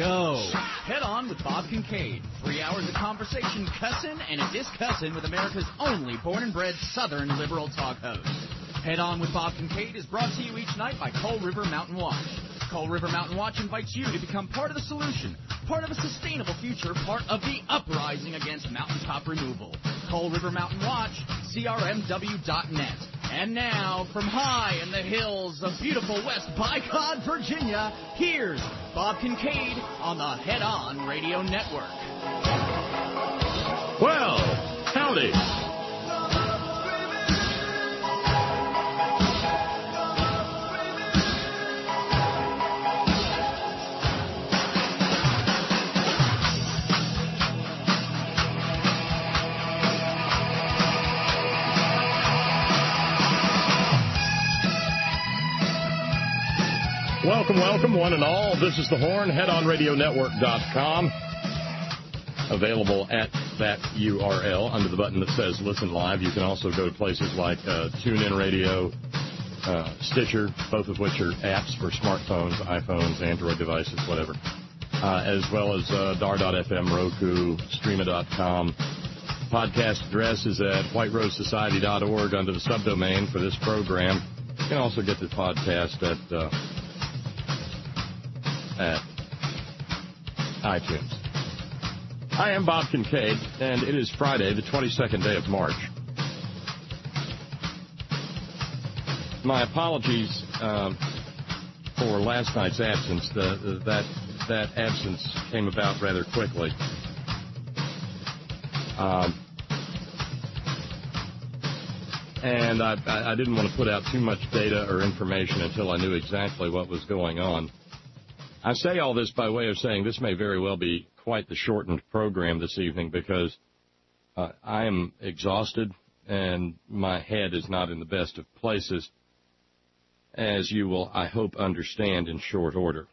go. Head On with Bob Kincaid. 3 hours of conversation, cussing, and a discussin' with America's only born and bred Southern liberal talk host. Head On with Bob Kincaid is brought to you each night by Coal River Mountain Watch. Coal River Mountain Watch invites you to become part of the solution, part of a sustainable future, part of the uprising against mountaintop removal. Coal River Mountain Watch, crmw.net. And now, from high in the hills of beautiful West Bicod, Virginia, here's Bob Kincaid on the Head On Radio Network. Well, howdy. Welcome, one and all. This is The Horn, headonradionetwork.com. Available at that URL under the button that says Listen Live. You can also go to places like TuneIn Radio, Stitcher, both of which are apps for smartphones, iPhones, Android devices, whatever, as well as dar.fm, Roku, streama.com. Podcast address is at whiterosesociety.org under the subdomain for this program. You can also get the podcast at iTunes. I am Bob Kincaid, and it is Friday, the 22nd day of March. My apologies for last night's absence. That absence came about rather quickly. And I didn't want to put out too much data or information until I knew exactly what was going on. I say all this by way of saying this may very well be quite the shortened program this evening because I am exhausted and my head is not in the best of places, as you will, I hope, understand in short order.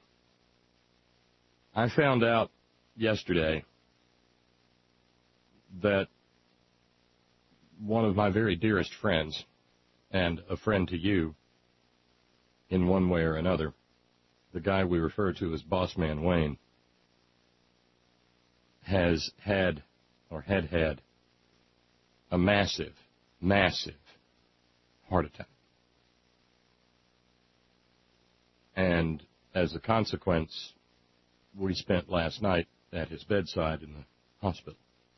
I found out yesterday that one of my very dearest friends, and a friend to you in one way or another, the guy we refer to as Boss Man Wayne, had had a massive heart attack. And as a consequence, we spent last night at his bedside in the hospital.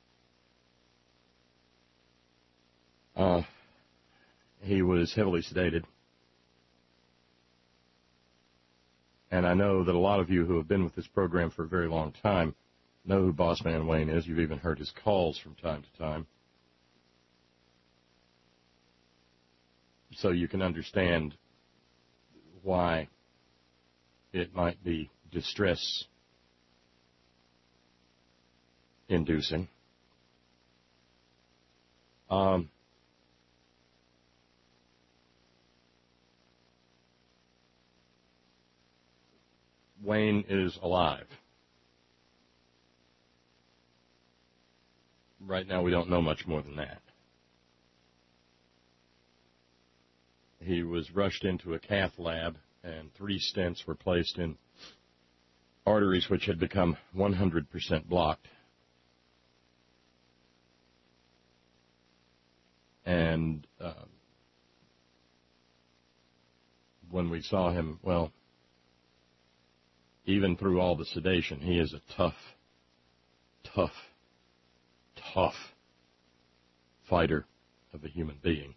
He was heavily sedated. And I know that a lot of you who have been with this program for a very long time know who Boss Man Wayne is. You've even heard his calls from time to time. So you can understand why it might be distress-inducing. Wayne is alive. Right now, we don't know much more than that. He was rushed into a cath lab, and 3 stents were placed in arteries which had become 100% blocked. And when we saw him, well, even through all the sedation, he is a tough fighter of a human being.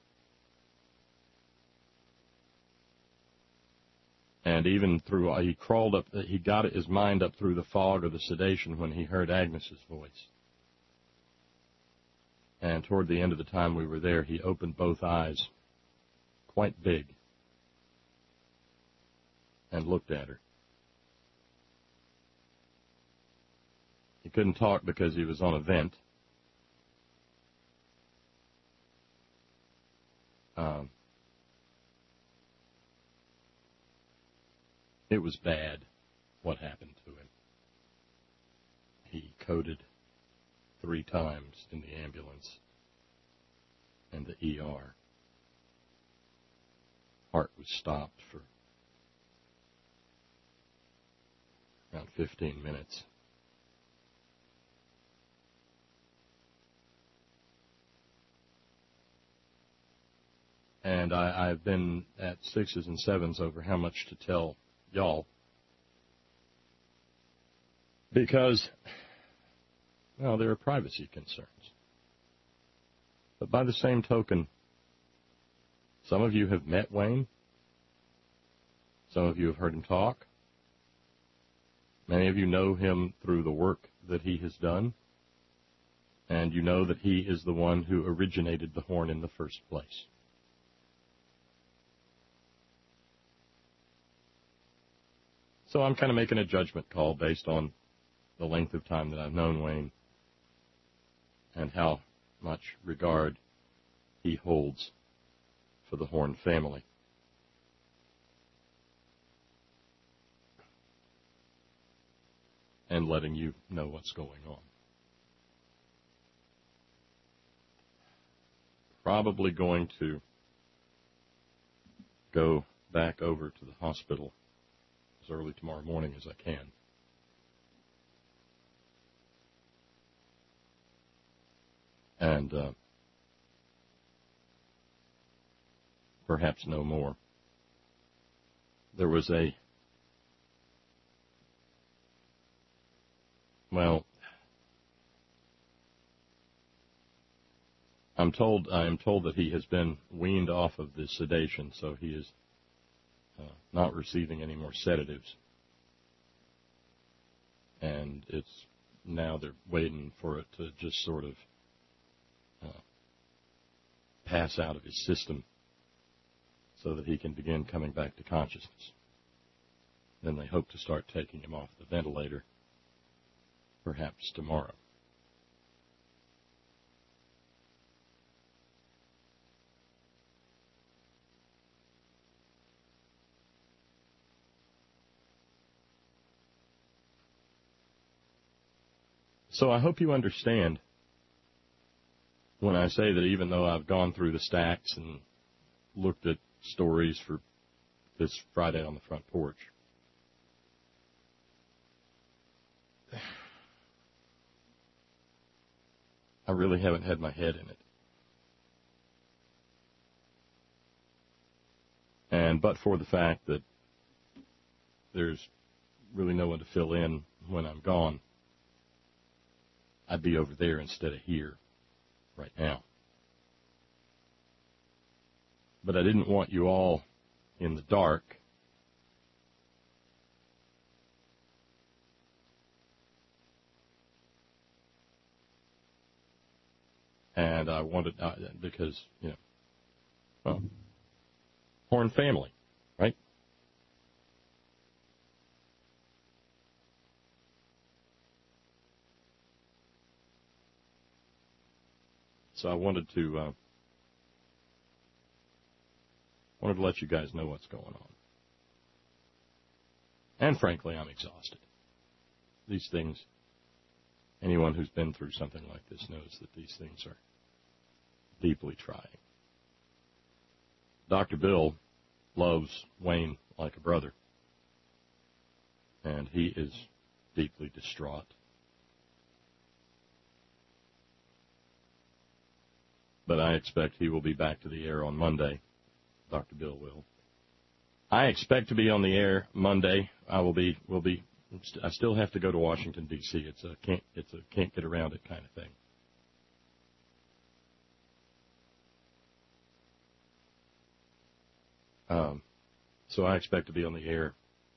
And even through, he got his mind up through the fog of the sedation when he heard Agnes's voice. And toward the end of the time we were there, he opened both eyes, quite big, and looked at her. He couldn't talk because he was on a vent. It was bad what happened to him. He coded 3 times in the ambulance and the ER. Heart was stopped for around 15 minutes. And I've been at 6s and 7s over how much to tell y'all. Because, well, there are privacy concerns. But by the same token, some of you have met Wayne. Some of you have heard him talk. Many of you know him through the work that he has done. And you know that he is the one who originated the horn in the first place. So I'm kind of making a judgment call based on the length of time that I've known Wayne and how much regard he holds for the Horn family. And letting you know what's going on. Probably going to go back over to the hospital as early tomorrow morning as I can. And perhaps no more. There was I am told that he has been weaned off of the sedation, so he is not receiving any more sedatives. And it's now they're waiting for it to just sort of pass out of his system so that he can begin coming back to consciousness. Then they hope to start taking him off the ventilator, perhaps tomorrow. So I hope you understand when I say that even though I've gone through the stacks and looked at stories for this Friday on the Front Porch, I really haven't had my head in it. And but for the fact that there's really no one to fill in when I'm gone, I'd be over there instead of here right now. But I didn't want you all in the dark. And I wanted, because, well, Horn family, right? So I wanted to let you guys know what's going on. And frankly, I'm exhausted. These things, anyone who's been through something like this knows that these things are deeply trying. Dr. Bill loves Wayne like a brother, and he is deeply distraught. But I expect he will be back to the air on Monday. Dr. Bill will. I expect to be on the air Monday. I still have to go to Washington, D.C. It's a can't get around it kind of thing. So I expect to be on the air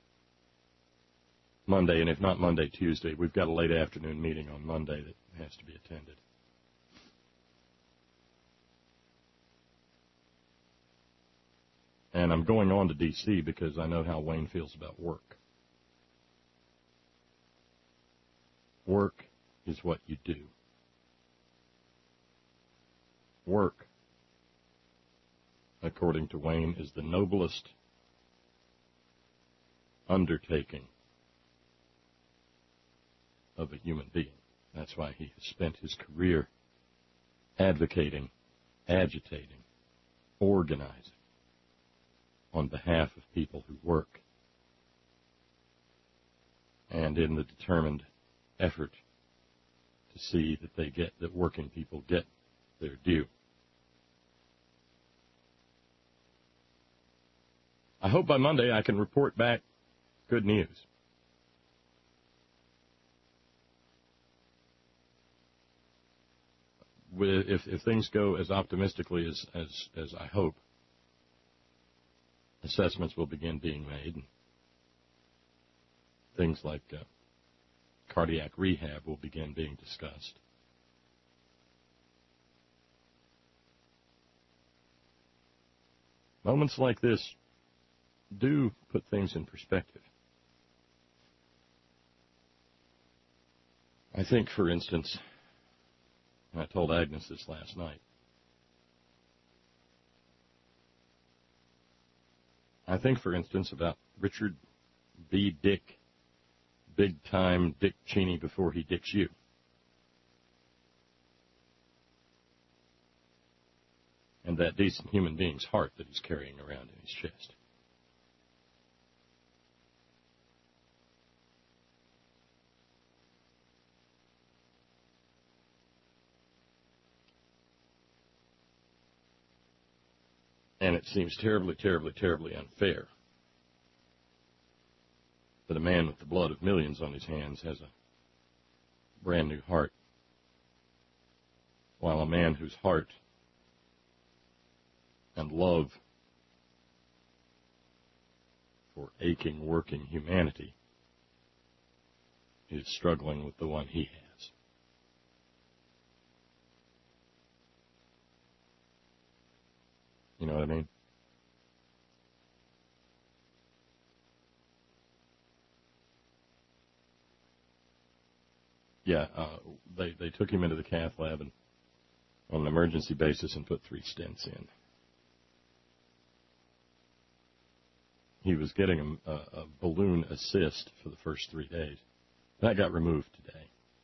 Monday, and if not Monday, Tuesday. We've got a late afternoon meeting on Monday that has to be attended. And I'm going on to D.C. because I know how Wayne feels about work. Work is what you do. Work, according to Wayne, is the noblest undertaking of a human being. That's why he has spent his career advocating, agitating, organizing on behalf of people who work. and in the determined effort to see that working people get their due. I hope by Monday I can report back good news. If things go as optimistically as I hope, assessments will begin being made. And things like cardiac rehab will begin being discussed. Moments like this do put things in perspective. I think, for instance, and I told Agnes this last night, I think, for instance, about Richard B. Dick, big-time Dick Cheney before he dicks you. And that decent human being's heart that he's carrying around in his chest. And it seems terribly, terribly, terribly unfair that a man with the blood of millions on his hands has a brand new heart, while a man whose heart and love for aching, working humanity is struggling with the one he has. You know what I mean? Yeah, they took him into the cath lab and on an emergency basis and put 3 stents in. He was getting a balloon assist for the first 3 days. That got removed today.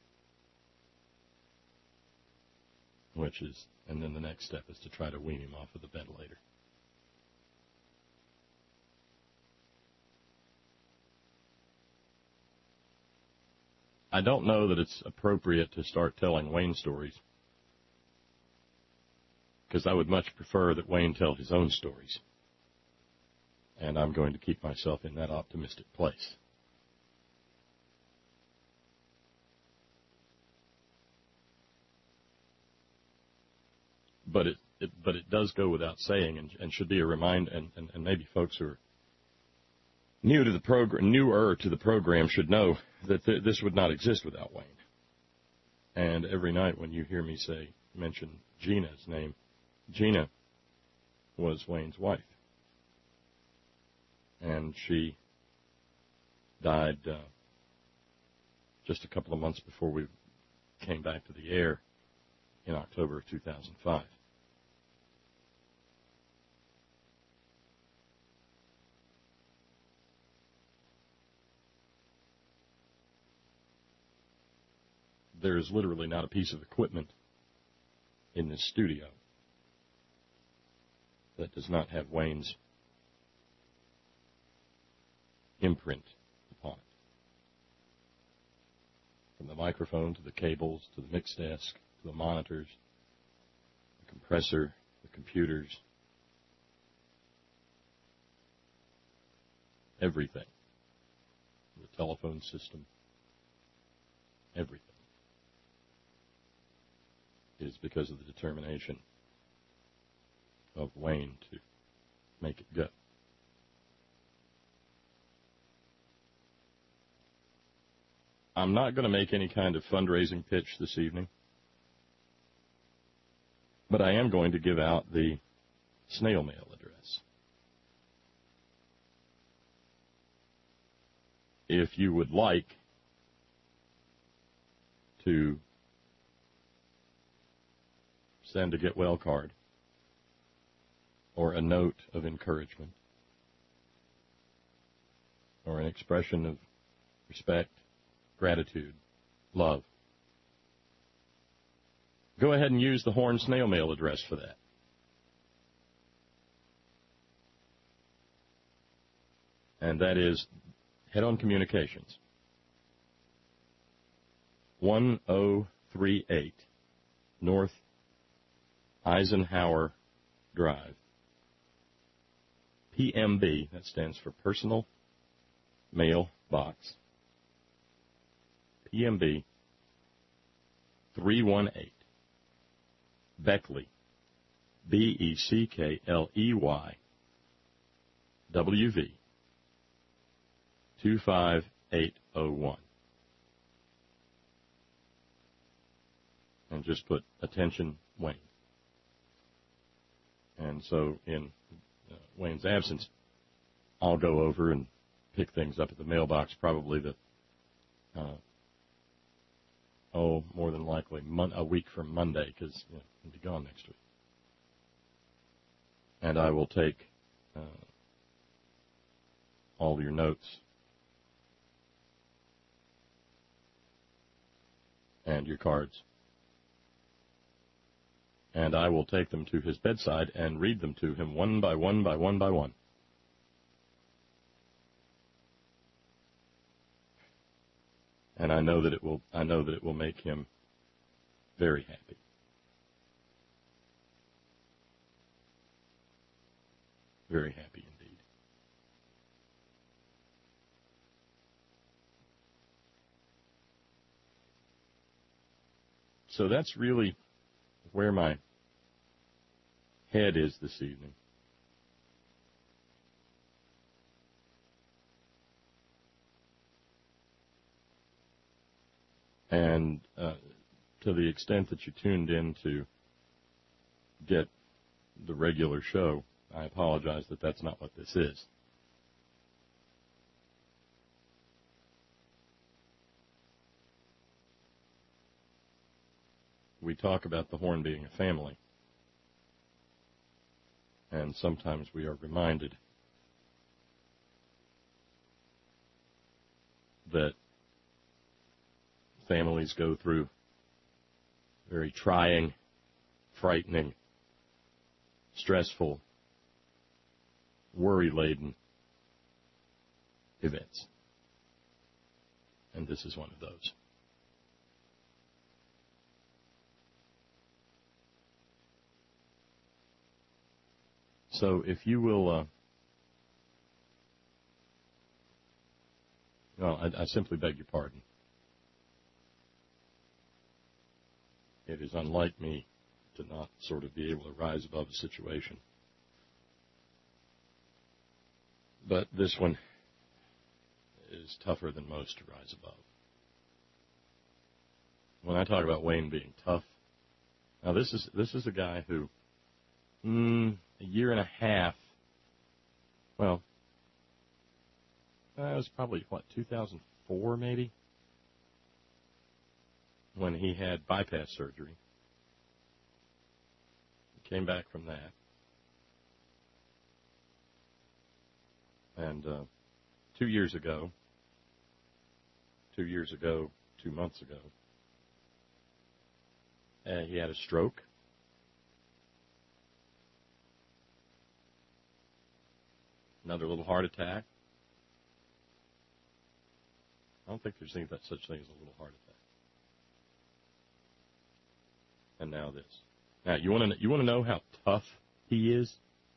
And then the next step is to try to wean him off of the ventilator. I don't know that it's appropriate to start telling Wayne stories, because I would much prefer that Wayne tell his own stories. And I'm going to keep myself in that optimistic place. But it does go without saying, and should be a reminder, and maybe folks who are newer to the program should know that this would not exist without Wayne. And every night when you hear me mention Gina's name, Gina was Wayne's wife. And she died just a couple of months before we came back to the air in October of 2005. There is literally not a piece of equipment in this studio that does not have Wayne's imprint upon it. From the microphone to the cables to the mix desk to the monitors, the compressor, the computers, everything. The telephone system, everything. It is because of the determination of Wayne to make it go. I'm not going to make any kind of fundraising pitch this evening, but I am going to give out the snail mail address. If you would like to send a get well card or a note of encouragement or an expression of respect, gratitude, love, go ahead and use the Horn snail mail address for that. And that is Head On Communications, 1038 North Eisenhower Drive. PMB, that stands for Personal Mail Box. PMB 318, Beckley, Beckley, WV 25801. And just put attention Wayne. And so in Wayne's absence, I'll go over and pick things up at the mailbox, probably more than likely a week from Monday, because I'll be gone next week. And I will take all your notes and your cards, and I will take them to his bedside and read them to him one by one by one by one. And I know that it will make him very happy. Very happy indeed. So that's really where my head is this evening. And to the extent that you tuned in to get the regular show, I apologize that that's not what this is. We talk about the Horn being a family, and sometimes we are reminded that families go through very trying, frightening, stressful, worry-laden events. And this is one of those. So if you will, I simply beg your pardon. It is unlike me to not sort of be able to rise above a situation. But this one is tougher than most to rise above. When I talk about Wayne being tough, now this is a guy who, a year and a half, well, it was probably, 2004 maybe, when he had bypass surgery. He came back from that. And 2 years ago, 2 months ago, he had a stroke. Another little heart attack. I don't think there's any such thing as a little heart attack. And now this. Now, you want to know how tough he is?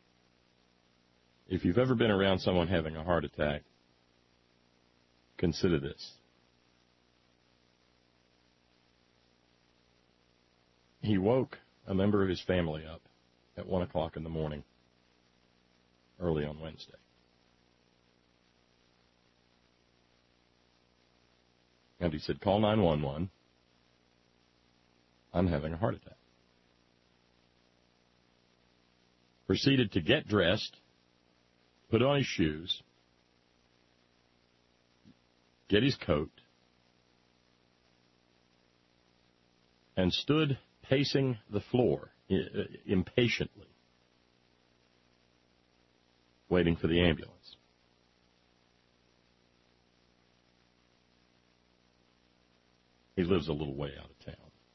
If you've ever been around someone having a heart attack, consider this. He woke a member of his family up at 1 o'clock in the morning, early on Wednesday. And he said, call 911. I'm having a heart attack. Proceeded to get dressed, put on his shoes, get his coat, and stood pacing the floor impatiently, waiting for the ambulance. He lives a little way out of town.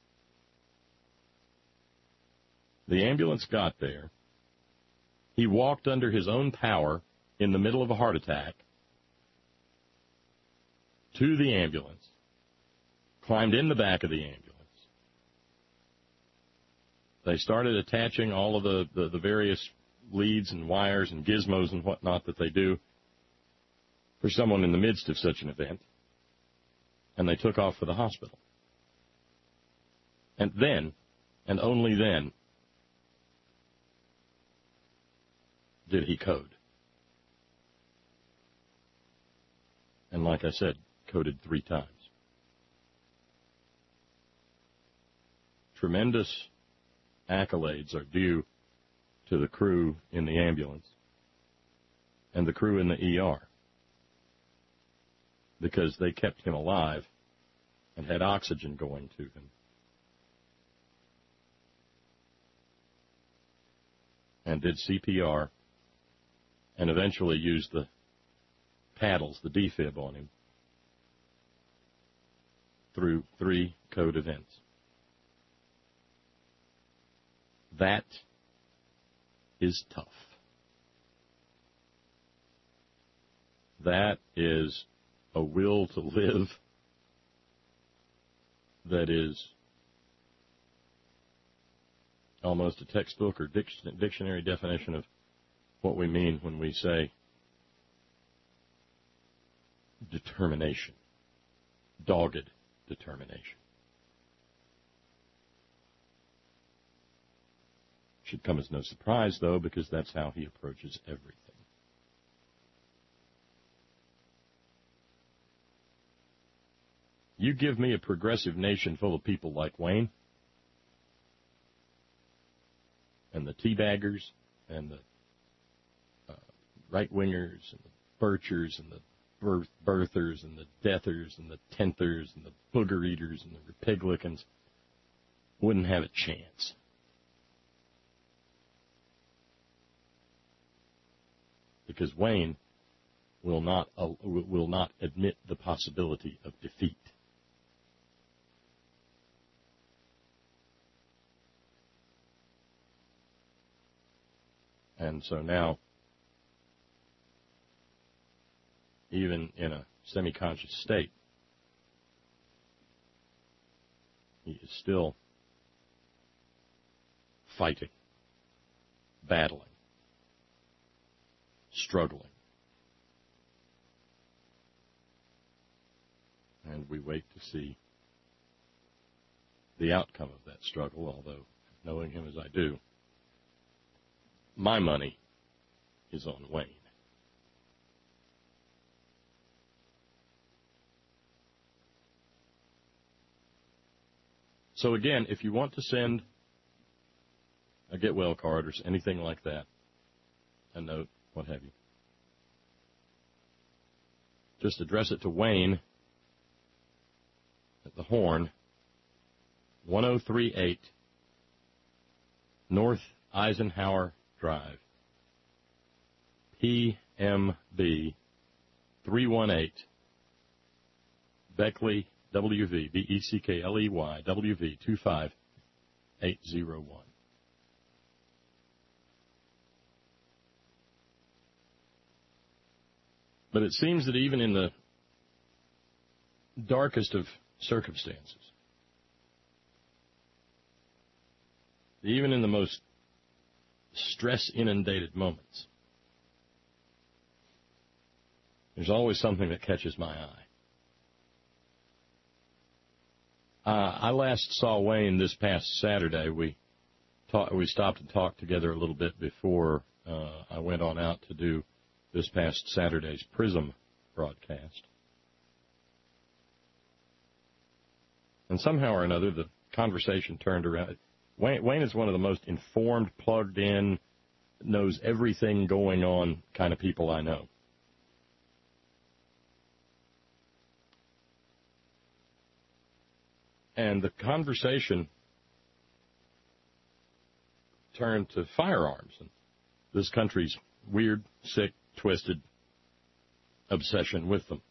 The ambulance got there. He walked under his own power in the middle of a heart attack to the ambulance, climbed in the back of the ambulance. They started attaching all of the various leads and wires and gizmos and whatnot that they do for someone in the midst of such an event, and they took off for the hospital. And then, and only then, did he code. And like I said, coded 3 times. Tremendous accolades are due to the crew in the ambulance and the crew in the ER, because they kept him alive and had oxygen going to him. And did CPR and eventually used the paddles, the defib on him, through 3 code events. That is tough. That is a will to live that is almost a textbook or dictionary definition of what we mean when we say determination, dogged determination. Should come as no surprise, though, because that's how he approaches everything. You give me a progressive nation full of people like Wayne and the teabaggers and the right-wingers and the birchers and the birthers and the deathers and the tenthers and the booger eaters and the Republicans, wouldn't have a chance. Because Wayne will not admit the possibility of defeat. And so now, even in a semi-conscious state, he is still fighting, battling, struggling. And we wait to see the outcome of that struggle, although, knowing him as I do, my money is on Wayne. So again, if you want to send a get well card or anything like that, a note, what have you, just address it to Wayne at the Horn, 1038 North Eisenhower Drive, PMB 318, Beckley, WV, Beckley, WV 25801. But it seems that even in the darkest of circumstances, even in the most stress-inundated moments, there's always something that catches my eye. I last saw Wayne this past Saturday. We stopped and talked together a little bit before I went on out to do this past Saturday's Prism broadcast. And somehow or another, the conversation turned around. Wayne is one of the most informed, plugged in, knows everything going on kind of people I know. And the conversation turned to firearms and this country's weird, sick, twisted obsession with them.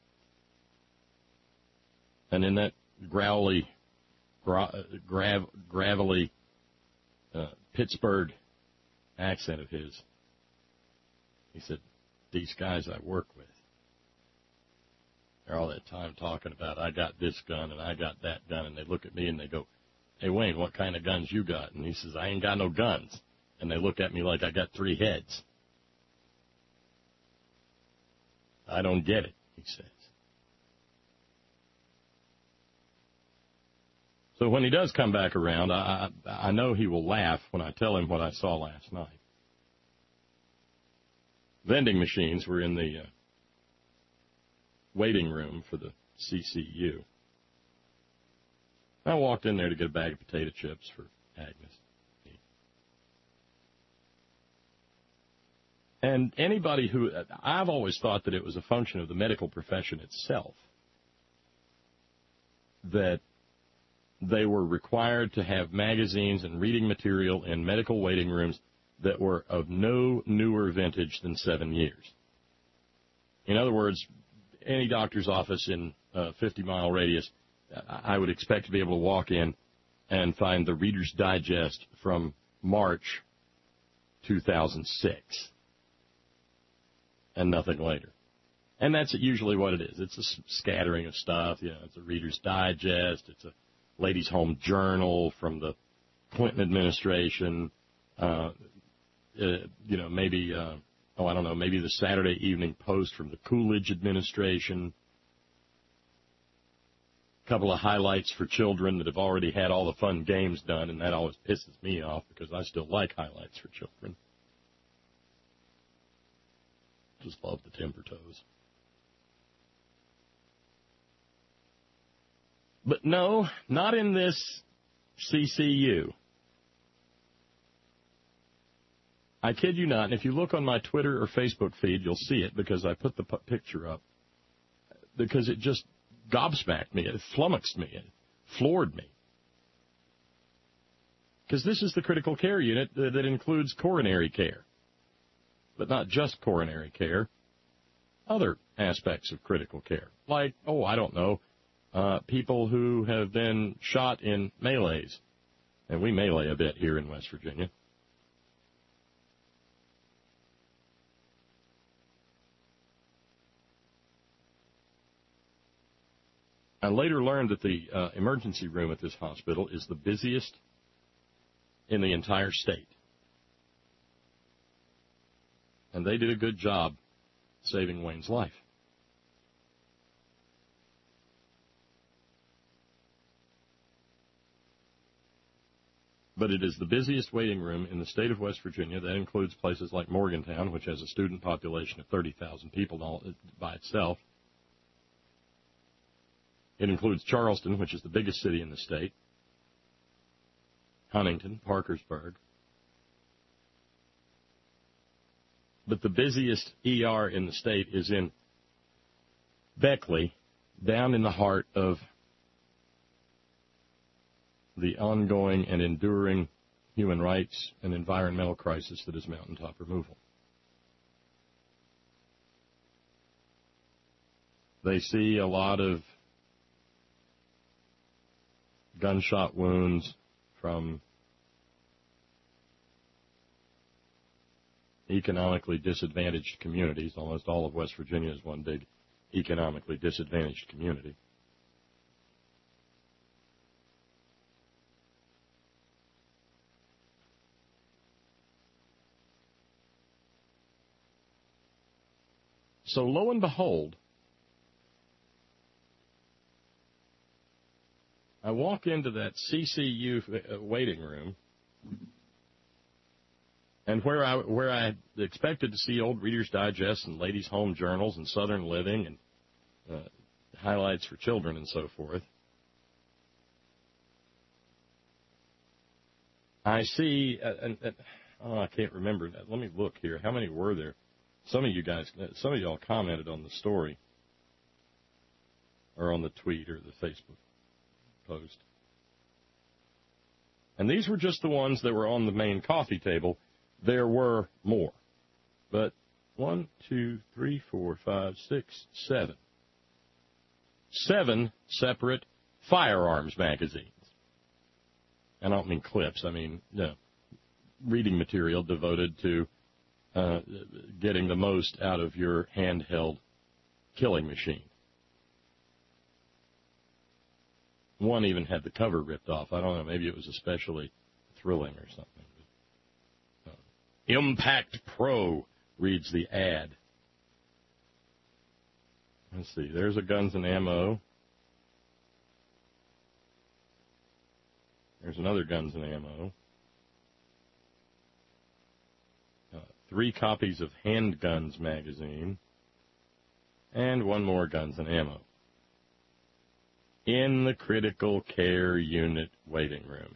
And in that growly, gravelly Pittsburgh accent of his, he said, "These guys I work with They're all that time talking about, I got this gun and I got that gun, and they look at me and they go, hey, Wayne, what kind of guns you got? And he says, I ain't got no guns. And they look at me like I got 3 heads. I don't get it, he says. So when he does come back around, I know he will laugh when I tell him what I saw last night. Vending machines were in the waiting room for the CCU. I walked in there to get a bag of potato chips for Agnes. And anybody who, I've always thought that it was a function of the medical profession itself, that they were required to have magazines and reading material in medical waiting rooms that were of no newer vintage than 7 years. In other words, any doctor's office in a 50-mile radius, I would expect to be able to walk in and find the Reader's Digest from March 2006 and nothing later. And that's usually what it is. It's a scattering of stuff. You know, it's a Reader's Digest. It's a Ladies' Home Journal from the Clinton administration. Maybe the Saturday Evening Post from the Coolidge administration. A couple of highlights for children that have already had all the fun games done, and that always pisses me off because I still like highlights for children. Just love the Timber Toes. But no, not in this CCU. I kid you not, and if you look on my Twitter or Facebook feed, you'll see it because I put the picture up. Because it just gobsmacked me, it flummoxed me, it floored me. Because this is the critical care unit that includes coronary care. But not just coronary care, other aspects of critical care. Like, people who have been shot in melees. And we melee a bit here in West Virginia. I later learned that the emergency room at this hospital is the busiest in the entire state. And they did a good job saving Wayne's life. But it is the busiest waiting room in the state of West Virginia. That includes places like Morgantown, which has a student population of 30,000 people by itself. It includes Charleston, which is the biggest city in the state, Huntington, Parkersburg. But the busiest ER in the state is in Beckley, down in the heart of the ongoing and enduring human rights and environmental crisis that is mountaintop removal. They see a lot of gunshot wounds from economically disadvantaged communities. Almost all of West Virginia is one big economically disadvantaged community. So lo and behold, I walk into that CCU waiting room, and where I expected to see old Reader's Digest and Ladies' Home Journals and Southern Living and highlights for children and so forth, I see, I can't remember. Let me look here. How many were there? Some of y'all commented on the story or on the tweet or the Facebook post. And these were just the ones that were on the main coffee table. There were more. But 1, 2, 3, 4, 5, 6, 7. 7 separate firearms magazines. And I don't mean clips. I mean, reading material devoted to getting the most out of your handheld killing machine. One even had the cover ripped off. I don't know. Maybe it was especially thrilling or something. Impact Pro reads the ad. Let's see. There's a guns and ammo. There's another guns and ammo. 3 copies of Handguns magazine. And 1 more guns and ammo. In the critical care unit waiting room.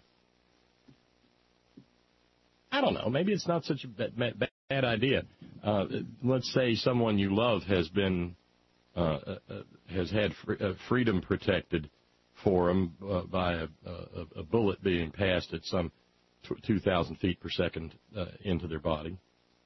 I don't know. Maybe it's not such a bad idea. Let's say someone you love has been has had freedom protected for them by a bullet being passed at some 2,000 feet per second into their body,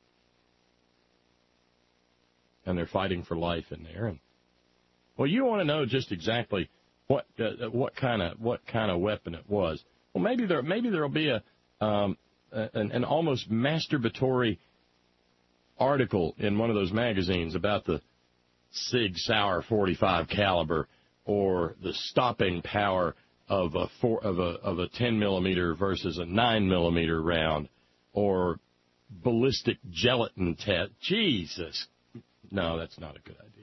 and they're fighting for life in there. And well, you want to know just exactly what kind of weapon it was. Well, maybe there'll be an almost masturbatory article in one of those magazines about the Sig Sauer 45 caliber or the stopping power of a 10 millimeter versus a 9 millimeter round, or ballistic gelatin test. Jesus, no, that's not a good idea.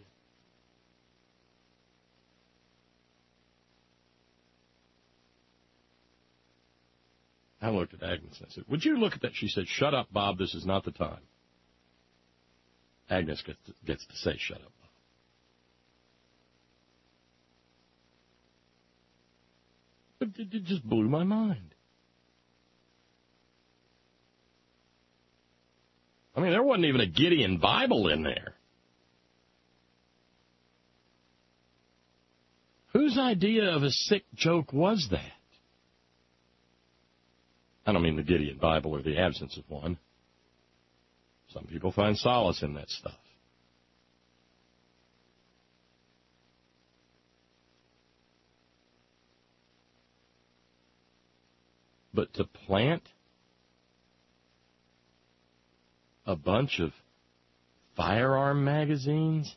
I looked at Agnes and I said, would you look at that? She said, shut up, Bob, this is not the time. Agnes gets to say, shut up, Bob. But it just blew my mind. I mean, there wasn't even a Gideon Bible in there. Whose idea of a sick joke was that? I don't mean the Gideon Bible or the absence of one. Some people find solace in that stuff. But to plant a bunch of firearm magazines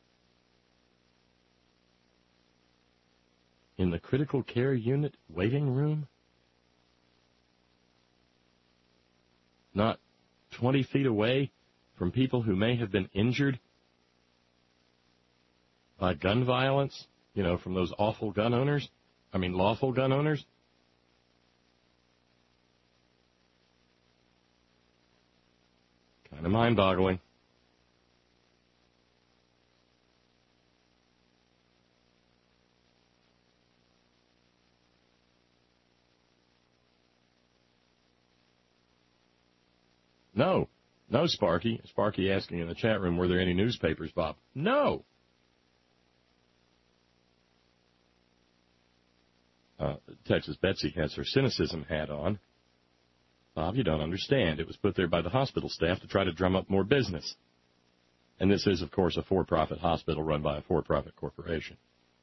in the critical care unit waiting room, not 20 feet away from people who may have been injured by gun violence, from those lawful gun owners. Kind of mind-boggling. No, Sparky. Sparky asking in the chat room, were there any newspapers, Bob? No. Texas Betsy has her cynicism hat on. Bob, you don't understand. It was put there by the hospital staff to try to drum up more business. And this is, of course, a for-profit hospital run by a for-profit corporation.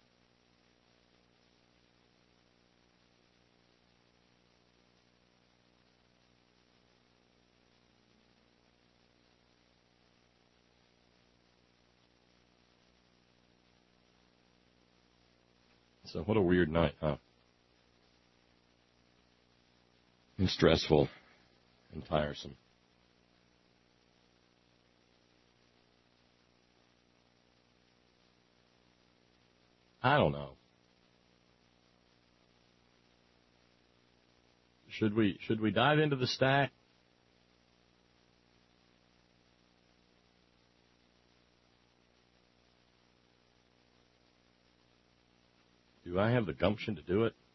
So what a weird night, huh? And stressful and tiresome. I don't know. Should we dive into the stack? Do I have the gumption to do it?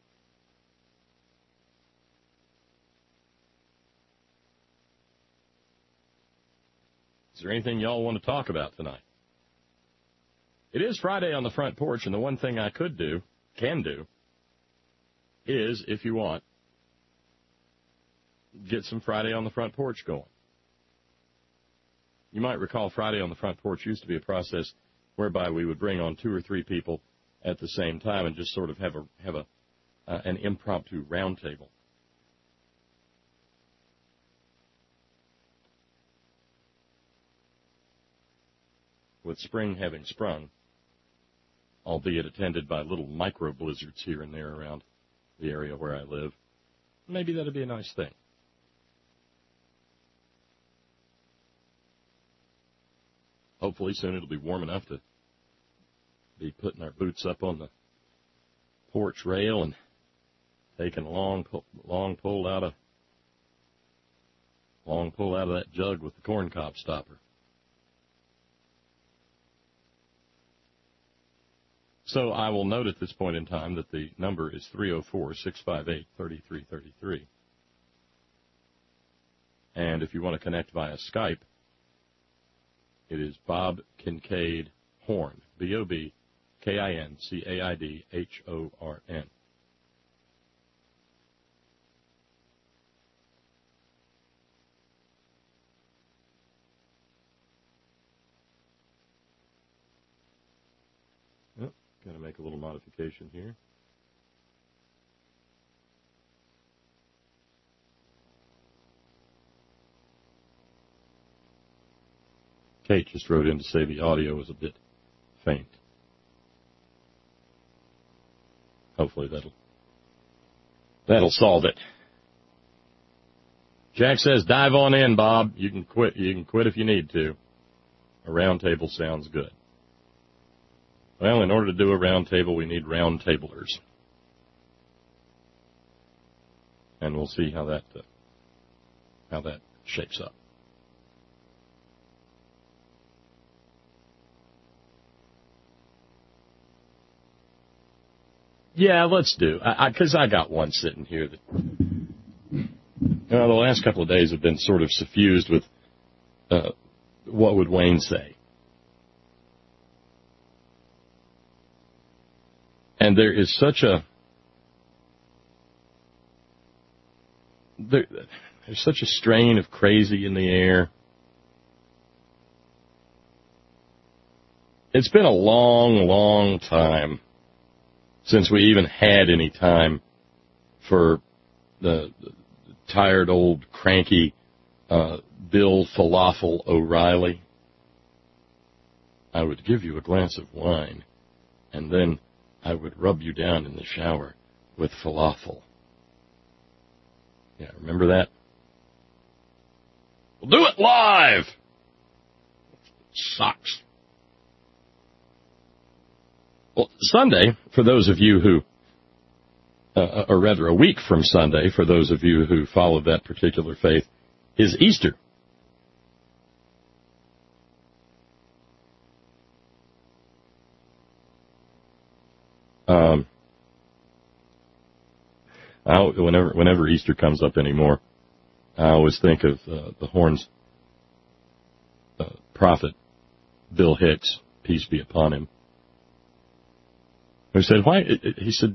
Is there anything y'all want to talk about tonight? It is Friday on the front porch, and the one thing I can do, is, if you want, get some Friday on the front porch going. You might recall Friday on the front porch used to be a process whereby we would bring on 2 or 3 people at the same time and just sort of have an impromptu roundtable. With spring having sprung, albeit attended by little micro blizzards here and there around the area where I live. Maybe that'd be a nice thing. Hopefully soon it'll be warm enough to be putting our boots up on the porch rail and taking a long pull out of that jug with the corn cob stopper. So I will note at this point in time that the number is 304-658-3333. And if you want to connect via Skype, it is Bob Kincaid Horn, BOBKINCAIDHORN. Got to make a little modification here. Kate just wrote in to say the audio was a bit faint. Hopefully that'll solve it. Jack says, dive on in, Bob. You can quit if you need to. A round table sounds good. Well, in order to do a round table, we need round tablers. And we'll see how that shapes up. Yeah, let's do. Because I got one sitting here that, the last couple of days have been sort of suffused with what would Wayne say. And there is such there's such a strain of crazy in the air. It's been a long, long time since we even had any time for the tired old cranky Bill Falafel O'Reilly. I would give you a glass of wine, and then I would rub you down in the shower with falafel. Yeah, remember that? We'll do it live! Sucks. Well, Sunday, for those of you who, or rather a week from Sunday, for those of you who follow that particular faith, is Easter. Whenever Easter comes up anymore, I always think of the Horns prophet, Bill Hicks, peace be upon him, who said, he said,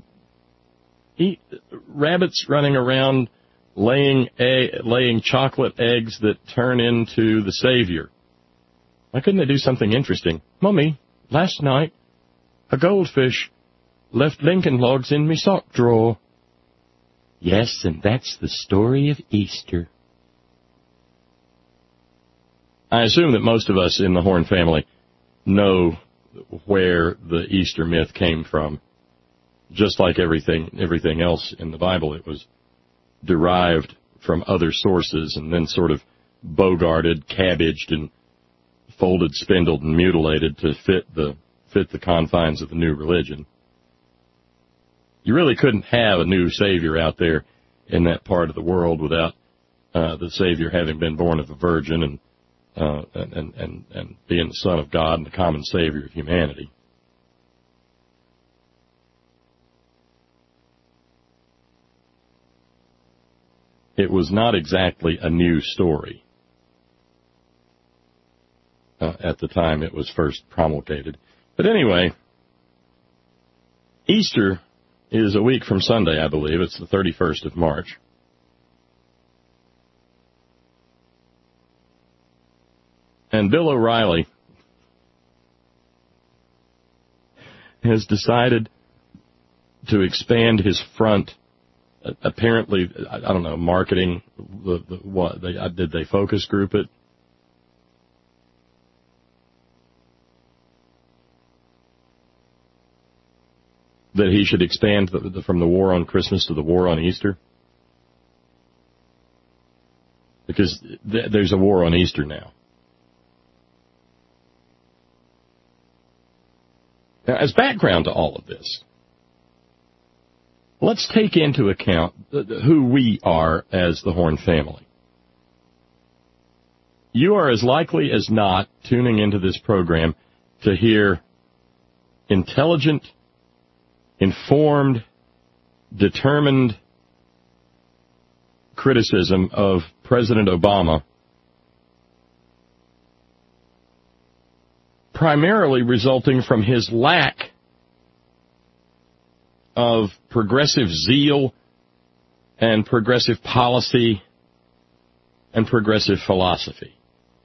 rabbits running around laying chocolate eggs that turn into the Savior. Why couldn't they do something interesting? Mummy, last night, a goldfish left Lincoln logs in me sock drawer. Yes, and that's the story of Easter. I assume that most of us in the Horn family know where the Easter myth came from. Just like everything else in the Bible, it was derived from other sources and then sort of bogarted, cabbaged, and folded, spindled, and mutilated to fit the confines of the new religion. You really couldn't have a new Savior out there in that part of the world without the Savior having been born of a virgin and being the Son of God and the common Savior of humanity. It was not exactly a new story at the time it was first promulgated. But anyway, Easter is a week from Sunday, I believe. It's the 31st of March. And Bill O'Reilly has decided to expand his front, apparently, I don't know, marketing, did they focus group it? that he should expand from the war on Christmas to the war on Easter? Because there's a war on Easter now. Now, as background to all of this, let's take into account who we are as the Horn family. You are as likely as not tuning into this program to hear intelligent, informed, determined criticism of President Obama, primarily resulting from his lack of progressive zeal and progressive policy and progressive philosophy.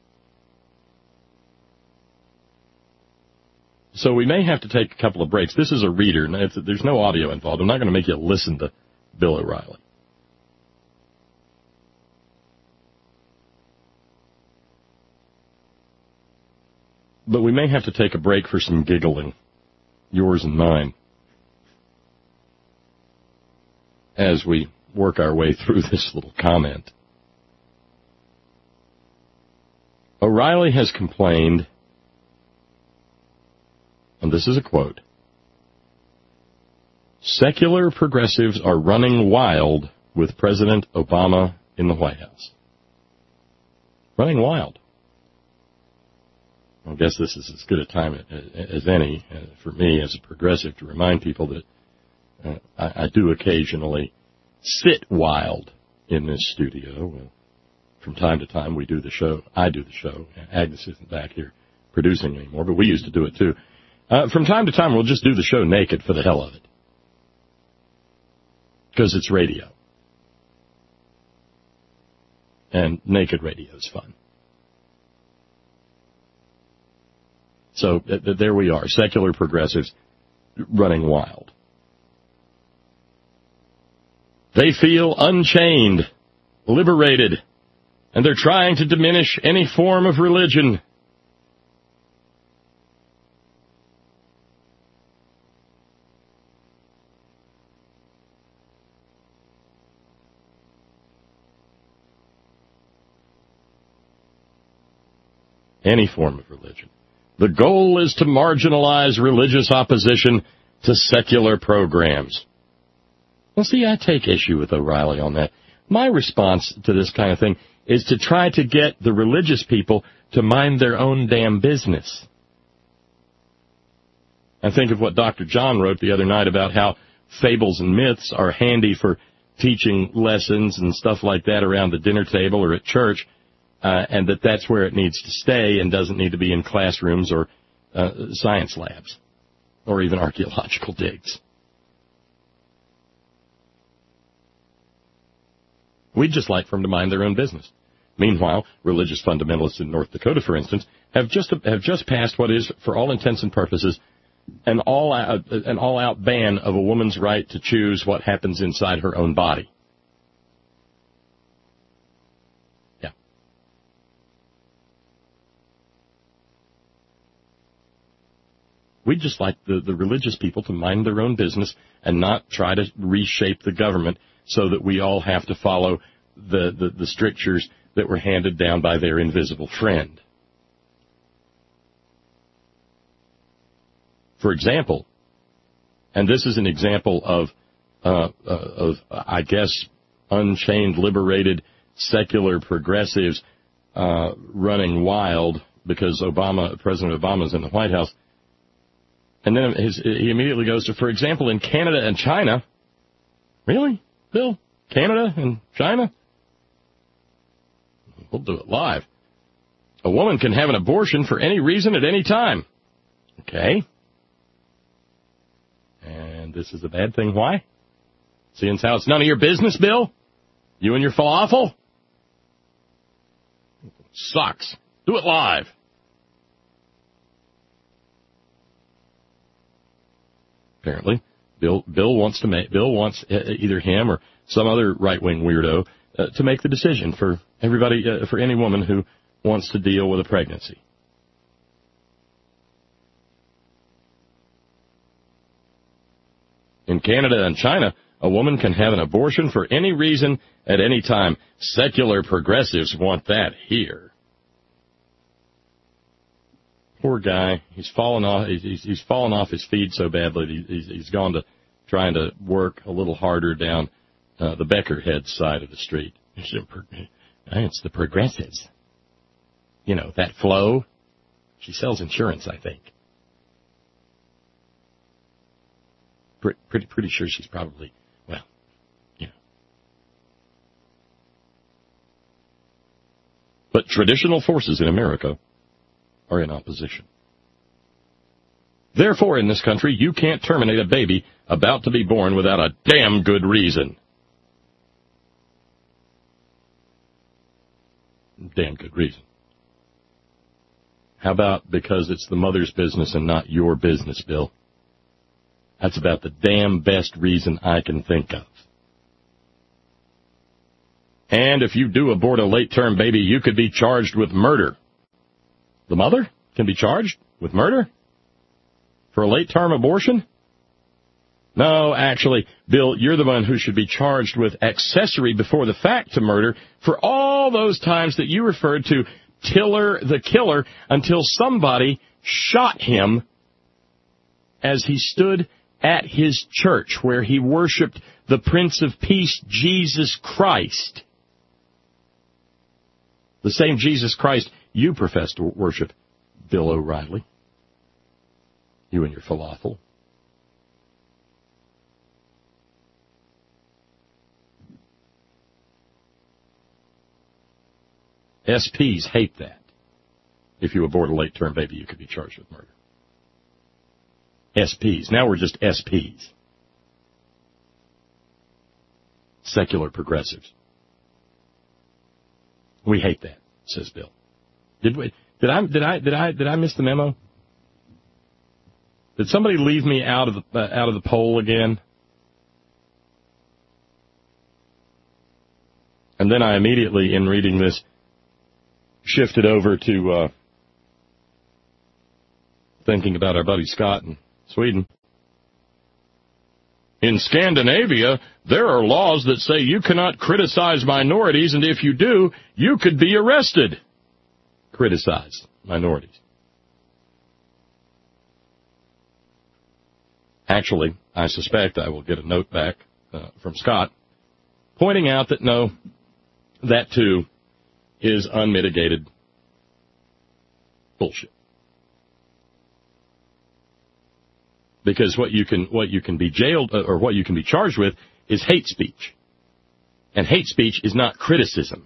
So we may have to take a couple of breaks. This is a reader. There's no audio involved. I'm not going to make you listen to Bill O'Reilly. But we may have to take a break for some giggling, yours and mine, as we work our way through this little comment. O'Reilly has complained, and this is a quote, "Secular progressives are running wild with President Obama in the White House." Running wild. I guess this is as good a time as any for me as a progressive to remind people that I do occasionally sit wild in this studio. From time to time we do the show. I do the show. Agnes isn't back here producing anymore, but we used to do it too. From time to time we'll just do the show naked for the hell of it. Because it's radio. And naked radio is fun. So there we are, secular progressives running wild. They feel unchained, liberated, and they're trying to diminish any form of religion. Any form of religion. The goal is to marginalize religious opposition to secular programs. Well, see, I take issue with O'Reilly on that. My response to this kind of thing is to try to get the religious people to mind their own damn business. I think of what Dr. John wrote the other night about how fables and myths are handy for teaching lessons and stuff like that around the dinner table or at church. And that's where it needs to stay and doesn't need to be in classrooms or science labs or even archaeological digs. We'd just like for them to mind their own business. Meanwhile, religious fundamentalists in North Dakota, for instance, have just passed what is, for all intents and purposes, an all-out ban of a woman's right to choose what happens inside her own body. We'd just like the religious people to mind their own business and not try to reshape the government so that we all have to follow the strictures that were handed down by their invisible friend. For example, and this is an example of I guess, unchained, liberated, secular progressives running wild because President Obama's in the White House. And then he immediately goes to, for example, in Canada and China. Really, Bill? Canada and China? We'll do it live. A woman can have an abortion for any reason at any time. Okay. And this is a bad thing. Why? Seeing as how it's none of your business, Bill? You and your falafel? Sucks. Do it live. Apparently, Bill wants either him or some other right-wing weirdo to make the decision for everybody, for any woman who wants to deal with a pregnancy. In Canada and China, a woman can have an abortion for any reason at any time. Secular progressives want that here. Poor guy. He's fallen off. He's fallen off his feet so badly. He's gone to trying to work a little harder down the Beckerhead side of the street. It's the progressives. You know, that Flo. She sells insurance, I think. Pretty sure she's probably, well, you know. But traditional forces in America are in opposition. Therefore, in this country, you can't terminate a baby about to be born without a damn good reason. Damn good reason. How about because it's the mother's business and not your business, Bill? That's about the damn best reason I can think of. And if you do abort a late-term baby, you could be charged with murder. The mother can be charged with murder? For a late-term abortion? No, actually, Bill, you're the one who should be charged with accessory before the fact to murder for all those times that you referred to Tiller the killer until somebody shot him as he stood at his church where he worshiped the Prince of Peace, Jesus Christ. The same Jesus Christ you profess to worship, Bill O'Reilly. You and your falafel. SPs hate that. If you abort a late-term baby, you could be charged with murder. SPs. Now we're just SPs. Secular progressives. We hate that, says Bill. Did I miss the memo? Did somebody leave me out of the poll again? And then I immediately, in reading this, shifted over to thinking about our buddy Scott in Sweden. In Scandinavia, there are laws that say you cannot criticize minorities, and if you do, you could be arrested. Criticize minorities. Actually, I suspect I will get a note back from Scott pointing out that no, that too is unmitigated bullshit. Because what you can be jailed or what you can be charged with is hate speech. And hate speech is not criticism.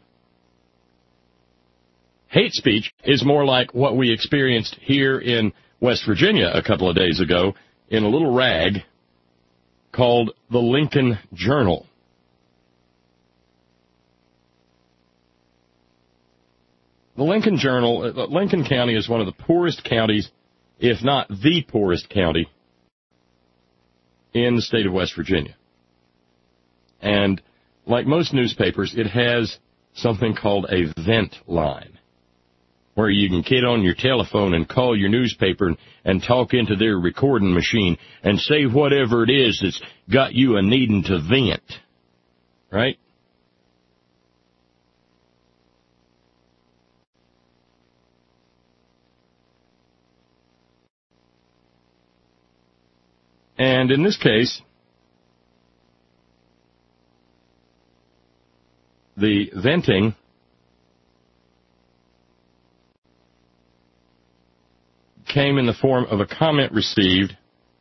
Hate speech is more like what we experienced here in West Virginia a couple of days ago in a little rag called the Lincoln Journal. The Lincoln Journal, Lincoln County is one of the poorest counties, if not the poorest county, in the state of West Virginia. And like most newspapers, it has something called a vent line, where you can get on your telephone and call your newspaper and talk into their recording machine and say whatever it is that's got you a needing to vent, right? And in this case, the venting came in the form of a comment received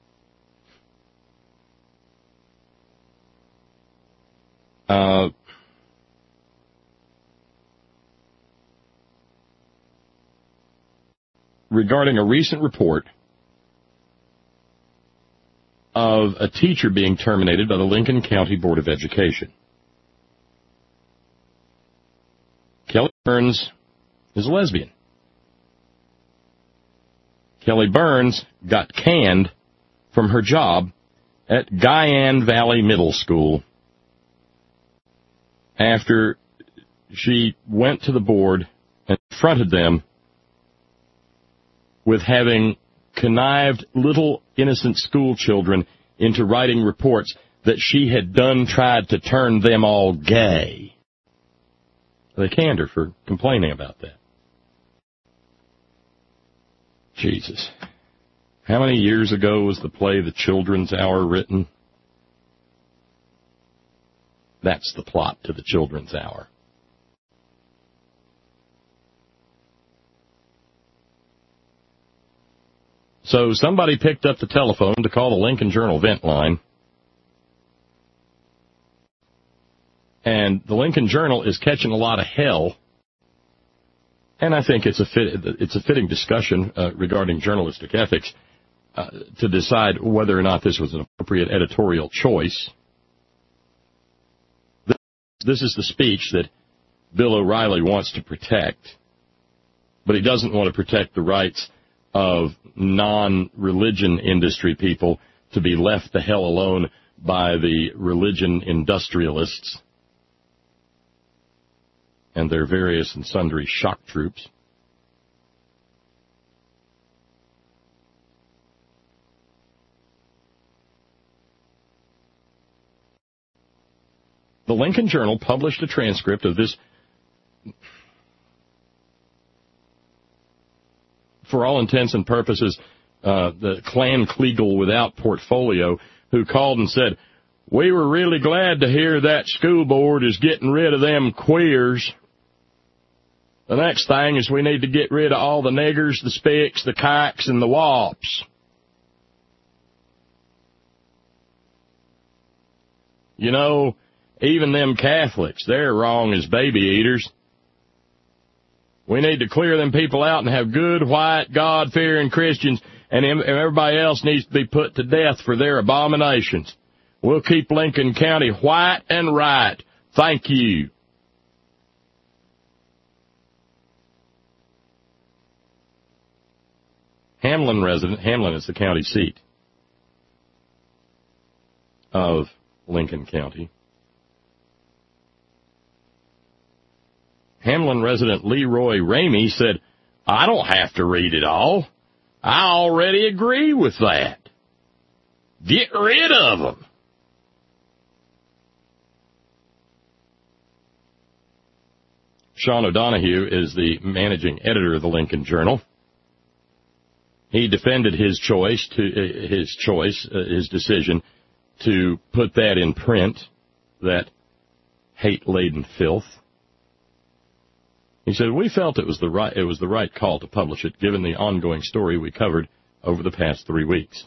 regarding a recent report of a teacher being terminated by the Lincoln County Board of Education. Kelly Burns is a lesbian. Kelly Burns got canned from her job at Guyan Valley Middle School after she went to the board and confronted them with having connived little innocent school children into writing reports that she had tried to turn them all gay. They canned her for complaining about that. Jesus. How many years ago was the play The Children's Hour written? That's the plot to The Children's Hour. So somebody picked up the telephone to call the Lincoln Journal vent line. And the Lincoln Journal is catching a lot of hell. And I think it's a fitting discussion regarding journalistic ethics to decide whether or not this was an appropriate editorial choice. This is the speech that Bill O'Reilly wants to protect, but he doesn't want to protect the rights of non-religion industry people to be left the hell alone by the religion industrialists and their various and sundry shock troops. The Lincoln Journal published a transcript of this, for all intents and purposes, the Clan Kliegel without portfolio, who called and said, "We were really glad to hear that school board is getting rid of them queers. The next thing is we need to get rid of all the niggers, the spicks, the kikes, and the wops." You know, even them Catholics, they're wrong as baby eaters. We need to clear them people out and have good, white, God-fearing Christians, and everybody else needs to be put to death for their abominations. We'll keep Lincoln County white and right. Thank you. Hamlin is the county seat of Lincoln County. Hamlin resident Leroy Ramey said, "I don't have to read it all. I already agree with that. Get rid of them." Sean O'Donohue is the managing editor of the Lincoln Journal. He defended his decision to put that in print, that hate-laden filth. He said, "We felt it was the right call to publish it, given the ongoing story we covered over the past 3 weeks."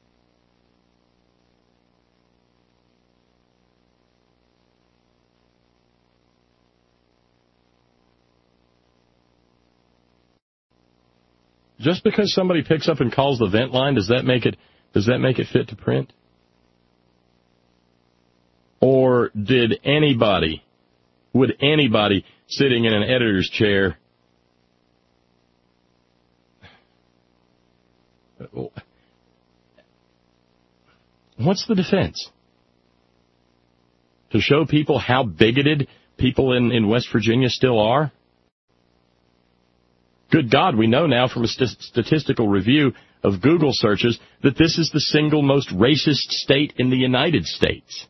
Just because somebody picks up and calls the vent line, does that make it fit to print? Or would anybody sitting in an editor's chair what's the defense? To show people how bigoted people in West Virginia still are? Good God, we know now from a statistical review of Google searches that this is the single most racist state in the United States.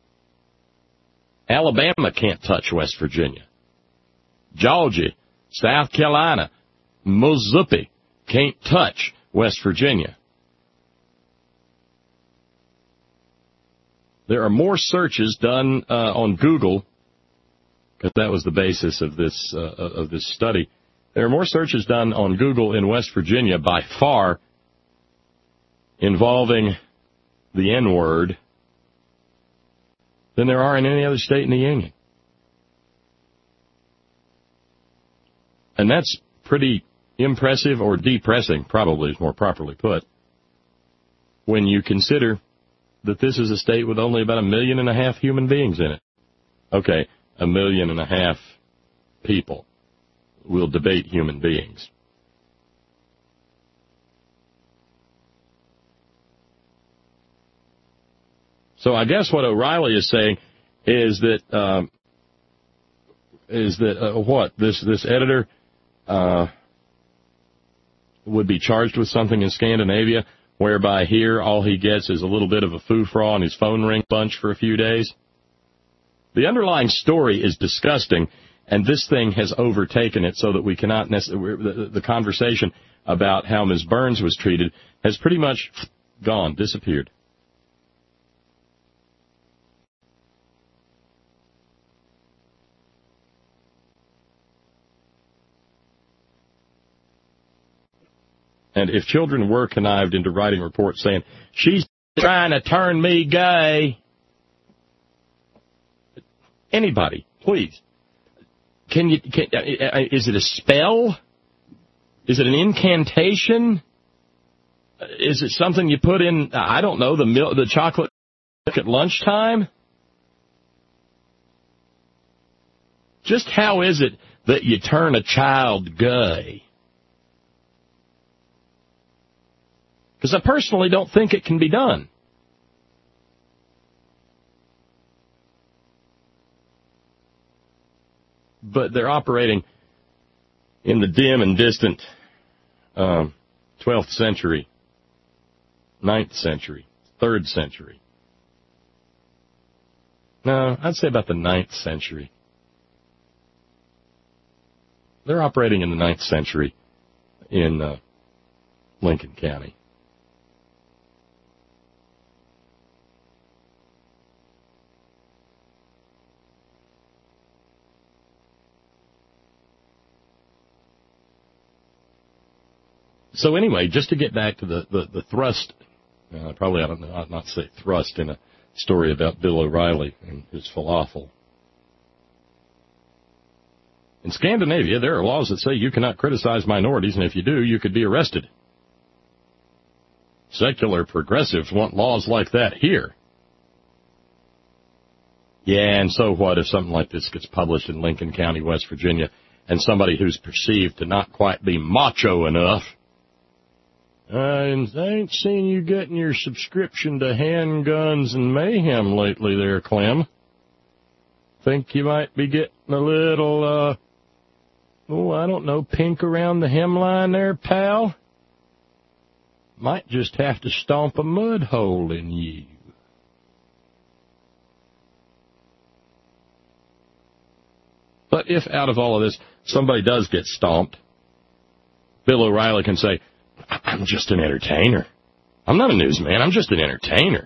Alabama can't touch West Virginia. Georgia, South Carolina, Mississippi can't touch West Virginia. There are more searches done on Google, because that was the basis of this study. There are more searches done on Google in West Virginia by far involving the N-word than there are in any other state in the Union. And that's pretty impressive, or depressing, probably is more properly put, when you consider that this is a state with only about 1.5 million human beings in it. Okay, 1.5 million people. We'll debate human beings. So I guess what O'Reilly is saying is that this editor would be charged with something in Scandinavia. whereby here all he gets is a little bit of a foo-fra and his phone ring bunch for a few days. The underlying story is disgusting, and this thing has overtaken it so that we cannot necessarily, the conversation about how Ms. Burns was treated has pretty much gone, disappeared. And if children were connived into writing reports saying, she's trying to turn me gay, anybody, please, is it a spell? Is it an incantation? Is it something you put in, I don't know, the chocolate at lunchtime? Just how is it that you turn a child gay? Because I personally don't think it can be done. But they're operating in the dim and distant 12th century, 9th century, 3rd century. No, I'd say about the 9th century. They're operating in the 9th century in Lincoln County. So anyway, just to get back to the thrust, probably I'd not say thrust in a story about Bill O'Reilly and his falafel. In Scandinavia, there are laws that say you cannot criticize minorities, and if you do, you could be arrested. Secular progressives want laws like that here. Yeah, and so what if something like this gets published in Lincoln County, West Virginia, and somebody who's perceived to not quite be macho enough, I ain't seen you getting your subscription to Handguns and Mayhem lately there, Clem. Think you might be getting a little, I don't know, pink around the hemline there, pal? Might just have to stomp a mud hole in you. But if out of all of this somebody does get stomped, Bill O'Reilly can say, I'm just an entertainer. I'm not a newsman. I'm just an entertainer.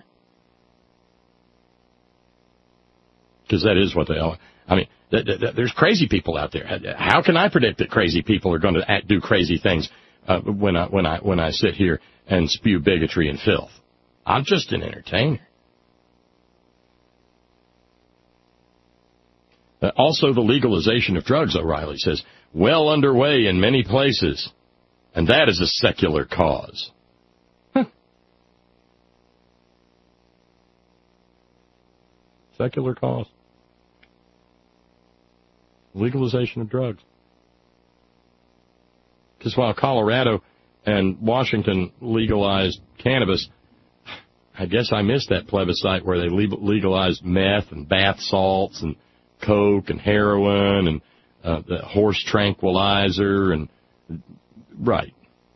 Because that is what they are. I mean, there's crazy people out there. How can I predict that crazy people are going to do crazy things when I sit here and spew bigotry and filth? I'm just an entertainer. Also, the legalization of drugs, O'Reilly says, well underway in many places. And that is a secular cause. Secular cause. Legalization of drugs. Because while Colorado and Washington legalized cannabis, I guess I missed that plebiscite where they legalized meth and bath salts and coke and heroin and the horse tranquilizer and... Right.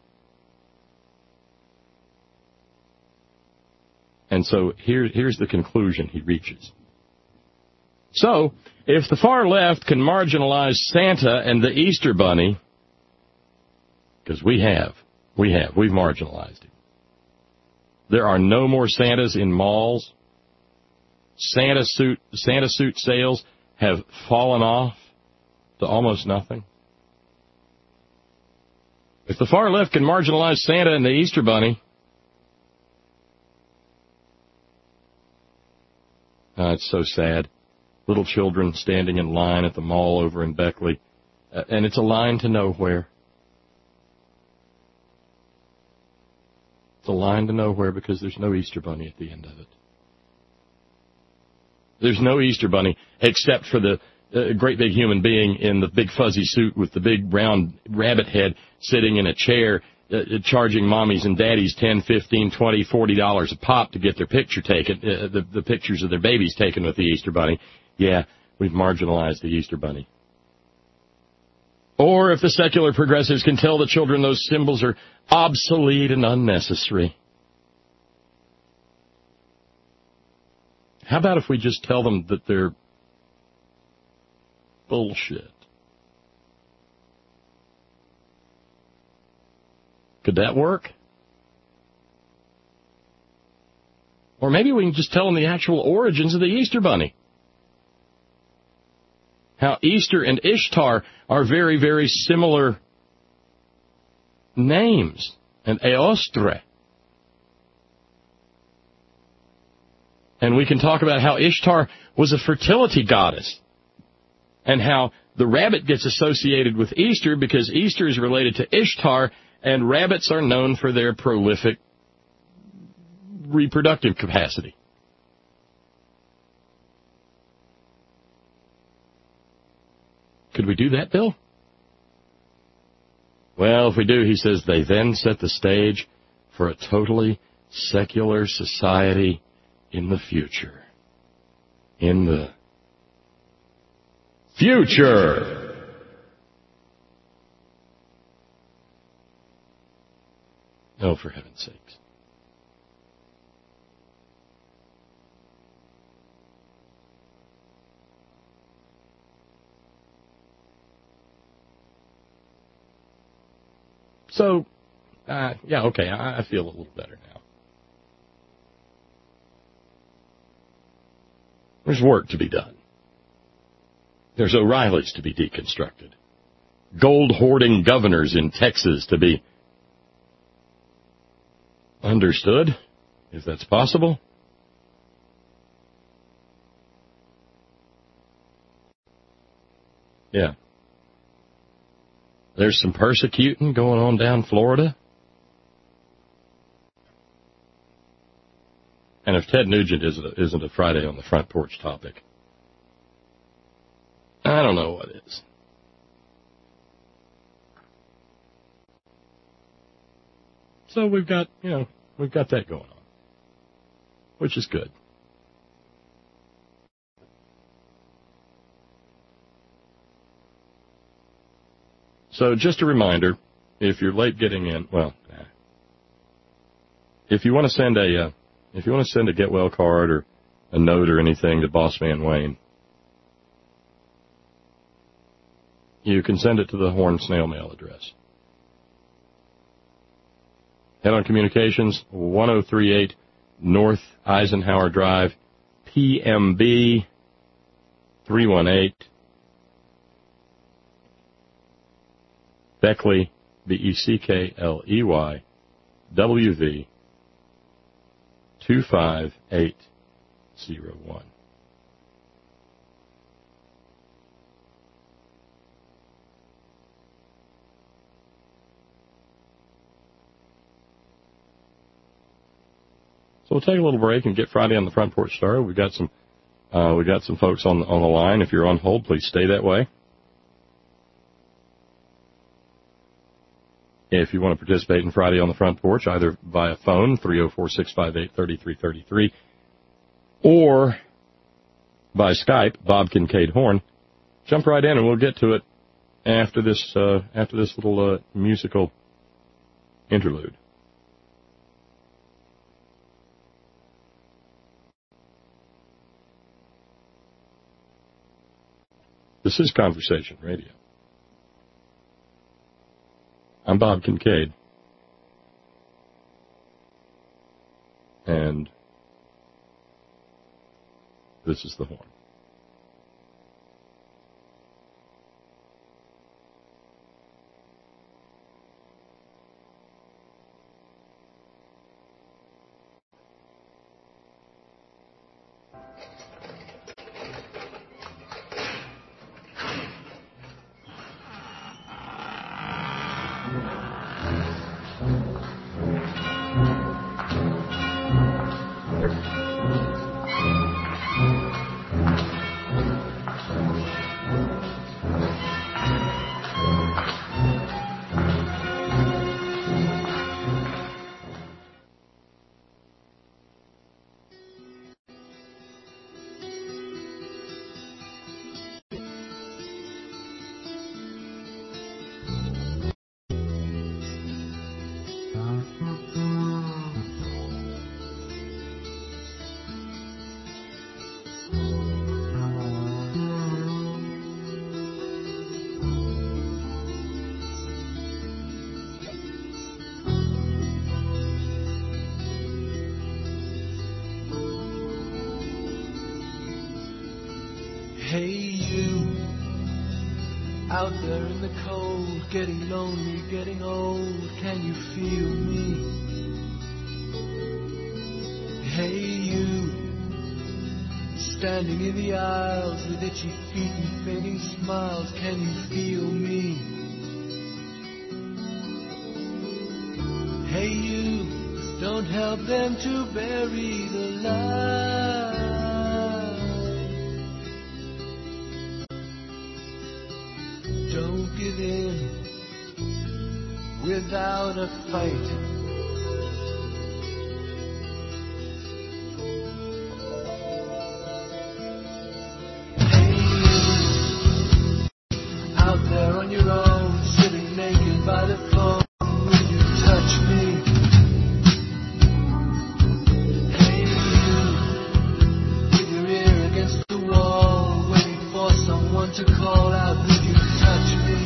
And so here's the conclusion he reaches. So, if the far left can marginalize Santa and the Easter Bunny, because we've marginalized him. There are no more Santas in malls. Santa suit sales have fallen off to almost nothing. If the far left can marginalize Santa and the Easter Bunny, it's so sad. Little children standing in line at the mall over in Beckley, and it's a line to nowhere. It's a line to nowhere because there's no Easter Bunny at the end of it. There's no Easter Bunny except for the great big human being in the big fuzzy suit with the big round rabbit head sitting in a chair charging mommies and daddies $10, $15, $20, $40 a pop to get their picture taken, the pictures of their babies taken with the Easter Bunny. Yeah, we've marginalized the Easter Bunny. Or if the secular progressives can tell the children those symbols are obsolete and unnecessary, How about if we just tell them that they're bullshit? Could that work? Or maybe we can just tell them the actual origins of the Easter Bunny. How Easter and Ishtar are very, very similar names. And Eostre. And we can talk about how Ishtar was a fertility goddess. And how the rabbit gets associated with Easter because Easter is related to Ishtar, and rabbits are known for their prolific reproductive capacity. Could we do that, Bill? Well, if we do, he says, they then set the stage for a totally secular society in the future. In the future! Oh, for heaven's sakes. So, yeah, okay, I feel a little better now. There's work to be done. There's O'Reillys to be deconstructed. Gold-hoarding governors in Texas to be understood, if that's possible. Yeah. There's some persecuting going on down Florida. And if Ted Nugent isn't a Friday on the Front Porch topic, I don't know what is. So we've got that going on, which is good. So just a reminder, if you're late getting in, if you want to send a get well card or a note or anything to Boss Man Wayne, you can send it to the Horn snail mail address. Head On Communications, 1038 North Eisenhower Drive, PMB 318. Beckley, Beckley, WV 25801. So we'll take a little break and get Friday on the Front Porch started. We've got some folks on the line. If you're on hold, please stay that way. If you want to participate in Friday on the Front Porch, either via phone, 304-658-3333, or by Skype, Bob Kincaid Horn, jump right in and we'll get to it after this little musical interlude. This is Conversation Radio. I'm Bob Kincaid. And this is the Horn. Hey you, out there in the cold, getting lonely, getting old, can you feel me? Hey you, standing in the aisles with itchy feet and fading smiles, can you feel me? Hey you, don't help them to bury the light. Don't give in without a fight. Hey you, out there on your own, sitting naked by the phone, will you touch me? Hey you, with your ear against the wall, waiting for someone to call out, will you touch me?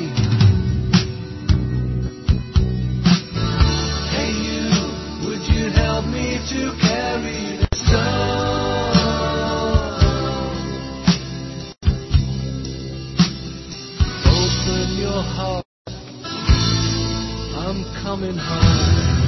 Hey you, would you help me to carry the stone? Open your heart, I'm coming home.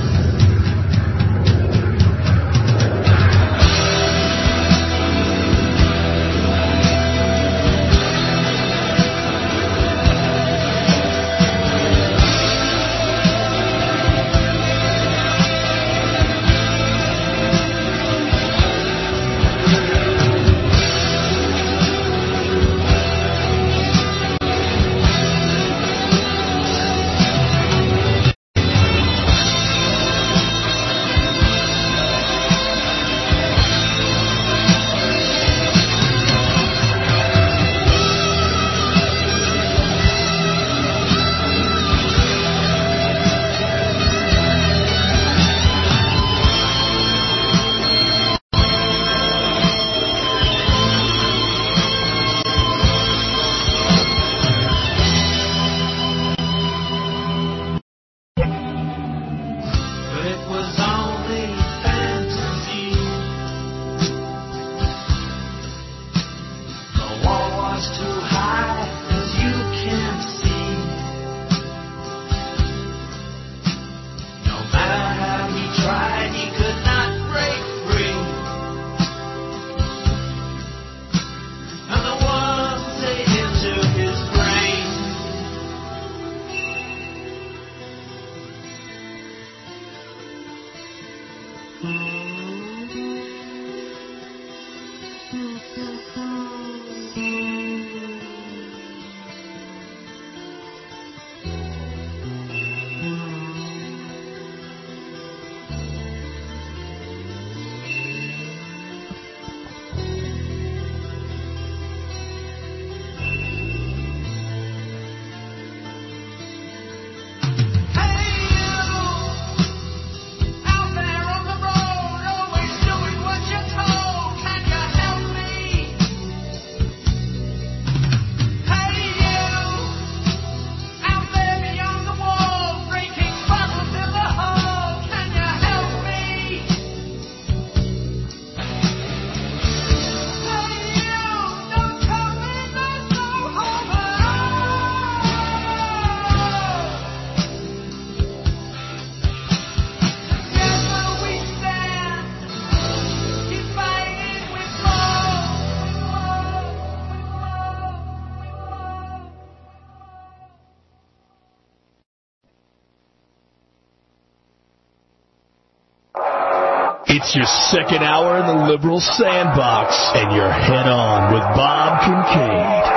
It's your second hour in the Liberal Sandbox, and you're head on with Bob Kincaid.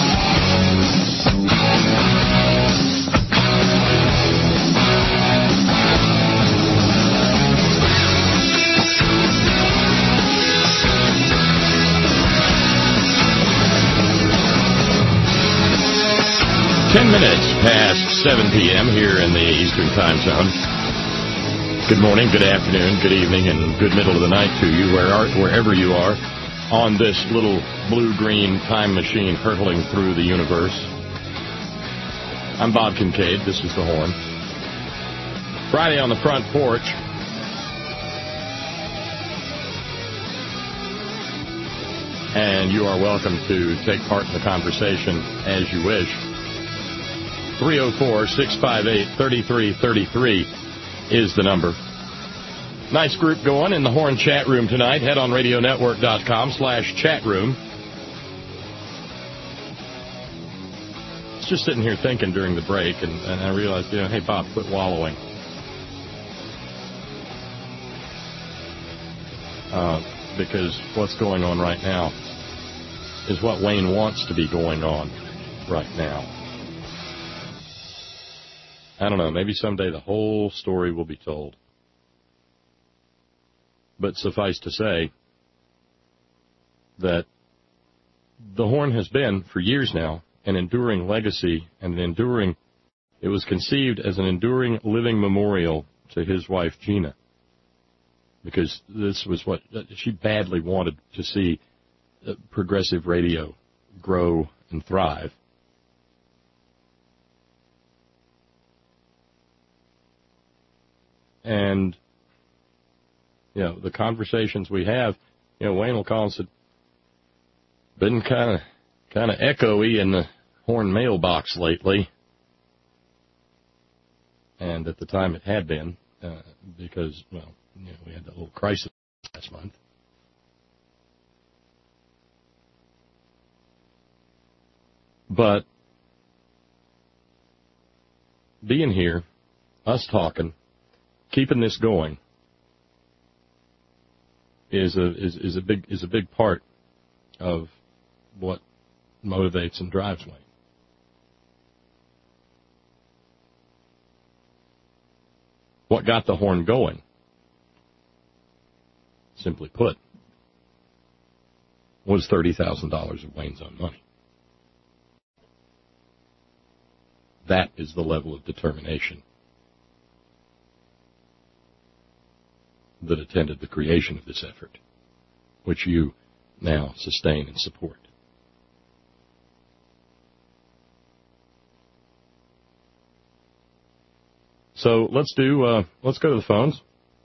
10 minutes past 7 p.m. here in the Eastern Time Zone. Good morning, good afternoon, good evening, and good middle of the night to you, wherever you are on this little blue-green time machine hurtling through the universe. I'm Bob Kincaid. This is The Horn. Friday on the Front Porch. and you are welcome to take part in the conversation as you wish. 304-658-3333 is the number. Nice group going in the Horn chat room tonight. Head on radionetwork.com/chat room. Just sitting here thinking during the break, and I realized, hey, Bob, quit wallowing. Because what's going on right now is what Wayne wants to be going on right now. I don't know, maybe someday the whole story will be told. But suffice to say that the Horn has been, for years now, an enduring legacy, and it was conceived as an enduring living memorial to his wife, Gina, because this was what she badly wanted to see progressive radio grow and thrive. And, the conversations we have, Wayne will call and say, been kind of echoey in the Horn mailbox lately. And at the time it had been, because, we had that little crisis last month. But being here, us talking, keeping this going is a big part of what motivates and drives Wayne. What got the Horn going, simply put, was $30,000 of Wayne's own money. That is the level of determination that attended the creation of this effort, which you now sustain and support. So let's go to the phones.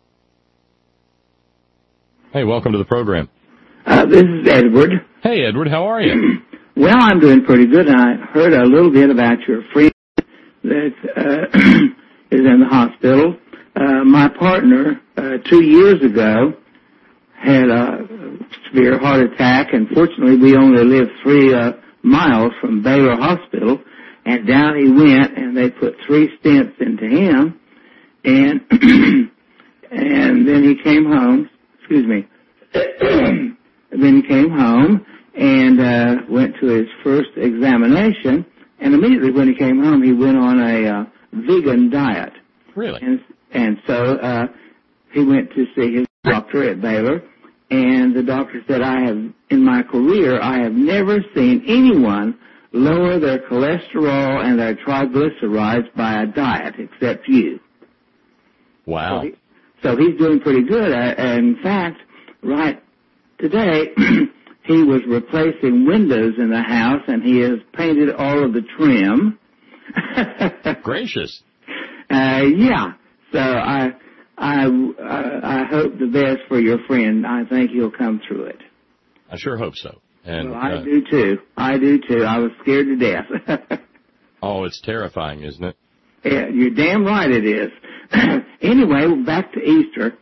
Hey, welcome to the program. This is Edward. Hey, Edward, how are you? Well, I'm doing pretty good. I heard a little bit about your friend that is in the hospital. My partner, 2 years ago, had a severe heart attack, and fortunately we only live 3 miles from Baylor Hospital. And down he went, and they put 3 stents into him, and and then he came home. Excuse me. Then he came home and went to his first examination. And immediately when he came home, he went on a vegan diet. Really? And so he went to see his doctor at Baylor, and the doctor said, in my career, I have never seen anyone lower their cholesterol and their triglycerides by a diet except you. Wow. So he's doing pretty good. In fact, right today, he was replacing windows in the house, and he has painted all of the trim. Gracious. Yeah. So I hope the best for your friend. I think he'll come through it. I sure hope so. And well, I do too. I was scared to death. Oh, it's terrifying, isn't it? Yeah, you're damn right it is. Anyway, back to Easter.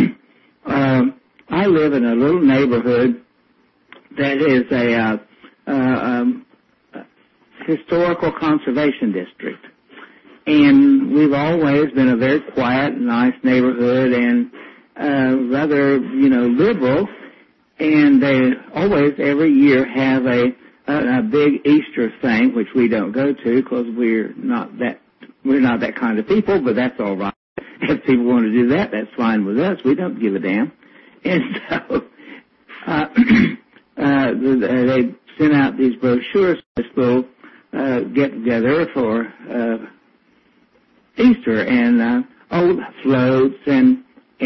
I live in a little neighborhood that is a historical conservation district. And we've always been a very quiet, nice neighborhood and rather, liberal. And they always, every year, have a big Easter thing, which we don't go to because we're not that kind of people. But that's all right. If people want to do that, that's fine with us. We don't give a damn. And so they sent out these brochures, this little get together for Easter, and floats and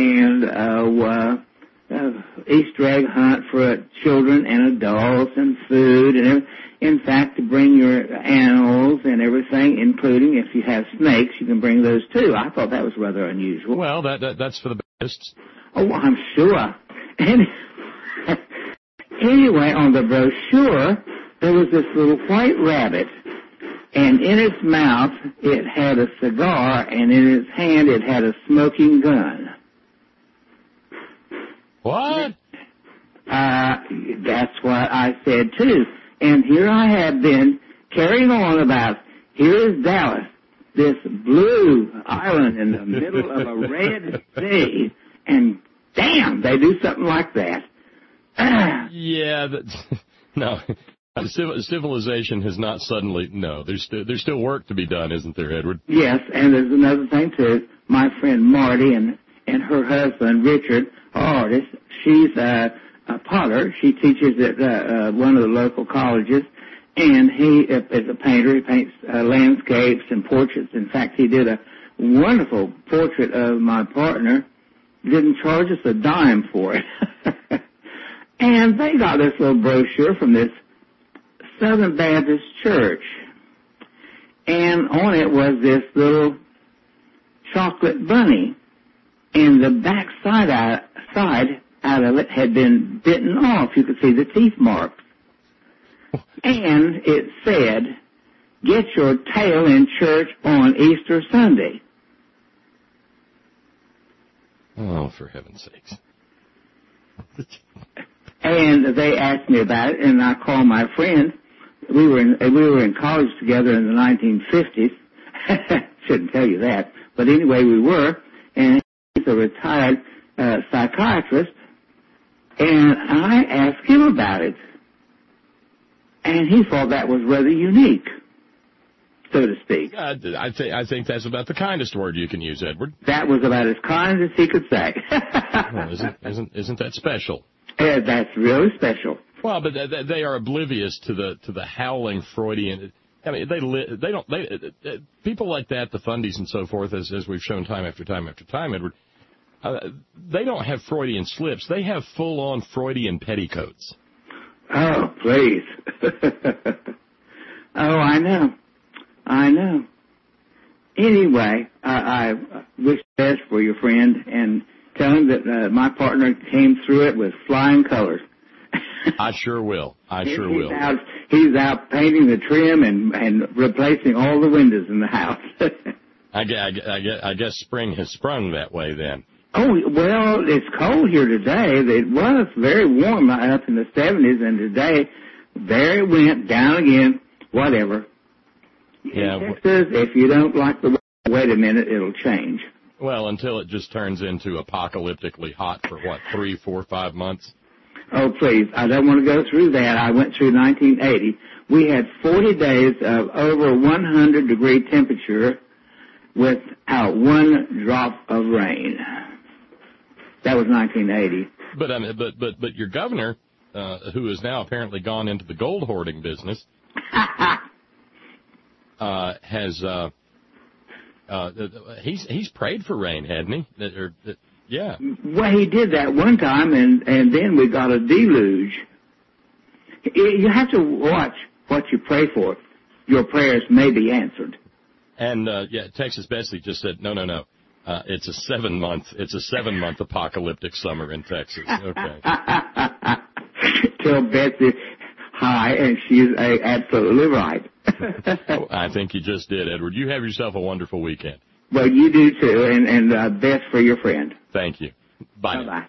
Easter egg hunt for children and adults and food and in fact to bring your animals and everything, including if you have snakes, you can bring those too. I thought that was rather unusual. Well, that's for the Baptists. Oh, I'm sure. And Anyway, on the brochure, there was this little white rabbit, and in its mouth it had a cigar, and in its hand it had a smoking gun. What? That's what I said, too. And here I have been carrying on about, here is Dallas, this blue island in the middle of a red sea, and damn, they do something like that. Yeah, no, civilization has not suddenly, no, there's still work to be done, isn't there, Edward? Yes, and there's another thing, too. My friend Marty and her husband, Richard, are artists. She's a potter. She teaches at one of the local colleges, and he is a painter. He paints landscapes and portraits. In fact, he did a wonderful portrait of my partner. Didn't charge us a dime for it. And they got this little brochure from this Southern Baptist church, and on it was this little chocolate bunny, and the back side out of it had been bitten off. You could see the teeth marks. And it said, "Get your tail in church on Easter Sunday." Oh, for heaven's sakes. And they asked me about it, and I called my friend. We were in college together in the 1950s. Shouldn't tell you that. But anyway, we were, and he's a retired psychiatrist, and I asked him about it. And he thought that was rather unique, so to speak. I think that's about the kindest word you can use, Edward. That was about as kind as he could say. Well, isn't that special? That's really special. Well, but they are oblivious to the howling Freudian. I mean, people like that, the Fundies and so forth, as we've shown time after time after time, Edward. They don't have Freudian slips. They have full-on Freudian petticoats. Oh, please. Oh, I know. Anyway, I wish the best for your friend, and tell him that my partner came through it with flying colors. I sure will. He's out painting the trim and replacing all the windows in the house. I guess spring has sprung that way then. Oh, well, it's cold here today. It was very warm up in the 70s, and today, there it went, down again, whatever. Yeah. In Texas, if you don't like the weather, wait a minute, it'll change. Well, until it just turns into apocalyptically hot for, 3, 4, 5 months? Oh, please, I don't want to go through that. I went through 1980. We had 40 days of over 100-degree temperature without one drop of rain. That was 1980. But your governor, who has now apparently gone into the gold hoarding business, he's prayed for rain, hadn't he? Yeah. Well, he did that one time, and then we got a deluge. You have to watch what you pray for. Your prayers may be answered. And Texas Betsy just said no. It's a 7-month apocalyptic summer in Texas. Okay. Tell Betsy hi, and she's absolutely right. Oh, I think you just did, Edward. You have yourself a wonderful weekend. Well, you do too, and best for your friend. Thank you. Bye. Bye.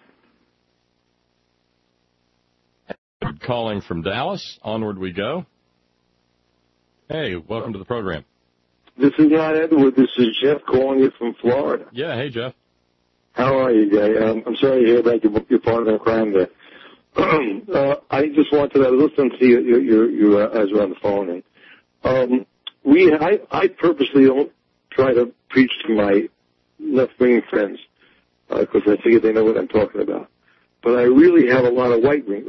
Calling from Dallas. Onward we go. Hey, welcome to the program. This is not Edward. This is Jeff calling you from Florida. Yeah, hey, Jeff. How are you, Jay? I'm sorry to hear about your partner in crime there. I just wanted to listen to you as we're on the phone. And I purposely don't try to preach to my left-wing friends because I figure they know what I'm talking about. But I really have a lot of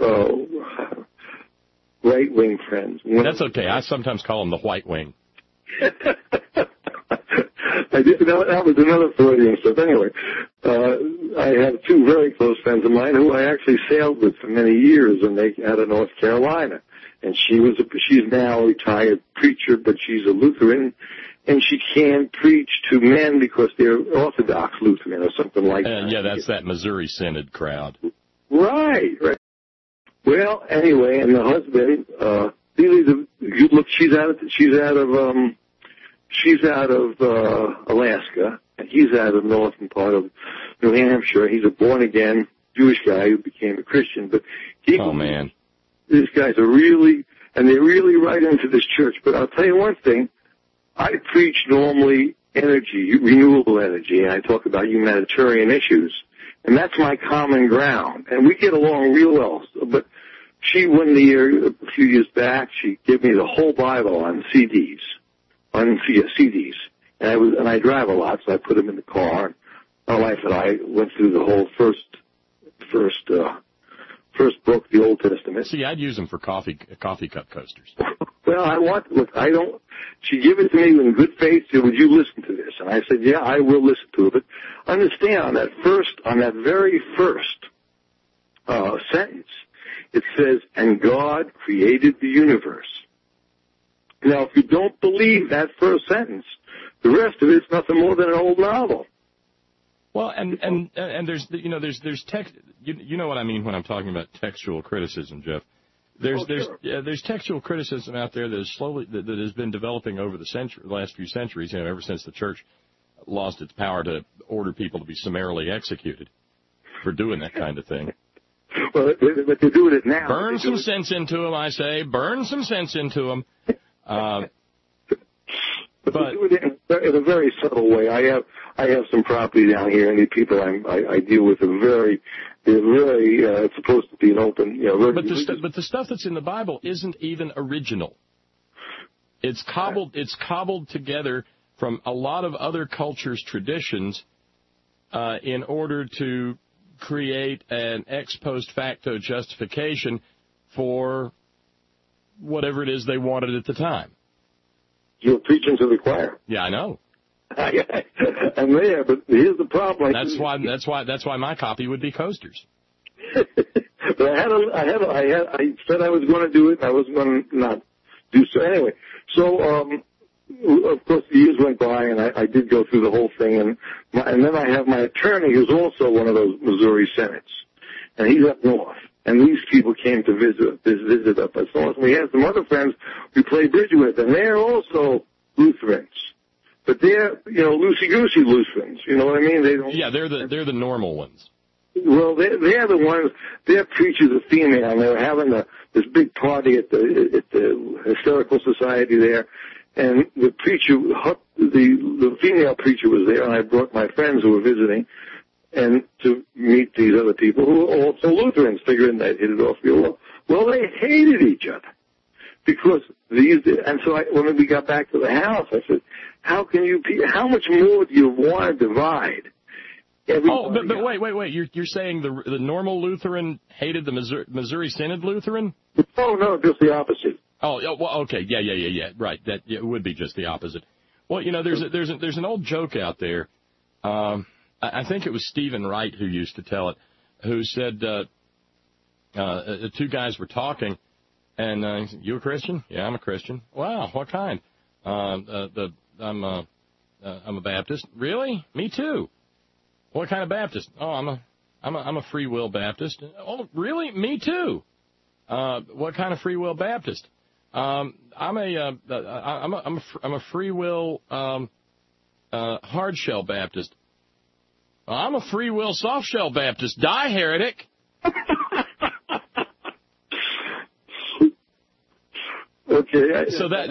right-wing friends. That's okay. I sometimes call them the white wing. That was another Freudian stuff. Anyway, I have two very close friends of mine who I actually sailed with for many years, and they out of North Carolina. And she's now a retired preacher, but she's a Lutheran, and she can't preach to men because they're Orthodox Lutheran or something like that. Yeah, that's that Missouri Synod crowd. Right. Well, Well, anyway, and the husband, you look, she's out of Alaska, and he's out of the northern part of New Hampshire. He's a born-again Jewish guy who became a Christian, but oh man, these guys are really, and they're really right into this church. But I'll tell you one thing, I preach normally energy, renewable energy, and I talk about humanitarian issues, and that's my common ground, and we get along real well. But she, one year, a few years back, she gave me the whole Bible on CDs, and I drive a lot, so I put them in the car. My wife and I went through the whole first book, the Old Testament. See, I'd use them for coffee cup coasters. Well, she gave it to me in good faith. Said, would you listen to this? And I said, yeah, I will listen to it. But understand, on that very first sentence, it says, and God created the universe. Now, if you don't believe that first sentence, the rest of it's nothing more than an old novel. Well, and there's text. You know what I mean when I'm talking about textual criticism, Jeff. There's textual criticism out there that has been developing over the last few centuries. Ever since the church lost its power to order people to be summarily executed for doing that kind of thing. Well, but they're doing it now. Burn some sense into them, I say. Burn some sense into them. But they do it in a very subtle way. I have some property down here, and the people I deal with are very. It's supposed to be an open, But the stuff that's in the Bible isn't even original. It's cobbled together from a lot of other cultures' traditions in order to create an ex post facto justification for whatever it is they wanted at the time. You're preaching to the choir. Yeah, I know. I'm there, but here's the problem. That's why my copy would be coasters. But I said I was going to do it, and I was going to not do so. Anyway, so of course the years went by, and I did go through the whole thing, and then I have my attorney, who's also one of those Missouri Senates, and he's up north. And these people came to visit up us north. We had some other friends we played bridge with, and they're also Lutherans. But they're, loosey-goosey Lutherans. You know what I mean? They don't. Yeah, they're the normal ones. Well, they're the ones. Their preacher's a female, and they were having this big party at the Hysterical Society there, and the preacher, the female preacher was there, and I brought my friends who were visiting, and to meet these other people who were also Lutherans, figuring they'd hit it off real well. Well, they hated each other because and so when we got back to the house, I said, how much more do you want to divide? But wait. You're saying the normal Lutheran hated the Missouri Synod Lutheran? Oh, no, just the opposite. Oh, well, okay. Yeah. Right. It would be just the opposite. Well, there's an old joke out there. I think it was Stephen Wright who used to tell it, who said two guys were talking, and he said, "You a Christian?" "Yeah, I'm a Christian." "Wow, what kind?" I'm a Baptist." "Really? Me too." "What kind of Baptist?" "Oh, I'm a Free Will Baptist." "Oh, really? Me too." "What kind of Free Will Baptist?" I'm a Free Will Hard Shell Baptist." "I'm a Free Will Soft Shell Baptist. Die, heretic." Okay. So I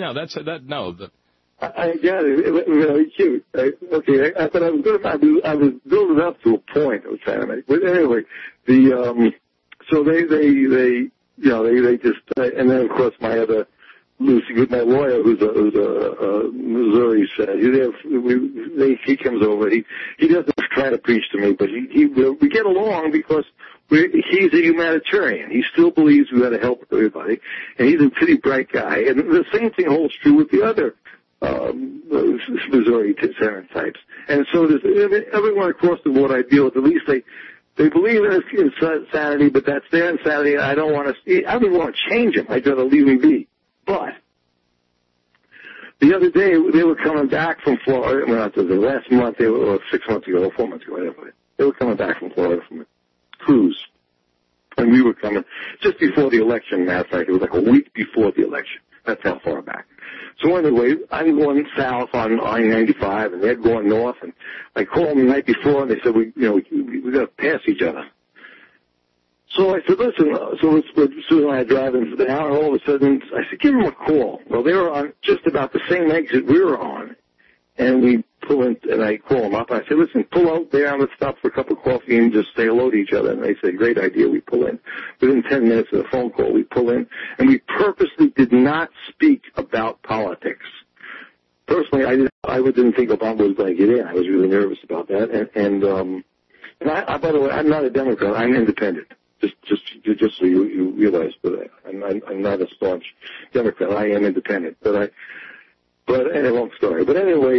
got it. Really cute. Okay. I thought I was building up to a point I was trying to make. But anyway, so they just, and then of course my other Lucy, my lawyer, who's a Missouri Senator, he comes over. He doesn't try to preach to me, but we get along because he's a humanitarian. He still believes we got to help everybody, and he's a pretty bright guy. And the same thing holds true with the other Missouri Senate types. And so does everyone across the board I deal with. At least they believe in insanity, but that's their insanity. I don't want to change them. I'd rather leave them be. But the other day, they were coming back from Florida. The last month, or 6 months ago, or 4 months ago, whatever. They were coming back from Florida from a cruise. And when we were coming, just before the election, matter of fact. It was like a week before the election. That's how far back. So anyway, I'm going south on I-95, and they're going north, and I called them the night before, and they said, we got to pass each other. So I said, listen, so Susan and I are driving for the hour, and all of a sudden, I said, give them a call. Well, they were on just about the same exit we were on, and we pull in, and I call them up. I said, listen, pull out there, let's stop for a cup of coffee and just say hello to each other. And they said, great idea. We pull in. Within 10 minutes of the phone call, we pull in, and we purposely did not speak about politics. Personally, I didn't think Obama was going to get in. I was really nervous about that. And I, by the way, I'm not a Democrat. I'm independent. Just so you realize, but I'm not a staunch Democrat. I am independent. But anyway, long story. But anyway,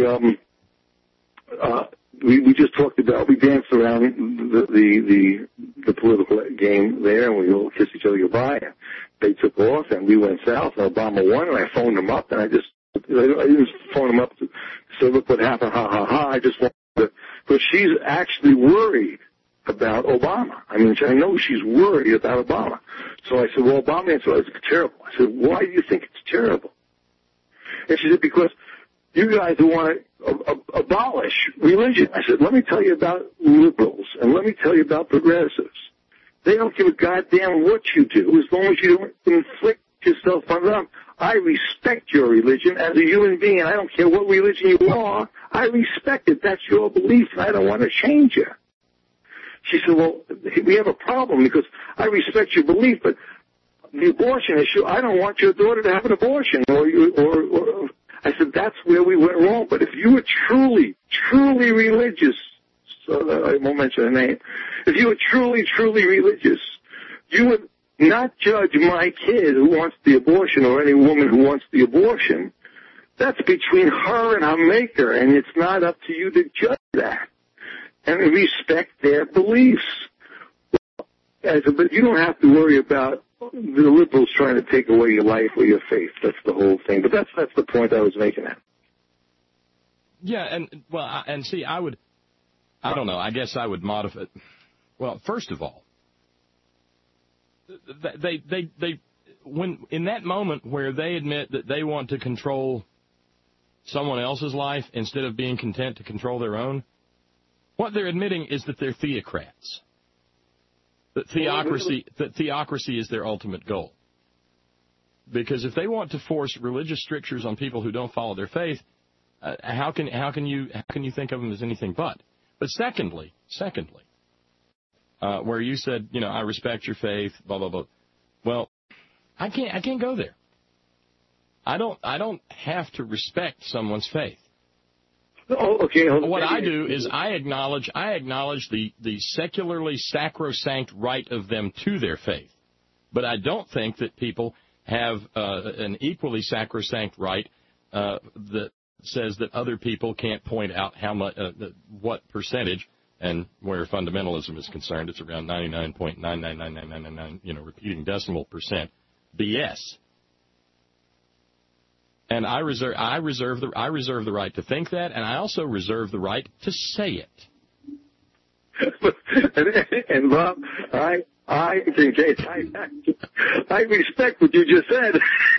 we just talked about, we danced around the political game there, and we all kissed each other goodbye. And they took off, and we went south, and Obama won, and I phoned him up, and I didn't phone him up to say, look what happened, ha, ha, ha. I just wanted to, because she's actually worried about Obama. I mean, I know she's worried about Obama. So I said, well, Obama answered, it's terrible. I said, why do you think it's terrible? And she said, because you guys want to abolish religion. I said, let me tell you about liberals, and let me tell you about progressives. They don't give a goddamn what you do as long as you don't inflict yourself on them. I respect your religion as a human being. I don't care what religion you are. I respect it. That's your belief, and I don't want to change it. She said, well, we have a problem because I respect your belief, but the abortion issue, I don't want your daughter to have an abortion. Or I said, that's where we went wrong. But if you were truly, truly religious, so I won't mention her name, if you were truly, truly religious, you would not judge my kid who wants the abortion or any woman who wants the abortion. That's between her and her maker, and it's not up to you to judge that. And respect their beliefs. But you don't have to worry about the liberals trying to take away your life or your faith. That's the whole thing. But that's the point I was making at. Yeah, and see, I don't know. I guess I would modify it. Well, first of all, they when in that moment where they admit that they want to control someone else's life instead of being content to control their own, what they're admitting is that they're theocrats. That theocracy is their ultimate goal. Because if they want to force religious strictures on people who don't follow their faith, how can you think of them as anything but? But secondly, where you said, I respect your faith, blah blah blah. Well, I can't go there. I don't have to respect someone's faith. Oh, okay. What I do is I acknowledge the secularly sacrosanct right of them to their faith. But I don't think that people have an equally sacrosanct right that says that other people can't point out how much, what percentage, and where fundamentalism is concerned, it's around 99.99999, repeating decimal percent BS. And I reserve the right to think that, and I also reserve the right to say it. And Bob, I respect what you just said.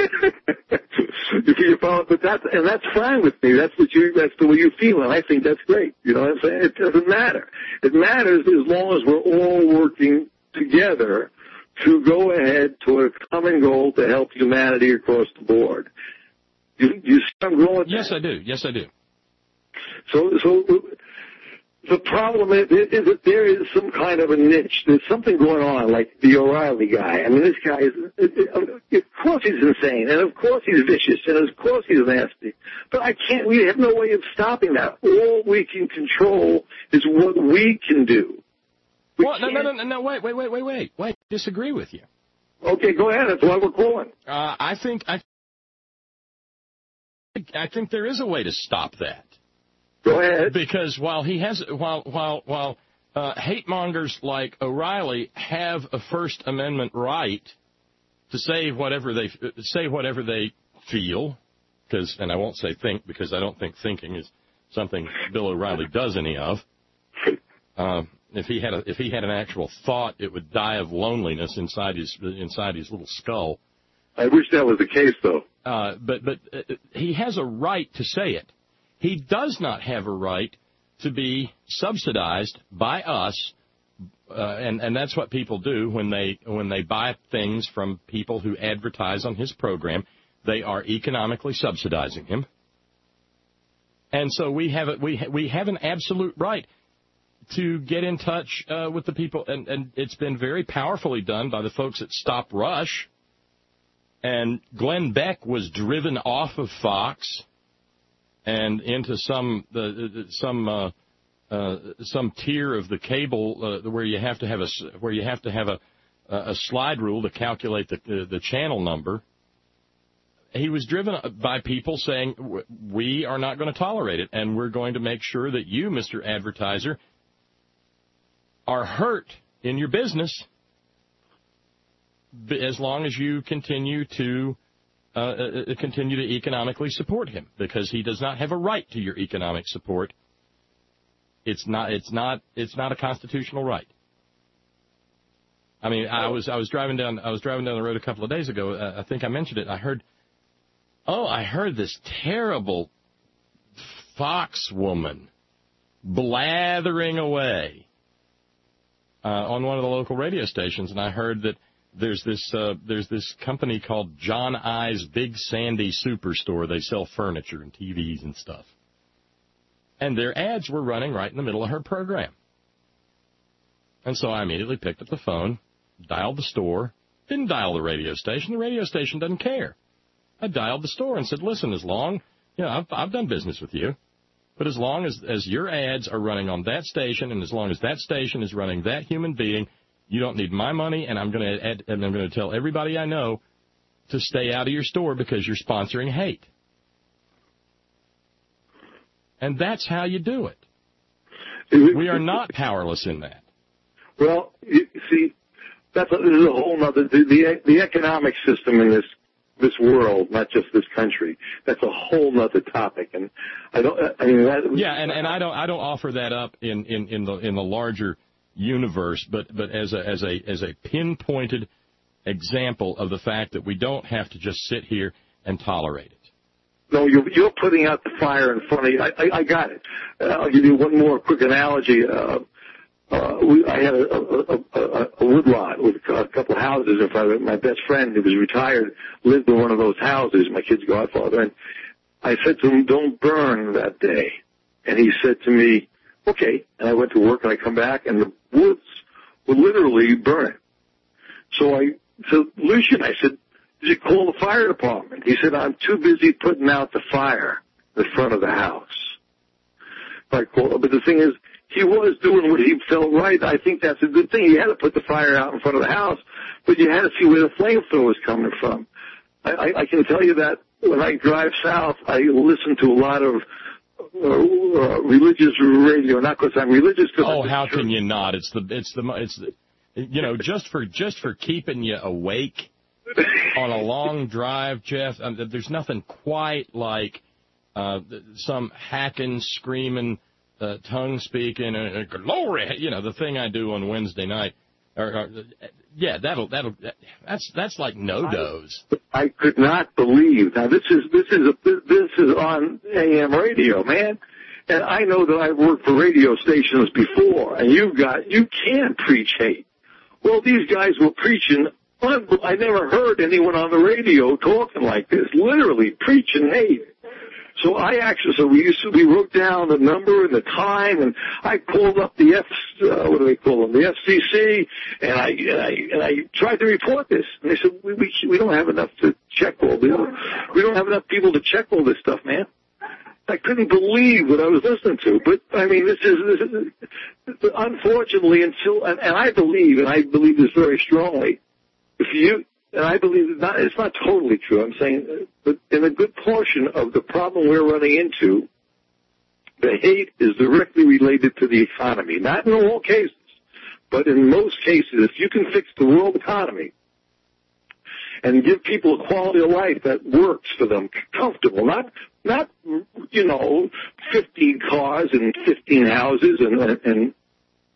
But that's fine with me. That's the way you feel, and I think that's great. You know what I'm saying? It doesn't matter. It matters as long as we're all working together to go ahead toward a common goal to help humanity across the board. You see I'm going with that? Yes, I do. So the problem is that there is some kind of a niche. There's something going on, like the O'Reilly guy. I mean, this guy is, of course he's insane, and of course he's vicious, and of course he's nasty. But we have no way of stopping that. All we can control is what we can do. No, wait. I disagree with you. Okay, go ahead. That's why we're calling. I think there is a way to stop that. Go ahead. Because while hate mongers like O'Reilly have a First Amendment right to say whatever they feel, and I won't say think because I don't think thinking is something Bill O'Reilly does any of. If he had an actual thought, it would die of loneliness inside his little skull. I wish that was the case, though. But he has a right to say it. He does not have a right to be subsidized by us, and that's what people do when they buy things from people who advertise on his program. They are economically subsidizing him, and so we have an absolute right to get in touch with the people, and it's been very powerfully done by the folks at Stop Rush. And Glenn Beck was driven off of Fox and into some tier of the cable where you have to have a slide rule to calculate the channel number. He was driven by people saying, we are not going to tolerate it, and we're going to make sure that you, Mr. Advertiser, are hurt in your business as long as you continue to economically support him, because he does not have a right to your economic support. It's not a constitutional right. I mean, I was driving down the road a couple of days ago. I think I mentioned it. I heard this terrible Fox woman blathering away on one of the local radio stations, and I heard that there's this company called John I's Big Sandy Superstore. They sell furniture and TVs and stuff. And their ads were running right in the middle of her program. And so I immediately picked up the phone, dialed the store, didn't dial the radio station. The radio station doesn't care. I dialed the store and said, listen, I've done business with you, but as long as your ads are running on that station and as long as that station is running that human being, you don't need my money, and I'm going to tell everybody I know to stay out of your store because you're sponsoring hate. And that's how you do it. We are not powerless in that. Well, you see, this is a whole other. The economic system in this world, not just this country, that's a whole other topic. And I don't don't offer that up in the larger universe, but as a pinpointed example of the fact that we don't have to just sit here and tolerate it. No, you're putting out the fire in front of you. I got it. I'll give you one more quick analogy. I had a woodlot with a couple of houses in front of it. My best friend, who was retired, lived in one of those houses, my kid's godfather. And I said to him, don't burn that day. And he said to me, okay. And I went to work, and I come back, and the woods were literally burning. So I said, Lucian, I said, did you call the fire department? He said, I'm too busy putting out the fire in front of the house. But the thing is, he was doing what he felt right. I think that's a good thing. He had to put the fire out in front of the house, but you had to see where the flamethrower was coming from. I can tell you that when I drive south, I listen to a lot of religious radio, not because I'm religious. How can you not? It's just for keeping you awake on a long drive, Jeff. There's nothing quite like some hacking, screaming, tongue speaking, glory. The thing I do on Wednesday night. That's like no-dos. I could not believe. Now this is on AM radio, man. And I know that I've worked for radio stations before, and you can't preach hate. Well, these guys were preaching. I never heard anyone on the radio talking like this, literally preaching hate. So we wrote down the number and the time, and I called up the the FCC, and I tried to report this. And they said, we don't have enough to check all this. We don't have enough people to check all this stuff, man. I couldn't believe what I was listening to. But I mean, this is unfortunately and I believe this very strongly. And I believe it's not totally true. I'm saying, but in a good portion of the problem we're running into, the hate is directly related to the economy. Not in all cases, but in most cases, if you can fix the world economy and give people a quality of life that works for them, comfortable, not 15 cars and 15 houses and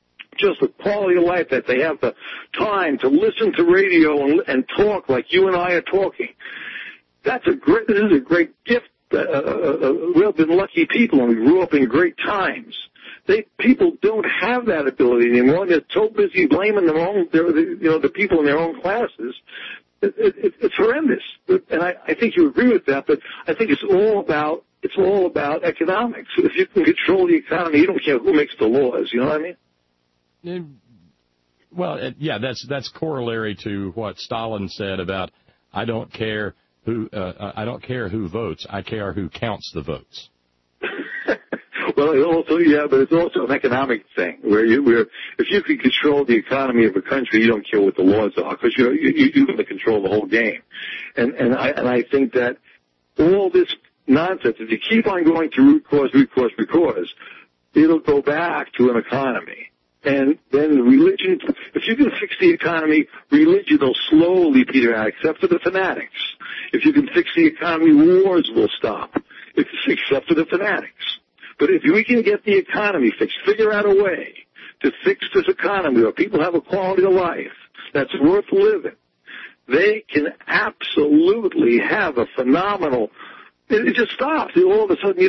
just the quality of life, that they have the time to listen to radio and talk like you and I are talking. This is a great gift. We've been lucky people, and we grew up in great times. People don't have that ability anymore. They're so busy blaming the people in their own classes. It's horrendous. And I think you agree with that, but I think it's all about economics. If you can control the economy, you don't care who makes the laws. You know what I mean? Well, yeah, that's corollary to what Stalin said about I don't care who votes. I care who counts the votes. Well, but it's also an economic thing where if you can control the economy of a country, you don't care what the laws are because you're going to control the whole game. And I think that all this nonsense, if you keep on going to root cause, it'll go back to an economy. And then religion, if you can fix the economy, religion will slowly peter out, except for the fanatics. If you can fix the economy, wars will stop, except for the fanatics. But if we can get the economy fixed, figure out a way to fix this economy where people have a quality of life that's worth living, they can absolutely have a phenomenal. It just stops. All of a sudden,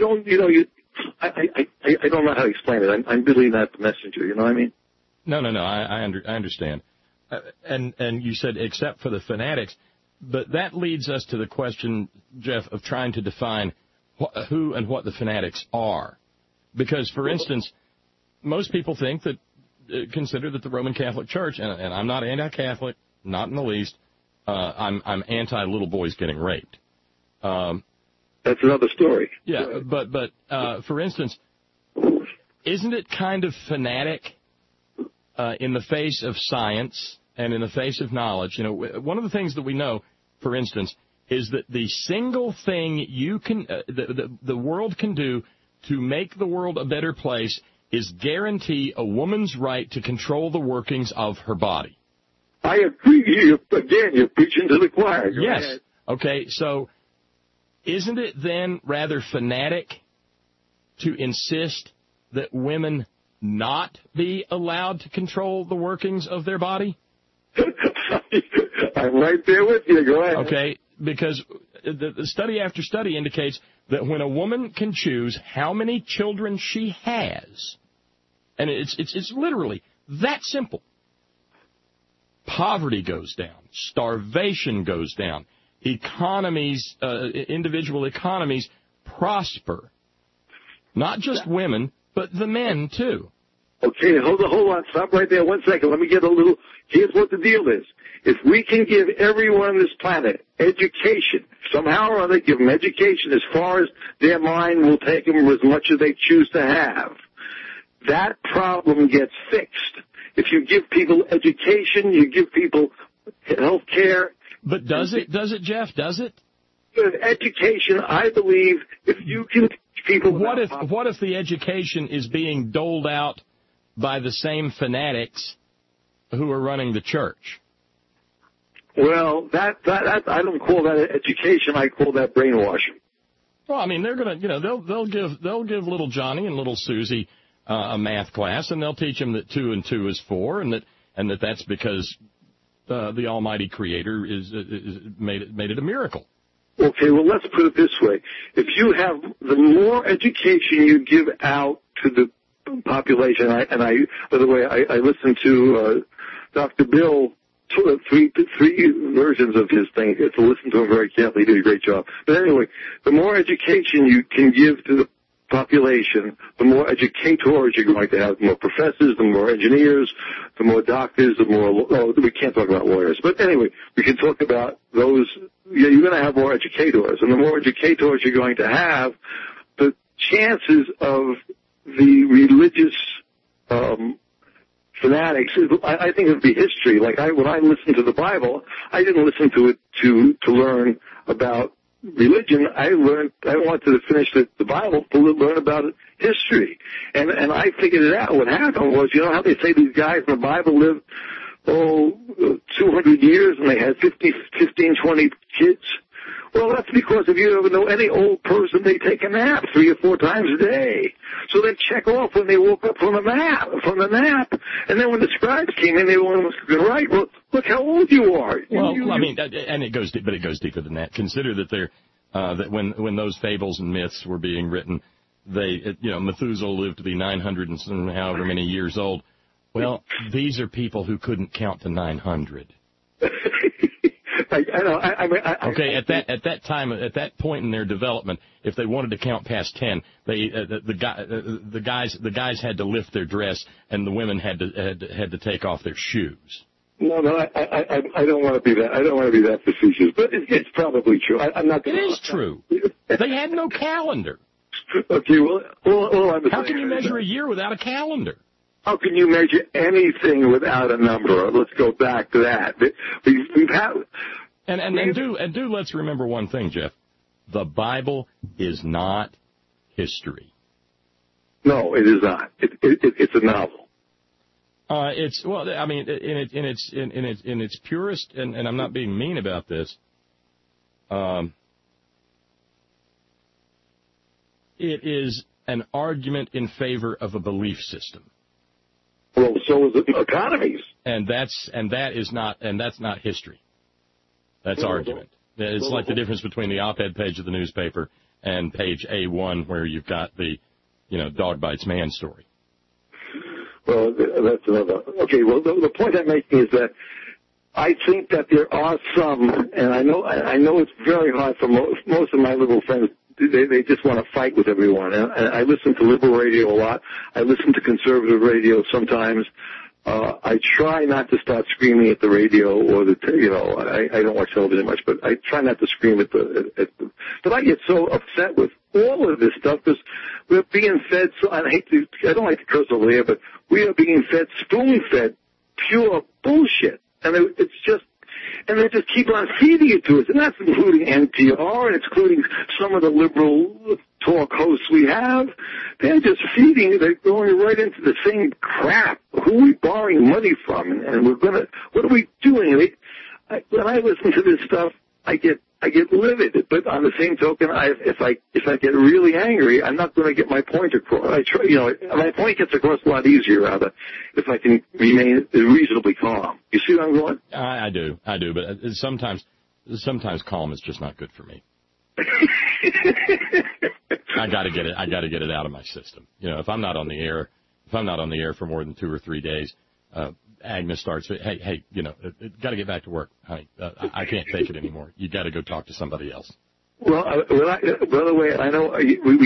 I don't know how to explain it. I'm really not the messenger. You know what I mean? No. I understand. And you said except for the fanatics, but that leads us to the question, Jeff, of trying to define who and what the fanatics are. Because, for instance, most people think that, consider that the Roman Catholic Church, and I'm not anti-Catholic, not in the least, I'm anti-little boys getting raped. That's another story. Yeah, but for instance, isn't it kind of fanatic in the face of science and in the face of knowledge? You know, one of the things that we know, for instance, is that the single thing you can, the world can do to make the world a better place is guarantee a woman's right to control the workings of her body. I agree. You're preaching to the choir. Yes. Ahead. Okay, so isn't it then rather fanatic to insist that women not be allowed to control the workings of their body? I'm right there with you. Go ahead. Okay, because the study after study indicates that when a woman can choose how many children she has, and it's literally that simple, poverty goes down, starvation goes down, economies, individual economies prosper. Not just women, but the men too. Okay, hold on. Stop right there 1 second. Let me get here's what the deal is. If we can give everyone on this planet education, somehow or other give them education as far as their mind will take them as much as they choose to have, that problem gets fixed. If you give people education, you give people health care. But does it, Jeff? Does it? Education, I believe, if you can people. What if the education is being doled out by the same fanatics who are running the church? Well, that I don't call that education. I call that brainwashing. Well, I mean, they're gonna, they'll give little Johnny and little Susie a math class, and they'll teach them that 2 and 2 is 4, and that's because the Almighty Creator is made it a miracle. Okay, well, let's put it this way: if you have the more education you give out to the population, by the way, I listened to Dr. Bill. Three versions of his thing. To listen to him very carefully. He did a great job. But anyway, the more education you can give to the population, the more educators you're going to have, the more professors, the more engineers, the more doctors, the more, we can't talk about lawyers. But anyway, we can talk about those. Yeah, you're going to have more educators. And the more educators you're going to have, the chances of the religious, fanatics, I think it would be history. Like when I listened to the Bible, I didn't listen to it to learn about religion. I wanted to finish the Bible to learn about history. And I figured it out. What happened was, you know how they say these guys in the Bible lived, 200 years and they had 15, 20 kids? Well, that's because if you ever know any old person, they take a nap 3 or 4 times a day. So they check off when they woke up from the nap. And then when the scribes came in, they were right. Well, look how old you are. Well, I mean, and it goes deeper than that. Consider that that when those fables and myths were being written, Methuselah lived to be 900 and however many years old. Well, these are people who couldn't count to 900. Okay, at that point in their development, if they wanted to count past 10, the guys had to lift their dress, and the women had to take off their shoes. No, I don't want to be that. I don't want to be that facetious, but it's probably true. I'm not. It is true. They had no calendar. Okay, well, how can you measure a year without a calendar? How can you measure anything without a number? Let's go back to that. We've had. And let's remember one thing, Jeff. The Bible is not history. No, it is not. It's a novel. In its purest, and I'm not being mean about this. It is an argument in favor of a belief system. Well, so is economies. And that's not history. That's argument. It's like the difference between the op-ed page of the newspaper and page A1 where you've got the, dog bites man story. Well, that's another. Okay, well, the point I'm making is that I think that there are some, and I know it's very hard for most of my liberal friends. They just want to fight with everyone. And I listen to liberal radio a lot. I listen to conservative radio sometimes. I try not to start screaming at the radio or I don't watch television much, but I try not to scream at but I get so upset with all of this stuff because we're being fed, I don't like to curse over here, but we are being fed, spoon-fed, pure bullshit. And it's just, and they just keep on feeding it to us. And that's including NPR, and it's including some of the liberal talk hosts we have. They're just feeding, they're going right into the same crap. Who are we borrowing money from? And what are we doing? When I listen to this stuff, I get livid. But on the same token, if I get really angry, I'm not going to get my point across. My point gets across a lot easier, rather, if I can remain reasonably calm. You see where I'm going? I do. But sometimes calm is just not good for me. I got to get it out of my system. If I'm not on the air for more than 2 or 3 days, Agnes starts, hey, got to get back to work, honey. I can't take it anymore. You got to go talk to somebody else. Well, by the way, I know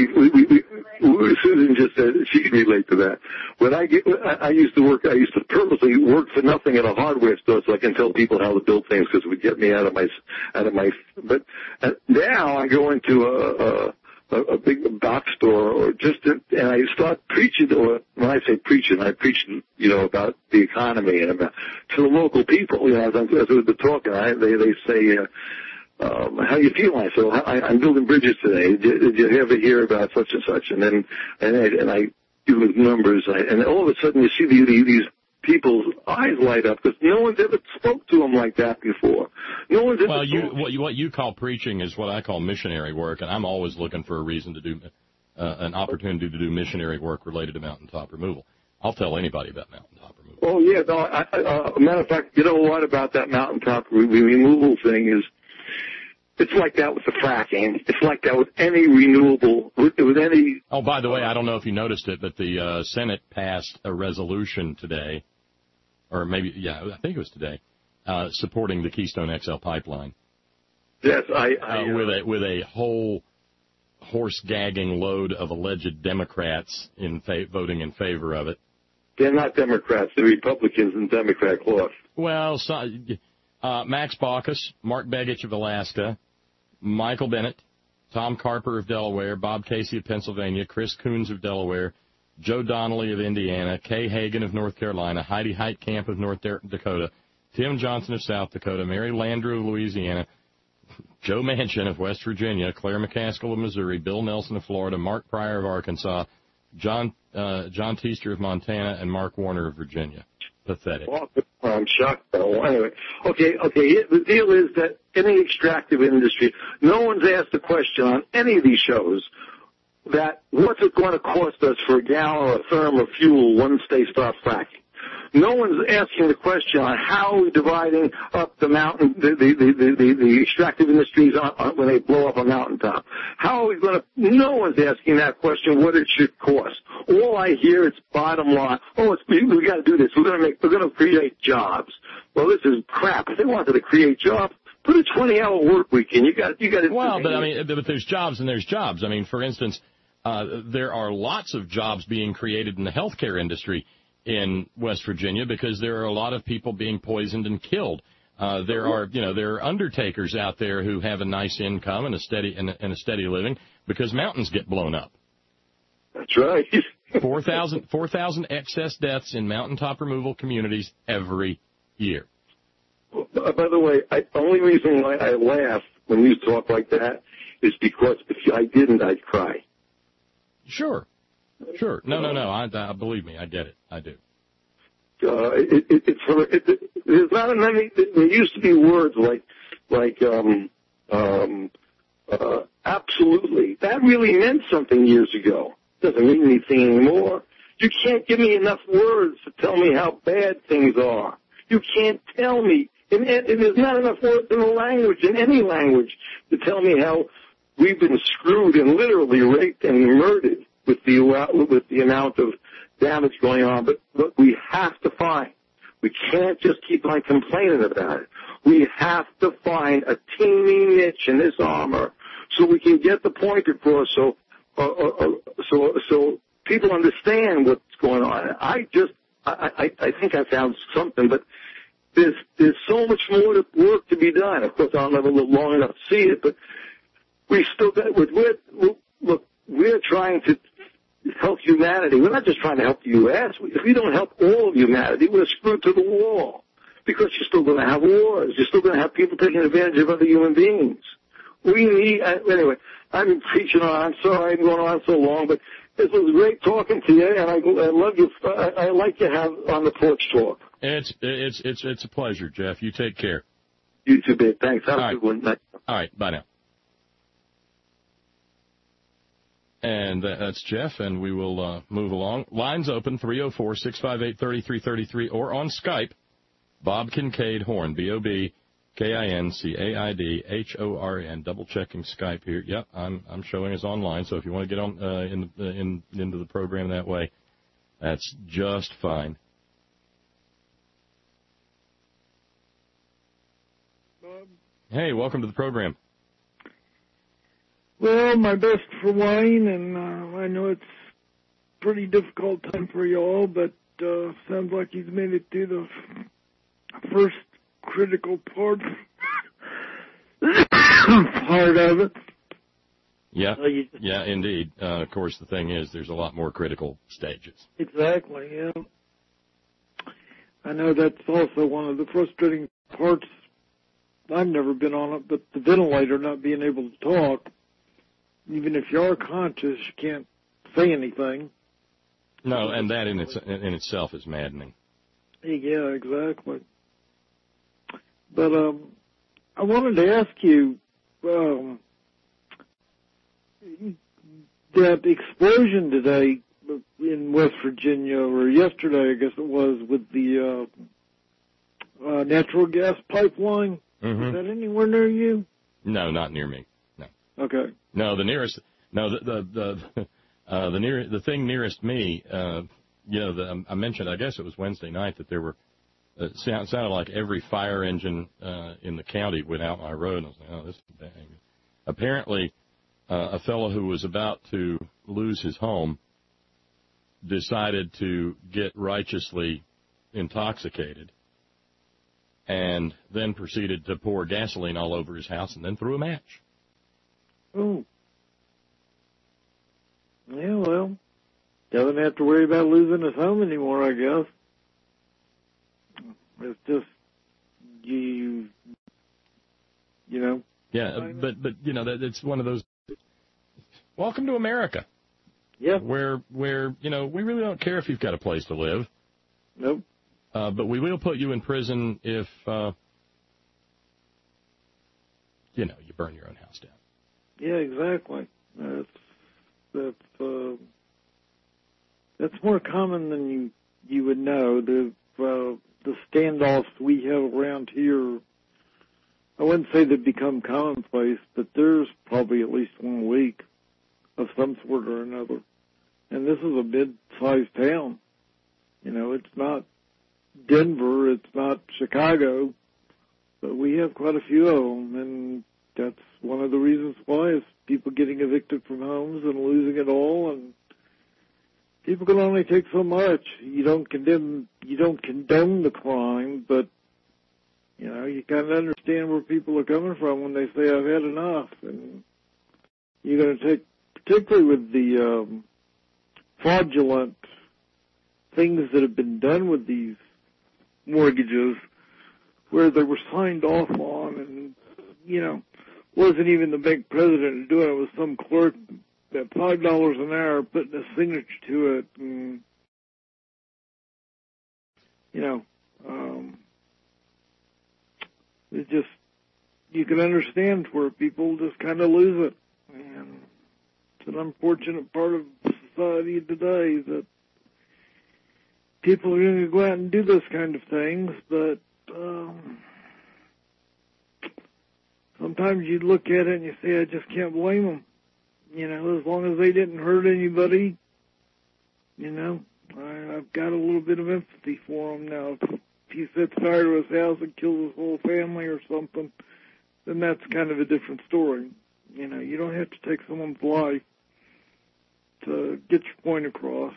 Susan just said she can relate to that. When I used to purposely work for nothing at a hardware store so I can tell people how to build things because it would get me out of my. But now I go into a big box store and I start preaching, or when I say preaching, I preach, about the economy and about to the local people. As we've been talking, they say, how do you feel? I said, well, I'm building bridges today. Did you ever hear about such and such? And then, and I give them numbers, and all of a sudden you see these people's eyes light up because no one's ever spoke to them like that before. No one's ever. Well, what you call preaching is what I call missionary work, and I'm always looking for a reason to do an opportunity to do missionary work related to mountaintop removal. I'll tell anybody about mountaintop removal. Oh yeah, no. Matter of fact, you know what about that mountaintop removal thing is. It's like that with the fracking. It's like that with any renewable, with any... Oh, by the way, I don't know if you noticed it, but the Senate passed a resolution today, or maybe, I think it was today, supporting the Keystone XL pipeline. Yes, with a whole horse-gagging load of alleged Democrats voting in favor of it. They're not Democrats. They're Republicans in Democrat cloth. Well, Max Baucus, Mark Begich of Alaska, Michael Bennett, Tom Carper of Delaware, Bob Casey of Pennsylvania, Chris Coons of Delaware, Joe Donnelly of Indiana, Kay Hagan of North Carolina, Heidi Heitkamp of North Dakota, Tim Johnson of South Dakota, Mary Landrieu of Louisiana, Joe Manchin of West Virginia, Claire McCaskill of Missouri, Bill Nelson of Florida, Mark Pryor of Arkansas, John Teester of Montana, and Mark Warner of Virginia. pathetic. Well, I'm shocked, though. Anyway, okay. The deal is that in the extractive industry, no one's asked the question on any of these shows that what's it going to cost us for a gallon or a therm of fuel once they start fracking. No one's asking the question on how are we dividing up the mountain, the extractive industries when they blow up a mountaintop. How are we going to? No one's asking that question. What it should cost. All I hear is bottom line. Oh, we got to do this. We're going to create jobs. Well, this is crap. If they wanted to create jobs, put a 20-hour work week in. You got. Well, but there's jobs and there's jobs. I mean, for instance, there are lots of jobs being created in the healthcare industry in West Virginia because there are a lot of people being poisoned and killed. There are undertakers out there who have a nice income and a steady living because mountains get blown up. That's right. 4,000 excess deaths in mountaintop removal communities every year. By the way, the only reason why I laugh when you talk like that is because if I didn't, I'd cry. Sure. No. Believe me, I get it. I do. There's not many. There used to be words like absolutely. That really meant something years ago. Doesn't mean anything anymore. You can't give me enough words to tell me how bad things are. You can't tell me. And there's not enough words in the language, in any language, to tell me how we've been screwed and literally raped and murdered with the amount of damage going on. But we have to find. We can't just keep on complaining about it. We have to find a teeny niche in this armor so we can get the point across so people understand what's going on. I think I found something, but there's so much more work to be done. Of course, I'll never live long enough to see it, but we still got. We're trying to help humanity. We're not just trying to help the U.S. If we don't help all of humanity, we're screwed to the wall because you're still going to have wars. You're still going to have people taking advantage of other human beings. We need, anyway, I've been preaching on. I'm sorry I'm going on so long, but this was great talking to you, and I love you. I like to have on the porch talk. It's a pleasure, Jeff. You take care. You too, babe. Thanks. Have a good one. All right. Bye now. And that's Jeff, and we will move along. Lines open, 304-658-3333, or on Skype, Bob Kincaid Horn, BobKincaidHorn, double-checking Skype here. Yep, I'm showing us online, so if you want to get on into the program that way, that's just fine. Bob? Hey, welcome to the program. Well, my best for Wayne, and I know it's a pretty difficult time for you all, but sounds like he's made it through the first critical part of it. Yeah, yeah, indeed. Of course, the thing is, there's a lot more critical stages. Exactly, yeah. I know that's also one of the frustrating parts. I've never been on it, but the ventilator, not being able to talk. Even if you are conscious, you can't say anything. No, and that in itself is maddening. Yeah, exactly. But I wanted to ask you, that explosion today in West Virginia, or yesterday, I guess it was, with the natural gas pipeline. Mm-hmm. Is that anywhere near you? No, not near me. No. Okay. No, the thing nearest me, I mentioned, I guess it was Wednesday night, that there were, it sounded like every fire engine in the county went out my road, and I was like, oh, this is bad. Apparently, a fellow who was about to lose his home decided to get righteously intoxicated and then proceeded to pour gasoline all over his house and then threw a match. Oh. Yeah, well, doesn't have to worry about losing his home anymore, I guess. It's just, you know. Yeah, but it's one of those, welcome to America. Yeah. Where we really don't care if you've got a place to live. Nope. But we will put you in prison if, you burn your own house down. Yeah, exactly. That's more common than you would know. The standoffs we have around here, I wouldn't say they've become commonplace, but there's probably at least one a week of some sort or another. And this is a mid-sized town. It's not Denver, it's not Chicago, but we have quite a few of them, and that's one of the reasons why is people getting evicted from homes and losing it all, and people can only take so much. You don't condone the crime, but you kind of understand where people are coming from when they say, I've had enough. And you're going to take, particularly with the fraudulent things that have been done with these mortgages, where they were signed off on and, wasn't even the bank president doing it. It was some clerk at $5 an hour putting a signature to it. And, it's just, you can understand where people just kind of lose it. And it's an unfortunate part of society today that people are going to go out and do those kind of things, but sometimes you look at it and you say, I just can't blame them. As long as they didn't hurt anybody, I've got a little bit of empathy for them now. If he sets fire to his house and kills his whole family or something, then that's kind of a different story. You don't have to take someone's life to get your point across.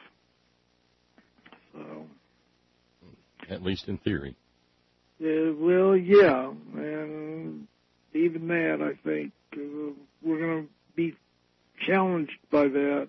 So, at least in theory. Yeah, well, yeah, and even that, I think, we're going to be challenged by that.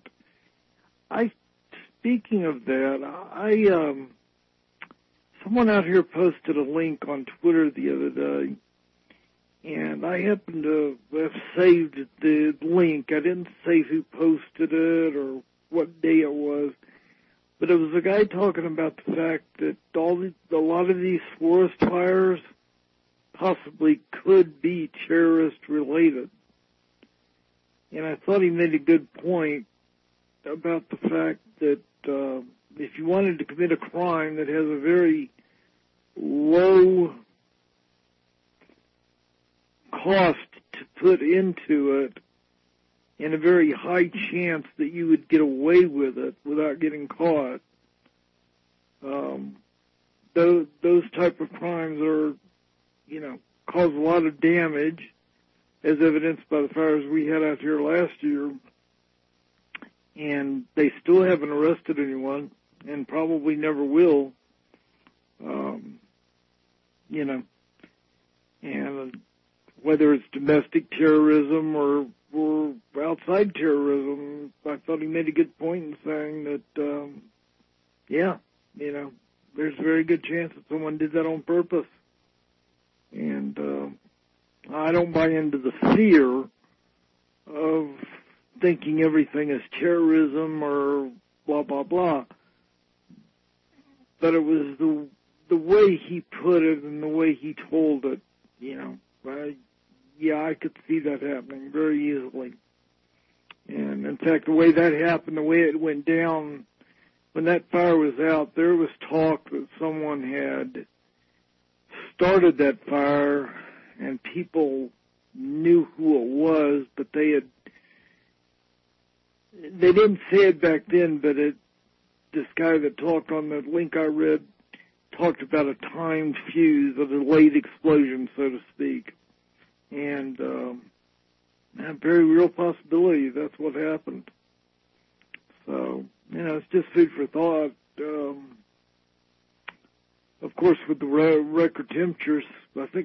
Speaking of that, someone out here posted a link on Twitter the other day, and I happened to have saved the link. I didn't say who posted it or what day it was, but it was a guy talking about the fact that a lot of these forest fires possibly could be terrorist-related. And I thought he made a good point about the fact that if you wanted to commit a crime that has a very low cost to put into it and a very high chance that you would get away with it without getting caught, those type of crimes are, cause a lot of damage, as evidenced by the fires we had out here last year. And they still haven't arrested anyone, and probably never will. And whether it's domestic terrorism or outside terrorism, I thought he made a good point in saying that, there's a very good chance that someone did that on purpose. And I don't buy into the fear of thinking everything is terrorism or blah, blah, blah. But it was the way he put it and the way he told it, I could see that happening very easily. And, in fact, the way that happened, the way it went down, when that fire was out, there was talk that someone had started that fire and people knew who it was, but they didn't say it back then, but this guy that talked on the link I read talked about a timed fuse, a delayed explosion, so to speak. And a very real possibility that's what happened. So, it's just food for thought. Of course, with the record temperatures, I think,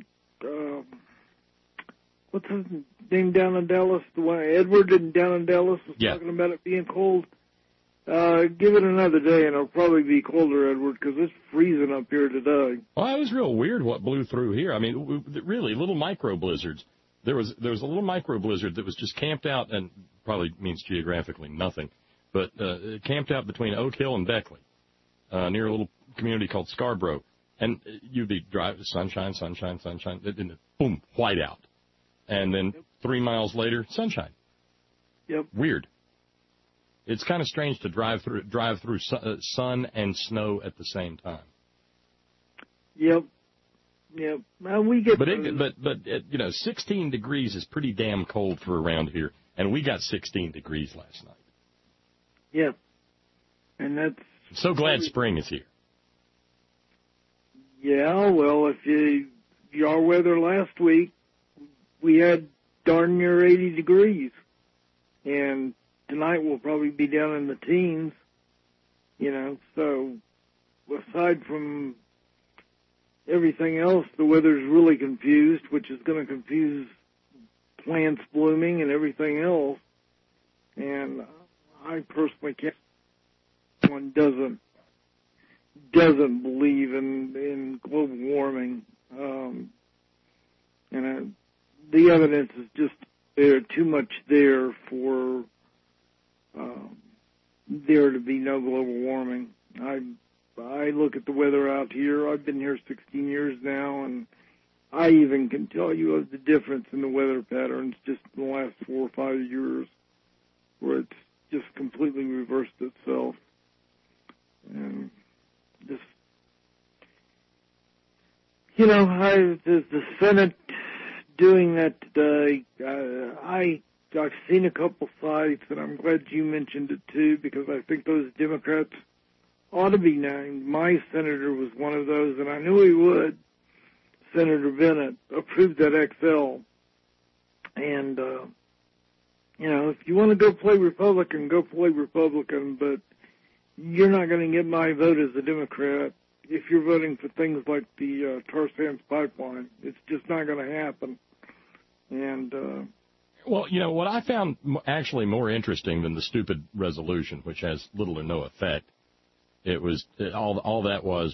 what's his name down in Dallas? The one Edward down in Dallas was talking about it being cold. Give it another day, and it'll probably be colder, Edward, because it's freezing up here today. Well, it was real weird what blew through here. I mean, really, little micro blizzards. There was a little micro blizzard that was just camped out, and probably means geographically nothing, but camped out between Oak Hill and Beckley, near a little community called Scarborough. And you'd be driving, sunshine, and boom, whiteout. And then 3 miles later, sunshine. Yep. Weird. It's kind of strange to drive through sun and snow at the same time. Yep. Now we get. But 16 degrees is pretty damn cold for around here, and we got 16 degrees last night. Yeah. And that's. So glad spring is here. Yeah, well, our weather last week, we had darn near 80 degrees. And tonight we'll probably be down in the teens, so aside from everything else, the weather's really confused, which is going to confuse plants blooming and everything else. And I personally can't, one doesn't believe in global warming. The evidence is just too much there for there to be no global warming. I look at the weather out here. I've been here 16 years now, and I even can tell you of the difference in the weather patterns just in the last 4 or 5 years, where it's just completely reversed itself. And just, the Senate doing that today, I've seen a couple sites, and I'm glad you mentioned it too, because I think those Democrats ought to be named. My senator was one of those, and I knew he would. Senator Bennett approved that XL. And, if you want to go play Republican, go play Republican, but you're not going to get my vote as a Democrat if you're voting for things like the tar sands pipeline. It's just not going to happen. And well, what I found actually more interesting than the stupid resolution, which has little or no effect, all that was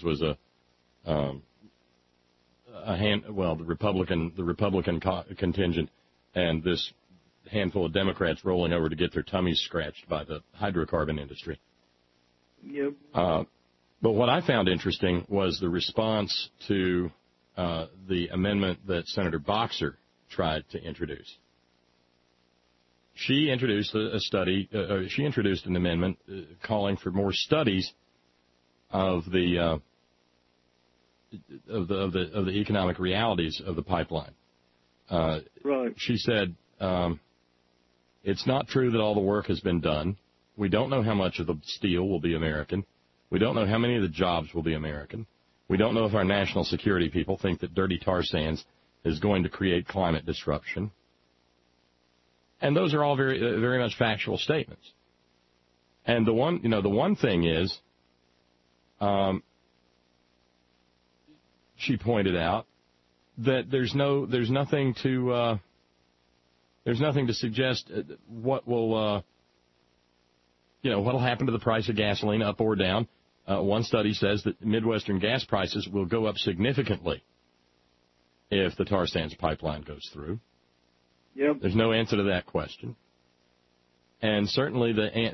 the Republican contingent and this handful of Democrats rolling over to get their tummies scratched by the hydrocarbon industry. Yep. But what I found interesting was the response to the amendment that Senator Boxer tried to introduce. She introduced she introduced an amendment calling for more studies of the economic realities of the pipeline. Right. She said, it's not true that all the work has been done. We don't know how much of the steel will be American. We don't know how many of the jobs will be American. We don't know if our national security people think that dirty tar sands is going to create climate disruption. And those are all very, very much factual statements. And the one thing is, she pointed out that there's nothing to suggest what will, what'll happen to the price of gasoline, up or down. One study says that Midwestern gas prices will go up significantly if the tar sands pipeline goes through. Yep. There's no answer to that question. And certainly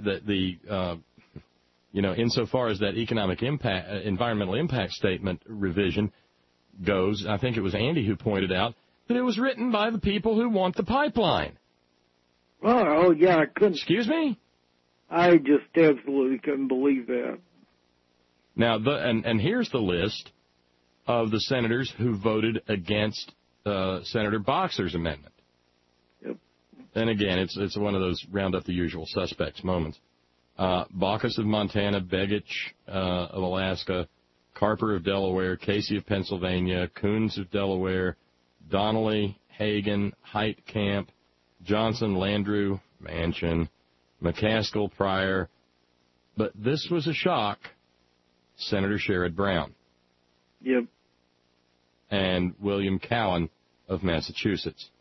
insofar as that economic impact, environmental impact statement revision goes, I think it was Andy who pointed out that it was written by the people who want the pipeline. Oh yeah, I couldn't. Excuse me? I just absolutely couldn't believe that. Now, and here's the list of the senators who voted against Senator Boxer's amendment. Yep. And again, it's one of those round up the usual suspects moments. Baucus of Montana, Begich of Alaska, Carper of Delaware, Casey of Pennsylvania, Coons of Delaware, Donnelly, Hagan, Heitkamp, Johnson, Landrieu, Manchin, McCaskill, Pryor. But this was a shock, Senator Sherrod Brown. Yep. And William Cowan of Massachusetts.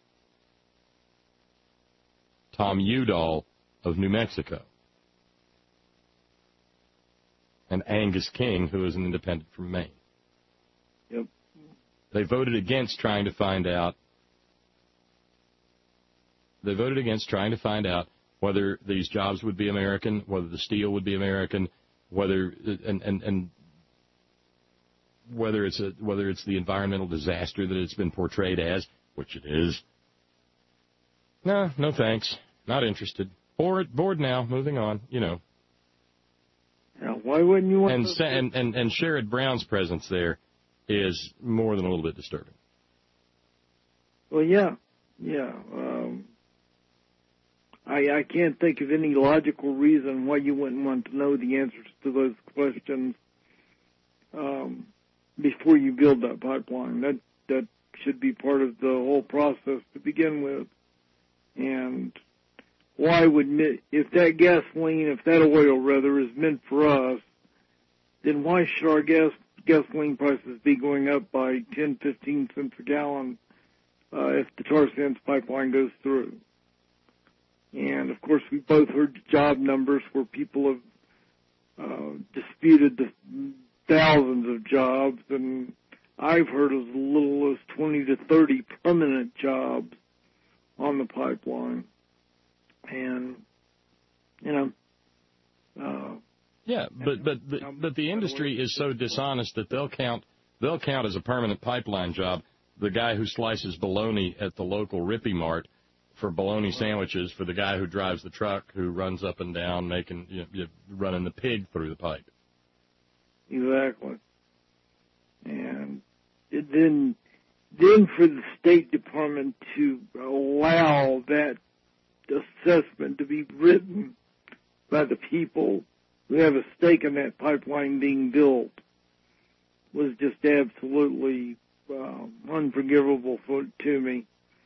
Tom Udall of New Mexico. And Angus King, who is an independent from Maine. Yep. They voted against trying to find out whether these jobs would be American, whether the steel would be American, whether and whether it's the environmental disaster that it's been portrayed as, which it is. No thanks. Not interested. Bored now. Moving on. Now, why wouldn't you want and Sherrod Brown's presence there is more than a little bit disturbing. Well, yeah. I can't think of any logical reason why you wouldn't want to know the answers to those questions before you build that pipeline. That should be part of the whole process to begin with. And why would, if that gasoline, if that oil rather, is meant for us, then why should our gasoline prices be going up by 10, 15 cents a gallon if the tar sands pipeline goes through? And, of course, we both heard job numbers where people have disputed the thousands of jobs, and I've heard as little as 20 to 30 permanent jobs on the pipeline. And, but the industry is so dishonest that they'll count as a permanent pipeline job the guy who slices bologna at the local Rippy Mart for bologna sandwiches for the guy who drives the truck who runs up and down running the pig through the pipe. Exactly. And then for the State Department to allow that assessment to be written by the people who have a stake in that pipeline being built was just absolutely unforgivable to me.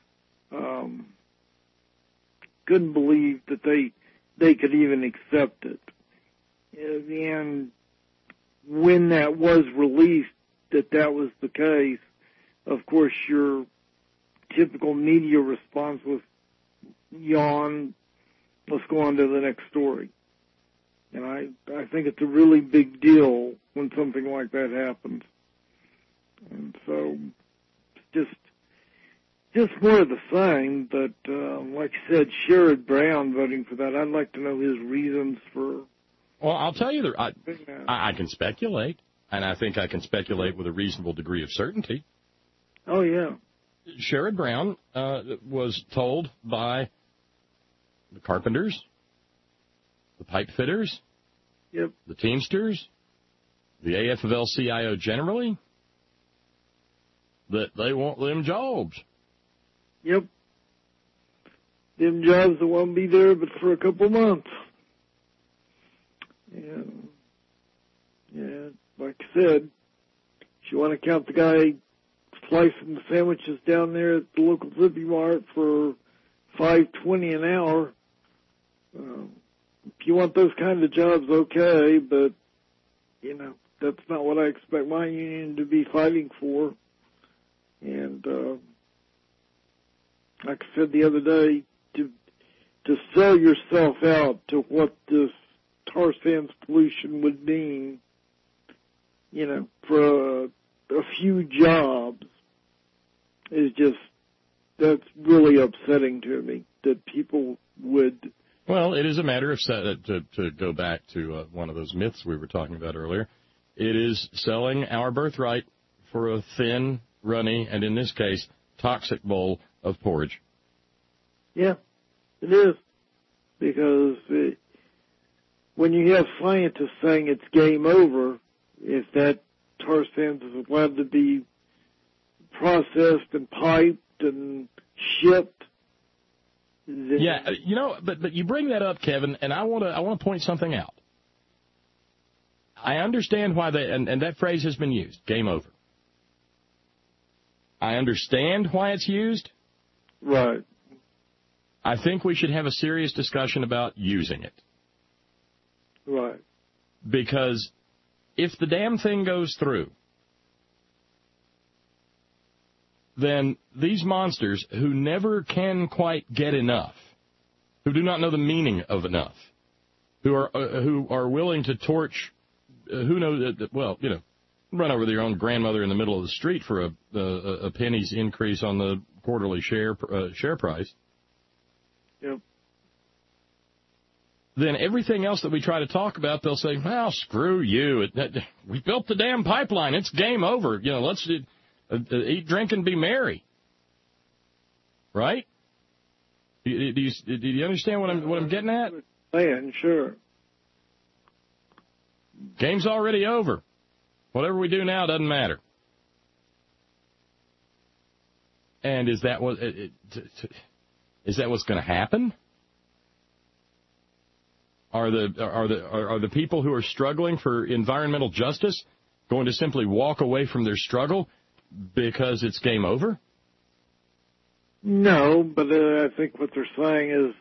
Couldn't believe that they could even accept it. And when that was released, that was the case, of course, your typical media response was, yawn, let's go on to the next story. And I think it's a really big deal when something like that happens. And so, just more of the same, but like I said, Sherrod Brown voting for that, I'd like to know his reasons for... Well, I'll tell you, I can speculate, and I think I can speculate with a reasonable degree of certainty. Oh, yeah. Sherrod Brown was told by the carpenters, the pipe fitters, yep, the Teamsters, the AFL-CIO generally, that they want them jobs. Yep. Them jobs that won't be there but for a couple months. And, yeah, like I said, if you want to count the guy slicing the sandwiches down there at the local Zippy Mart for $5.20 an hour, if you want those kind of jobs, okay, but, that's not what I expect my union to be fighting for. And, like I said the other day, to sell yourself out to what this tar sands pollution would mean, for a few jobs is that's really upsetting to me that people would. Well, it is a matter of, to go back to one of those myths we were talking about earlier, it is selling our birthright for a thin, runny, and in this case, toxic bowl of porridge. Yeah, it is. Because when you have scientists saying it's game over, if that tar sands is allowed to be processed and piped and shipped. Yeah, but you bring that up, Kevin, and I want to point something out. I understand why and that phrase has been used, game over. I understand why it's used. Right. I think we should have a serious discussion about using it. Right. Because if the damn thing goes through, then these monsters who never can quite get enough, who do not know the meaning of enough, who are willing to torch, run over their own grandmother in the middle of the street for a penny's increase on the quarterly share price. Yep. then everything else that we try to talk about, they'll say, well, screw you. We built the damn pipeline. It's game over. Let's eat, drink, and be merry. Right? Do you understand what I'm getting at? Man, sure. Game's already over. Whatever we do now doesn't matter. And is that what's going to happen? Are the people who are struggling for environmental justice going to simply walk away from their struggle because it's game over? No, but I think what they're saying is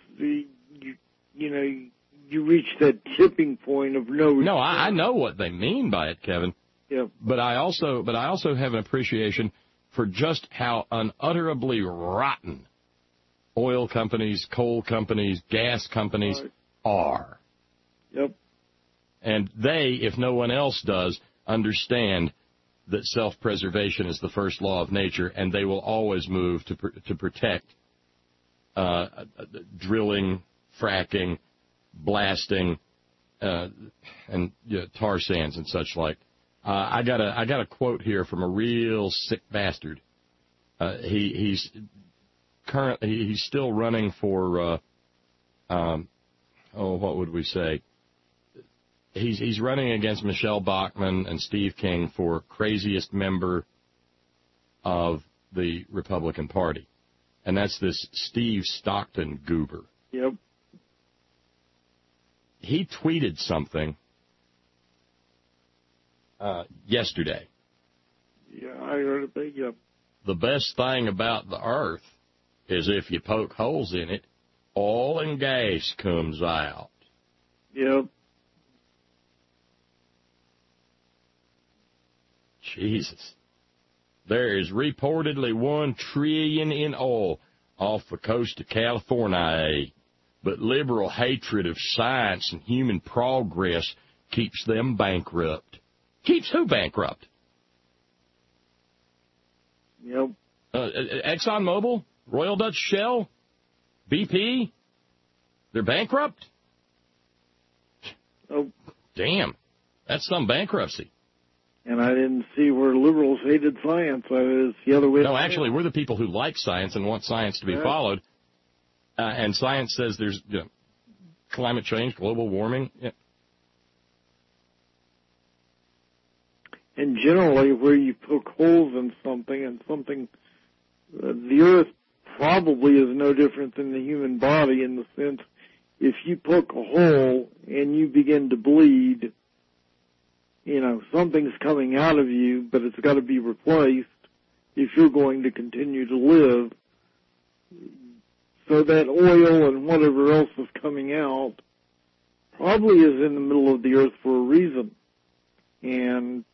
you reach that tipping point of no return. No, I know what they mean by it, Kevin. Yeah. But I also have an appreciation for just how unutterably rotten oil companies, coal companies, gas companies are. Yep. And they, if no one else does, understand that self-preservation is the first law of nature, and they will always move to protect drilling, fracking, blasting, and tar sands and such like. I got a quote here from a real sick bastard. He's still running for what would we say? He's running against Michelle Bachmann and Steve King for craziest member of the Republican Party. And that's this Steve Stockton goober. Yep. He tweeted something yesterday. Yeah, I heard it. Yep. The best thing about the earth is if you poke holes in it, oil and gas comes out. Yep. Jesus. There is reportedly $1 trillion in oil off the coast of California, but liberal hatred of science and human progress keeps them bankrupt. Keeps who bankrupt? Yep. ExxonMobil, Royal Dutch Shell, BP, they're bankrupt? Oh. Damn, that's some bankruptcy. And I didn't see where liberals hated science. It's the other way. No, actually, we're the people who like science and want science to be followed. And science says there's climate change, global warming. Yeah. And generally, where you poke holes in something, and something, the Earth probably is no different than the human body in the sense, if you poke a hole and you begin to bleed, something's coming out of you, but it's got to be replaced if you're going to continue to live. So that oil and whatever else is coming out probably is in the middle of the earth for a reason. And,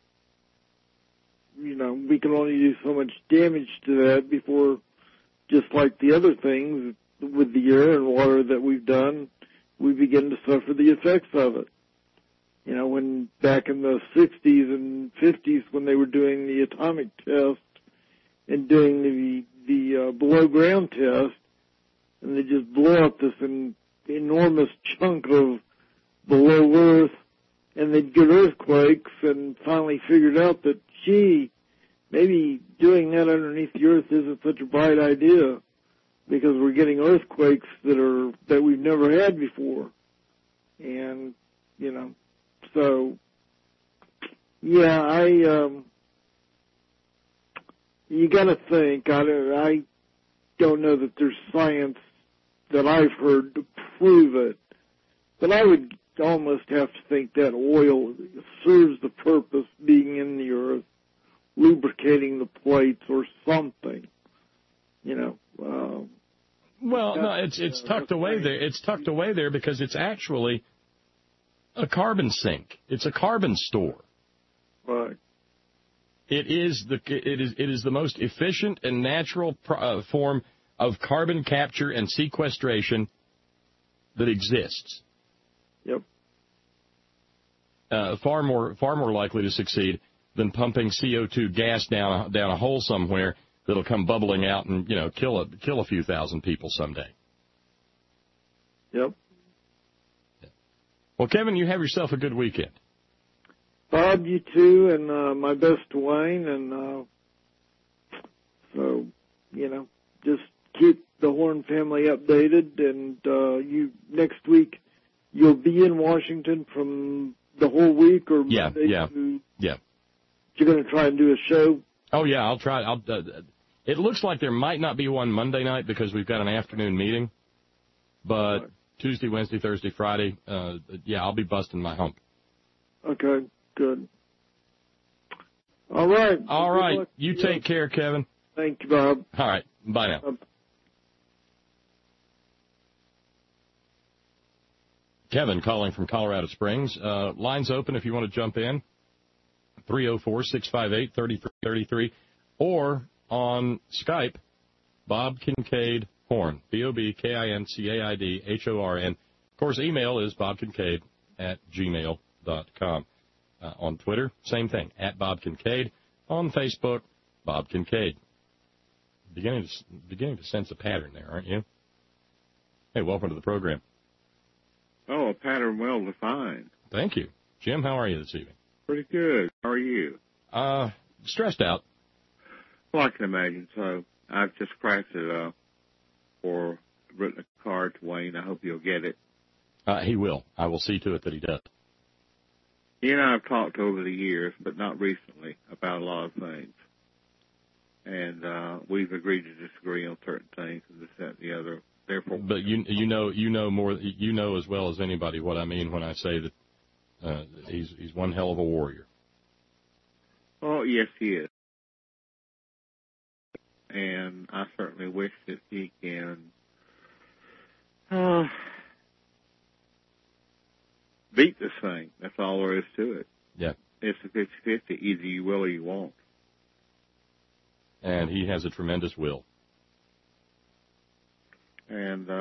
we can only do so much damage to that before, just like the other things with the air and water that we've done, we begin to suffer the effects of it. When back in the 60s and 50s when they were doing the atomic test and doing the below-ground test, and they just blew up this enormous chunk of below Earth, and they'd get earthquakes, and finally figured out that, maybe doing that underneath the Earth isn't such a bright idea, because we're getting earthquakes that we've never had before. And, so, yeah, you gotta think, I don't know that there's science that I've heard to prove it, but I would almost have to think that oil serves the purpose being in the earth, lubricating the plates or something, Well, no, it's tucked away there. It's tucked away there because it's actually a carbon sink. It's a carbon store. Right. It is the most efficient and natural form of carbon capture and sequestration that exists. Yep. Far more likely to succeed than pumping CO2 gas down a hole somewhere that'll come bubbling out and kill a few thousand people someday. Yep. Well, Kevin, you have yourself a good weekend. Bob, you too, and my best to Wayne, and so, just keep the Horn family updated, and you next week, you'll be in Washington from the whole week, or Yeah. You're going to try and do a show? Oh, yeah, I'll try. It looks like there might not be one Monday night because we've got an afternoon meeting, but Right. Tuesday, Wednesday, Thursday, Friday, I'll be busting my hump. Okay, good. All right. All Good right. luck. You take care, Kevin. Thank you, Bob. All right. Bye now. Kevin calling from Colorado Springs. Lines open if you want to jump in. 304-658-3333. Or on Skype, Bob Kincaid Horn. BOBKINCAIDHORN. Of course, email is bobkincaid@gmail.com. On Twitter, same thing, @Bob Kincaid. On Facebook, Bob Kincaid. Beginning to sense a pattern there, aren't you? Hey, welcome to the program. Oh, a pattern well defined. Thank you. Jim, how are you this evening? Pretty good. How are you? Stressed out. Well, I can imagine so. I've just crafted written a card to Wayne. I hope he'll get it. He will. I will see to it that he does. He and I have talked over the years, but not recently, about a lot of things. And we've agreed to disagree on certain things, and this, that, and the other. Therefore, but you know more. You know as well as anybody what I mean when I say that he's one hell of a warrior. Oh, yes, he is. And I certainly wish that he can beat this thing. That's all there is to it. Yeah. It's a 50-50. Either you will or you won't. And he has a tremendous will. And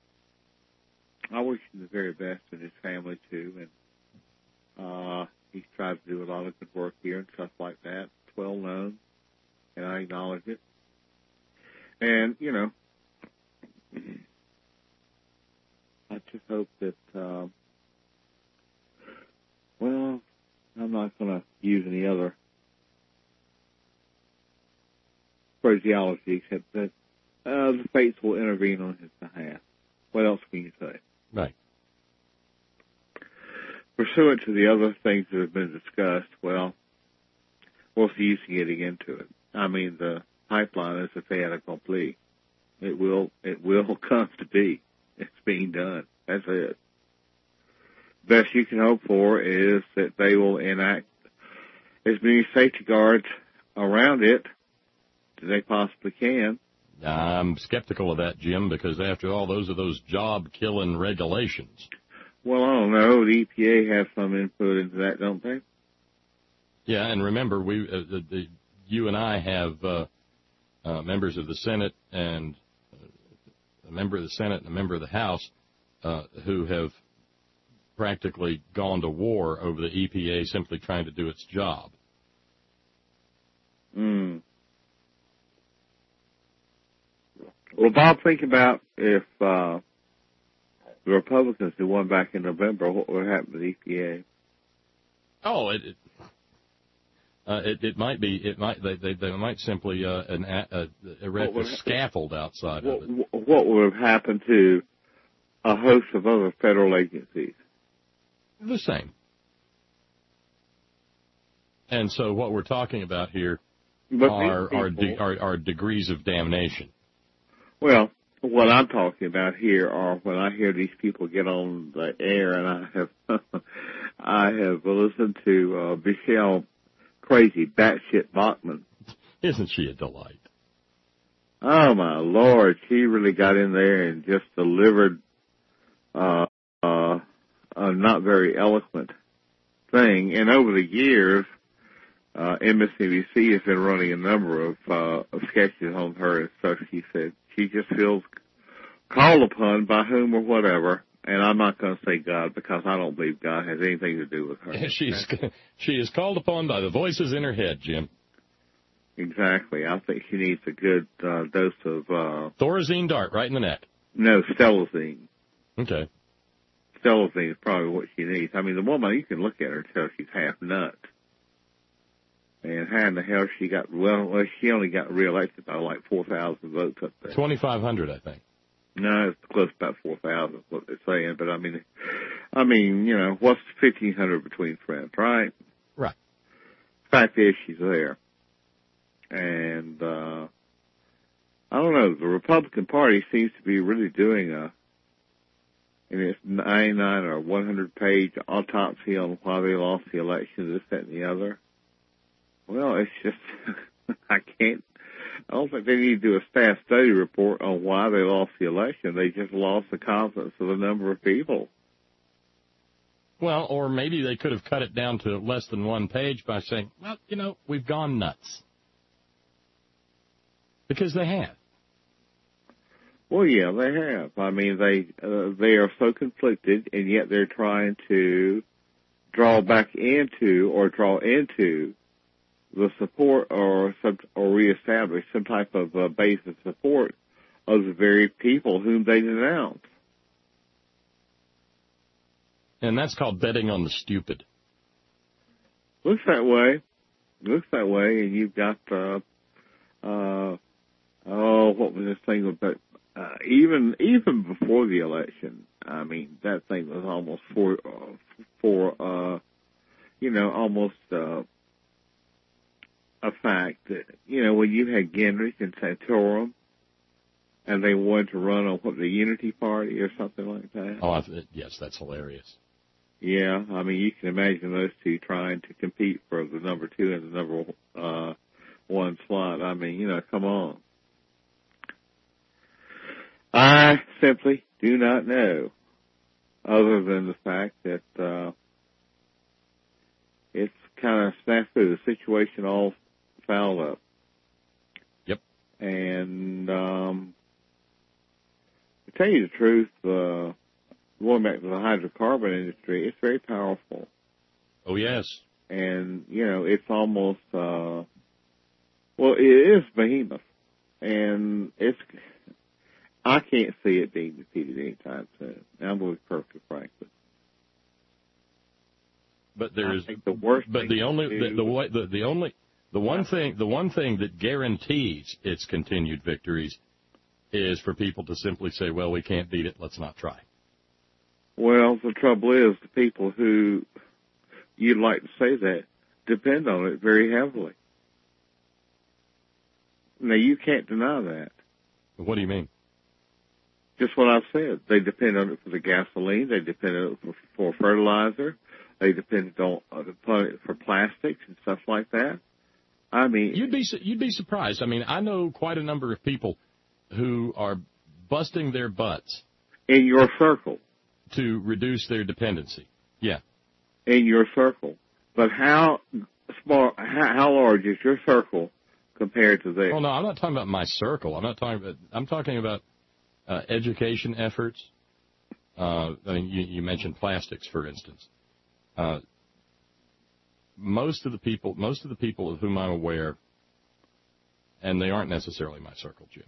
I wish him the very best in his family, too. And he's tried to do a lot of good work here and stuff like that. It's well known, and I acknowledge it. And, I just hope that, I'm not going to use any other phraseology except that the fates will intervene on his behalf. What else can you say? Right. Pursuant to the other things that have been discussed, what's the use of getting into it? I mean, the pipeline is a fait accompli. It will come to be. It's being done. That's it. Best you can hope for is that they will enact as many safety guards around it as they possibly can. I'm skeptical of that, Jim, because after all, those are those job-killing regulations. Well, I don't know. The EPA has some input into that, don't they? Yeah, and remember, you and I have members of the Senate and a member of the Senate and a member of the House who have practically gone to war over the EPA simply trying to do its job. Well, Bob, think about if the Republicans had won back in November, what would happen to the EPA? Oh, it might be. It might they might simply erect a scaffold outside of it. What would have happened to a host of other federal agencies? The same. And so what we're talking about here are degrees of damnation. Well, what I'm talking about here are when I hear these people get on the air, and I have listened to Michelle Crazy Batshit Bachman. Isn't she a delight? Oh my Lord, she really got in there and just delivered a not very eloquent thing. And over the years, MSNBC has been running a number of sketches on her and stuff. She said she just feels called upon by whom or whatever. And I'm not going to say God because I don't believe God has anything to do with her. She is called upon by the voices in her head, Jim. Exactly. I think she needs a good dose of... Thorazine dart right in the neck. No, Stelazine. Okay. Stellazine is probably what she needs. I mean, the woman, you can look at her and tell she's half nuts. And how in the hell she got, well, she only got reelected by like 4,000 votes up there. 2,500, I think. No, it's close to about 4,000, what they're saying. But I mean, you know, what's 1,500 between friends, right? Right. Fact is, she's there. And, I don't know, the Republican Party seems to be really doing in its 99 or 100-page autopsy on why they lost the election, this, that, and the other. Well, it's just, I don't think they need to do a staff study report on why they lost the election. They just lost the confidence of a number of people. Well, or maybe they could have cut it down to less than one page by saying, well, you know, we've gone nuts. Because they have. Well, yeah, they have. I mean, they are so conflicted, and yet they're trying to draw into the support or reestablish some type of base of support of the very people whom they denounce. And that's called betting on the stupid. Looks that way. And you've got, what was this thing about, even before the election, I mean, that thing was almost almost a fact that, you know, when you had Gingrich and Santorum, and they wanted to run on the Unity Party or something like that. Oh, yes, that's hilarious. Yeah, I mean, you can imagine those two trying to compete for the number 2 and the number 1 slot. I mean, you know, come on. I simply do not know, other than the fact that it's kind of snafu, the situation all fouled up. Yep. And to tell you the truth, going back to the hydrocarbon industry, it's very powerful. Oh, yes. And, you know, it's almost, well, it is behemoth. And I can't see it being defeated anytime soon. I'm going to be perfectly frank with you. But there is, the worst. But the one thing that guarantees its continued victories is for people to simply say, well, we can't beat it, let's not try. Well, the trouble is the people who, you'd like to say that, depend on it very heavily. Now, you can't deny that. What do you mean? Just what I've said. They depend on it for the gasoline. They depend on it for fertilizer. They depend on it for plastics and stuff like that. I mean, you'd be surprised. I mean, I know quite a number of people who are busting their butts in your circle to reduce their dependency. Yeah, in your circle. But how small? How large is your circle compared to theirs? Oh no, I'm not talking about my circle. I'm talking about education efforts. I mean, you mentioned plastics, for instance. Most of the people of whom I'm aware, and they aren't necessarily my circle, Jim,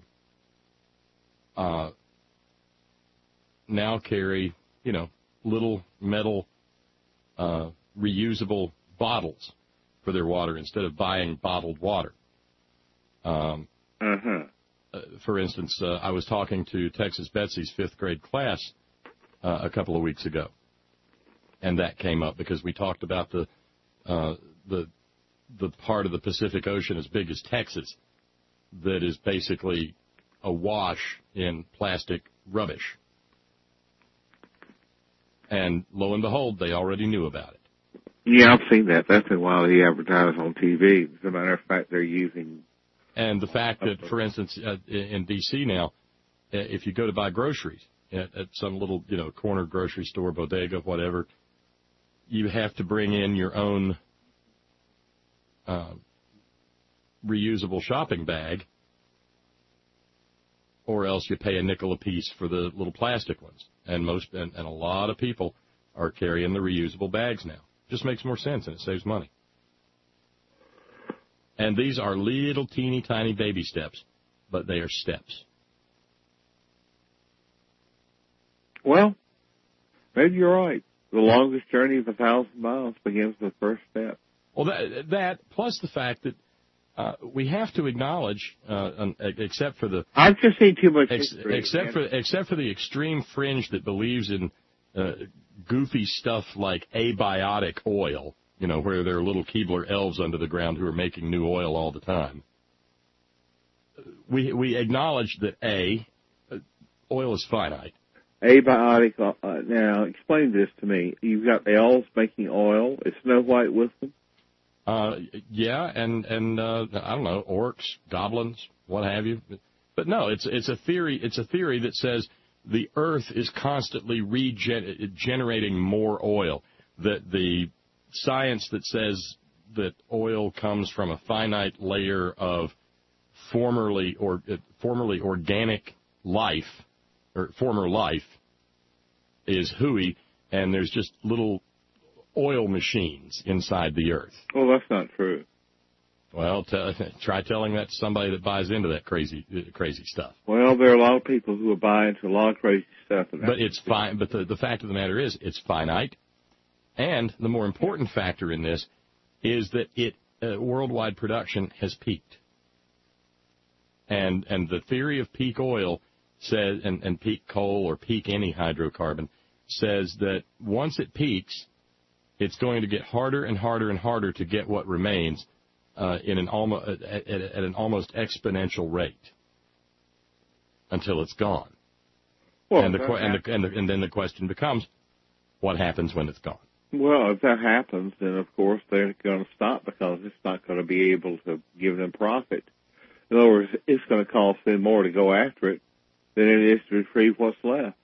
now carry, you know, little metal reusable bottles for their water instead of buying bottled water. For instance, I was talking to Texas Betsy's 5th grade class a couple of weeks ago, and that came up because we talked about the part of the Pacific Ocean as big as Texas that is basically awash in plastic rubbish. And lo and behold, they already knew about it. Yeah, I've seen that. That's been widely advertised on TV. As a matter of fact, they're using... And the fact that, for instance, in D.C. now, if you go to buy groceries at some little, you know, corner grocery store, bodega, whatever, you have to bring in your own reusable shopping bag, or else you pay a nickel a piece for the little plastic ones. And a lot of people are carrying the reusable bags now. Just makes more sense and it saves money. And these are little teeny tiny baby steps, but they are steps. Well, Maybe you're right. The longest journey of 1,000 miles begins with the first step. Well, that plus the fact that we have to acknowledge, except for the I've just seen too much history. Except for the extreme fringe that believes in goofy stuff like abiotic oil, you know, where there are little Keebler elves under the ground who are making new oil all the time. We acknowledge that oil is finite. Abiotic. Now, explain this to me. You've got elves making oil. Is Snow White with them? Yeah, and I don't know, orcs, goblins, what have you. But no, it's a theory. It's a theory that says the Earth is constantly generating more oil. That the science that says that oil comes from a finite layer of formerly organic life, or former life, is hooey, and there's just little oil machines inside the Earth. Well, that's not true. Well, try telling that to somebody that buys into that crazy stuff. Well, there are a lot of people who buy into a lot of crazy stuff. But it's fine. But the fact of the matter is, it's finite, and the more important factor in this is that worldwide production has peaked. And the theory of peak oil says, and peak coal or peak any hydrocarbon, says that once it peaks, it's going to get harder and harder and harder to get what remains at an almost exponential rate until it's gone. Well, and then the question becomes, what happens when it's gone? Well, if that happens, then of course they're going to stop because it's not going to be able to give them profit. In other words, it's going to cost them more to go after it than it is to retrieve what's left.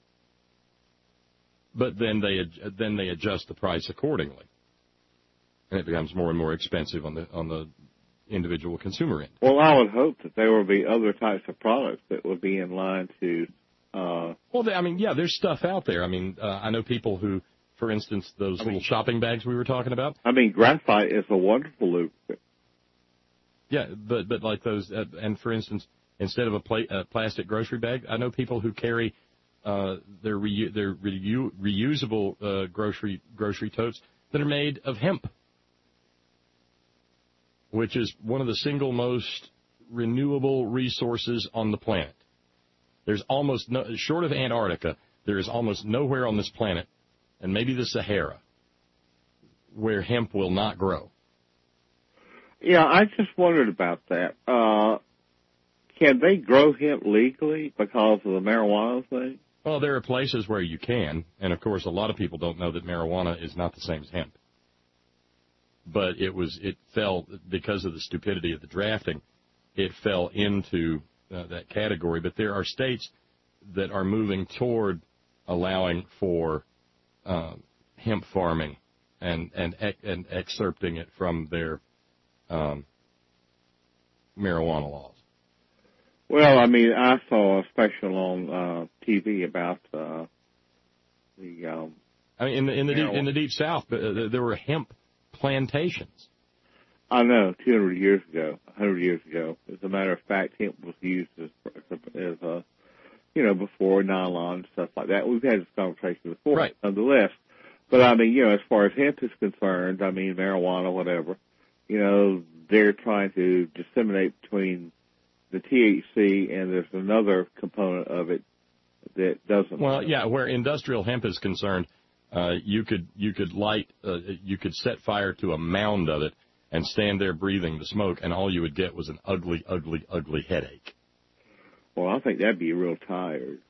But then they adjust the price accordingly, and it becomes more and more expensive on the individual consumer end. Well, I would hope that there will be other types of products that would be in line to. There's stuff out there. I know people who, for instance, those little shopping bags we were talking about. Graphite is a wonderful lubricant. Yeah, but like those, and for instance, instead of a plastic grocery bag, I know people who carry their reusable grocery totes that are made of hemp, which is one of the single most renewable resources on the planet. There's almost no, short of Antarctica, there is almost nowhere on this planet, and maybe the Sahara, where hemp will not grow. Yeah, I just wondered about that. Can they grow hemp legally because of the marijuana thing? Well, there are places where you can, and of course a lot of people don't know that marijuana is not the same as hemp. But it fell, because of the stupidity of the drafting, it fell into that category. But there are states that are moving toward allowing for hemp farming and excerpting it from their marijuana laws. Well, I saw a special on TV about in the deep South, there were hemp plantations. I know, 100 years ago. As a matter of fact, hemp was used as before nylon and stuff like that. We've had this conversation before, right, nonetheless. But as far as hemp is concerned, marijuana, whatever, they're trying to disseminate between the THC and there's another component of it that doesn't. Well, yeah, where industrial hemp is concerned, you could set fire to a mound of it and stand there breathing the smoke, and all you would get was an ugly, ugly, ugly headache. Well, I think that'd be real tired.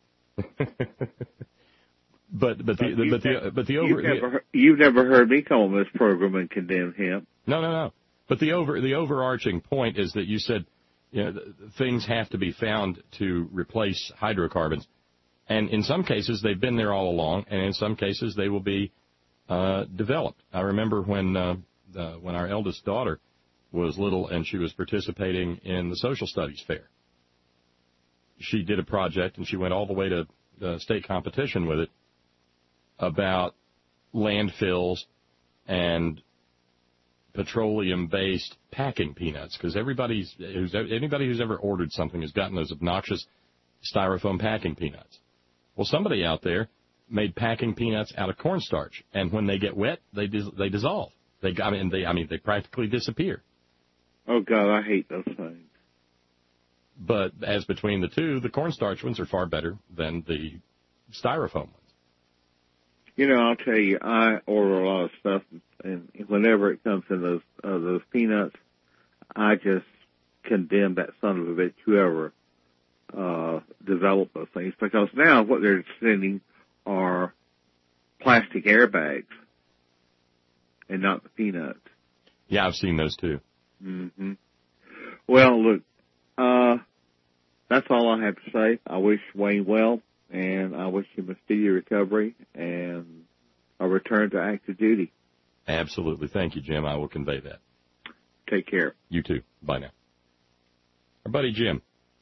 You've never heard me come on this program and condemn hemp. No. But the overarching point is that you said, things have to be found to replace hydrocarbons, and in some cases they've been there all along, and in some cases they will be developed. I remember when our eldest daughter was little and she was participating in the social studies fair. She did a project and she went all the way to state competition with it about landfills and petroleum-based packing peanuts, because anybody who's ever ordered something has gotten those obnoxious styrofoam packing peanuts. Well, somebody out there made packing peanuts out of cornstarch, and when they get wet, they dissolve. They practically disappear. Oh God, I hate those things. But as between the two, the cornstarch ones are far better than the styrofoam ones. You know, I'll tell you, I order a lot of stuff, and whenever it comes in those peanuts, I just condemn that son of a bitch, whoever developed those things, because now what they're sending are plastic airbags and not the peanuts. Yeah, I've seen those too. Mm-hmm. Well, look, that's all I have to say. I wish Wayne well, and I wish him a speedy recovery and a return to active duty. Absolutely. Thank you, Jim. I will convey that. Take care. You too. Bye now. Our buddy Jim.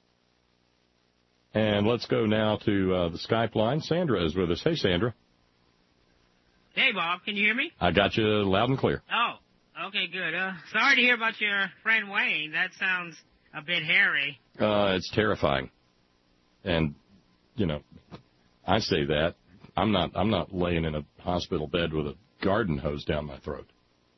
And let's go now to the Skype line. Sandra is with us. Hey, Sandra. Hey, Bob. Can you hear me? I got you loud and clear. Oh, okay, good. Sorry to hear about your friend Wayne. That sounds a bit hairy. It's terrifying. And, you know, I say that. I'm not laying in a hospital bed with a garden hose down my throat.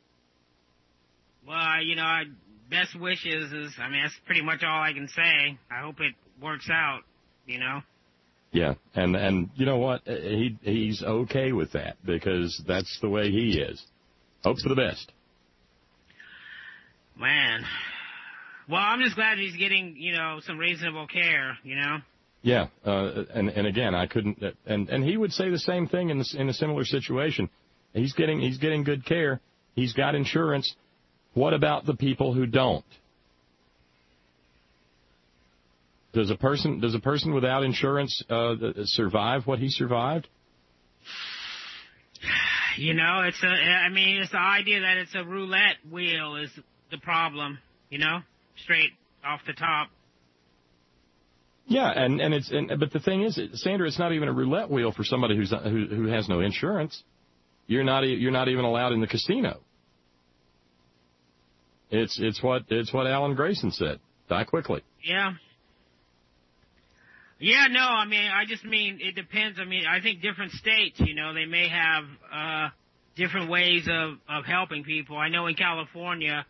Well, you know, best wishes that's pretty much all I can say. I hope it works out, you know. Yeah, and you know what? He's okay with that because that's the way he is. Hope for the best. Man. Well, I'm just glad he's getting, you know, some reasonable care, you know. Yeah, and again, I couldn't, and he would say the same thing in a similar situation. He's getting good care. He's got insurance. What about the people who don't? Does a person without insurance survive what he survived? You know, it's the idea that it's a roulette wheel is the problem, you know, straight off the top. Yeah, but the thing is, Sandra, it's not even a roulette wheel for somebody who has no insurance. You're not even allowed in the casino. It's what Alan Grayson said. Die quickly. Yeah. Yeah, no, I just mean it depends. I think different states, you know, they may have different ways of helping people. I know in California,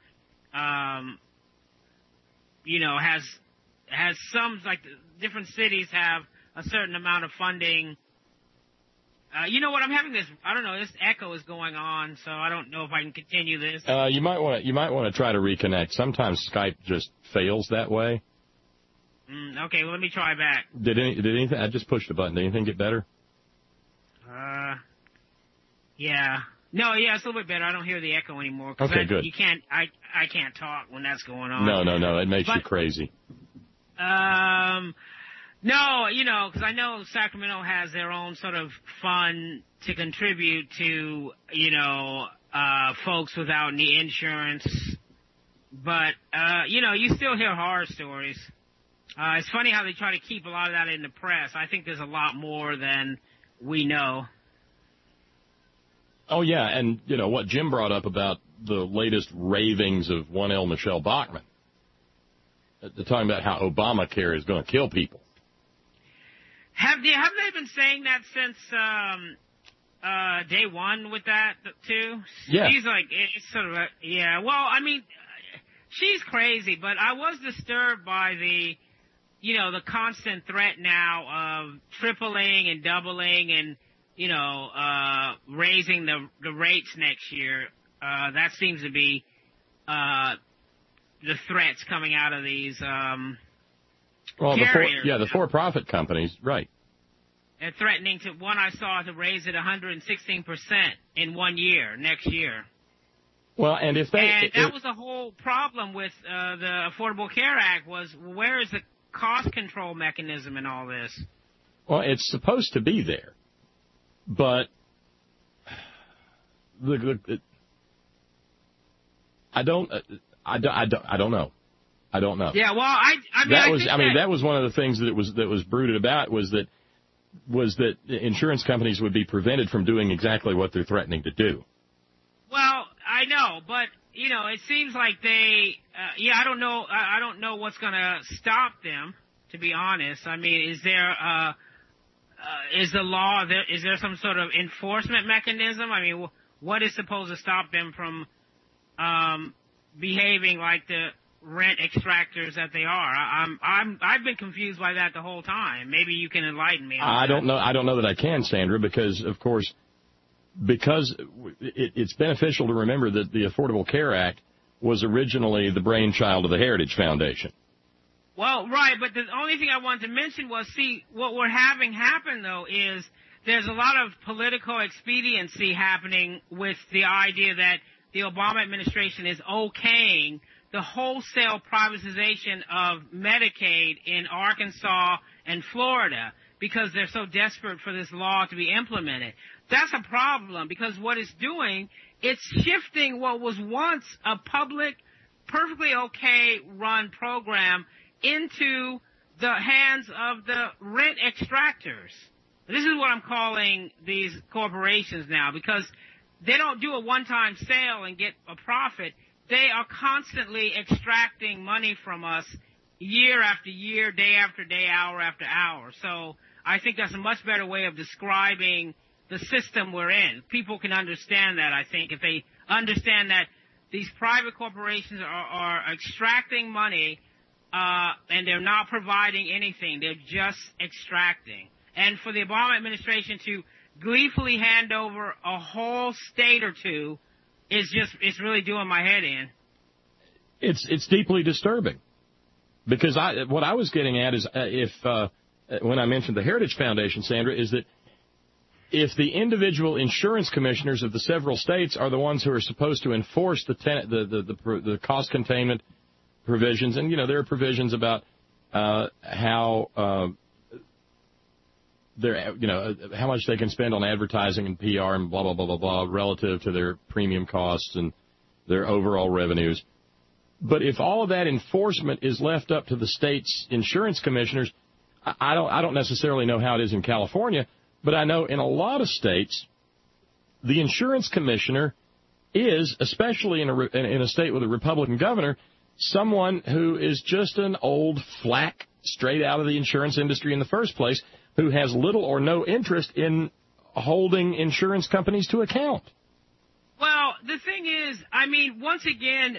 you know, has some, like, different cities have a certain amount of funding. You know what? I'm having this. I don't know. This echo is going on, so I don't know if I can continue this. You might want to try to reconnect. Sometimes Skype just fails that way. Okay, well, let me try back. Did anything? I just pushed a button. Did anything get better? Yeah. No, yeah, it's a little bit better. I don't hear the echo anymore. Okay, good. You can't. I can't talk when that's going on. No. It makes you crazy. No, you know, because I know Sacramento has their own sort of fund to contribute to, you know, folks without any insurance. But, you know, you still hear horror stories. It's funny how they try to keep a lot of that in the press. I think there's a lot more than we know. Oh, yeah, and, you know, what Jim brought up about the latest ravings of 1L Michelle Bachmann. They're talking about how Obamacare is going to kill people. Have they been saying that since day one with that, too? Yeah. She's like, it's sort of a, yeah, well, she's crazy, but I was disturbed by the constant threat now of tripling and doubling and, you know, raising the rates next year. That seems to be the threats coming out of these carriers. The for-profit companies, right. They're threatening one I saw to raise it 116% in 1 year, next year. Well, and that was the whole problem with the Affordable Care Act was where is the cost control mechanism in all this? Well, it's supposed to be there, but I don't know. I don't know. Yeah, well, that was one of the things that was brooded about was that insurance companies would be prevented from doing exactly what they're threatening to do. Well, I know, but you know, it seems like they. I don't know. I don't know what's going to stop them. To be honest, is there is the law there? Is there some sort of enforcement mechanism? I mean, what is supposed to stop them from behaving like the rent extractors that they are? I've been confused by that the whole time. Maybe you can enlighten me. I don't know that I can, Sandra, because of course, it's beneficial to remember that the Affordable Care Act was originally the brainchild of the Heritage Foundation. Well, right, but the only thing I wanted to mention was, see, what we're having happen, though, is there's a lot of political expediency happening with the idea that the Obama administration is okaying the wholesale privatization of Medicaid in Arkansas and Florida because they're so desperate for this law to be implemented. That's a problem, because what it's doing, it's shifting what was once a public, perfectly okay run program into the hands of the rent extractors. This is what I'm calling these corporations now, because they don't do a one-time sale and get a profit. They are constantly extracting money from us year after year, day after day, hour after hour. So I think that's a much better way of describing the system we're in. People can understand that, I think, if they understand that these private corporations are extracting money, and they're not providing anything. They're just extracting. And for the Obama administration to gleefully hand over a whole state or two it's really doing my head in. It's deeply disturbing, because what I was getting at is when I mentioned the Heritage Foundation, Sandra, is that if the individual insurance commissioners of the several states are the ones who are supposed to enforce the cost containment provisions, and there are provisions about how how much they can spend on advertising and PR and blah blah blah blah blah relative to their premium costs and their overall revenues. But if all of that enforcement is left up to the state's insurance commissioners, I don't necessarily know how it is in California, but I know in a lot of states, the insurance commissioner is, especially in a state with a Republican governor, someone who is just an old flack straight out of the insurance industry in the first place, who has little or no interest in holding insurance companies to account. Well, the thing is, I mean, once again,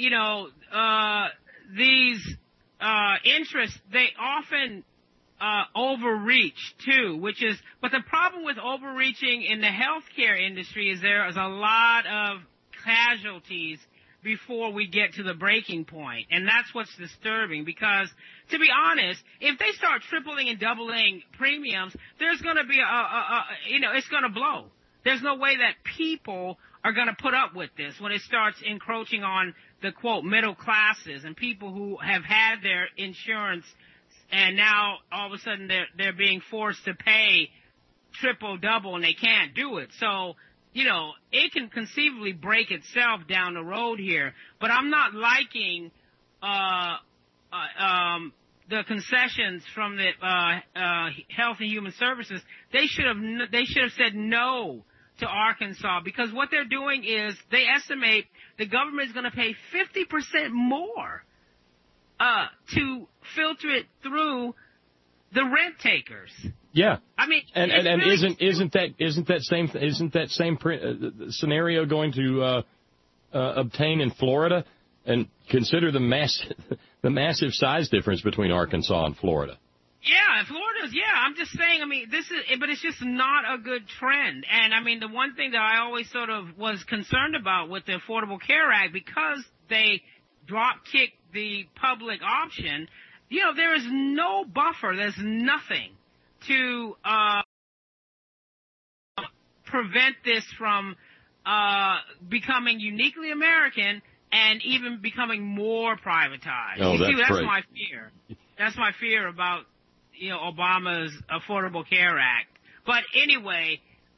these interests, they often overreach too, but the problem with overreaching in the healthcare industry is there is a lot of casualties before we get to the breaking point. And that's what's disturbing, because, to be honest, if they start tripling and doubling premiums, there's going to be it's going to blow. There's no way that people are going to put up with this when it starts encroaching on the, quote, middle classes and people who have had their insurance, and now all of a sudden they're being forced to pay triple, double, and they can't do it. So, it can conceivably break itself down the road here. But I'm not liking the concessions from the Health and Human Services. They should have said no to Arkansas, because what they're doing is they estimate the government is going to pay 50% more to filter it through the rent takers. Yeah, I mean, and really isn't that same scenario going to obtain in Florida? And consider the massive size difference between Arkansas and Florida. Yeah, Florida's. Yeah, I'm just saying. I mean, but it's just not a good trend. And I mean, the one thing that I always sort of was concerned about with the Affordable Care Act, because they drop kicked the public option, there is no buffer. There's nothing to prevent this from becoming uniquely American and even becoming more privatized. Oh, that's great. My fear. That's my fear about Obama's Affordable Care Act. But anyway,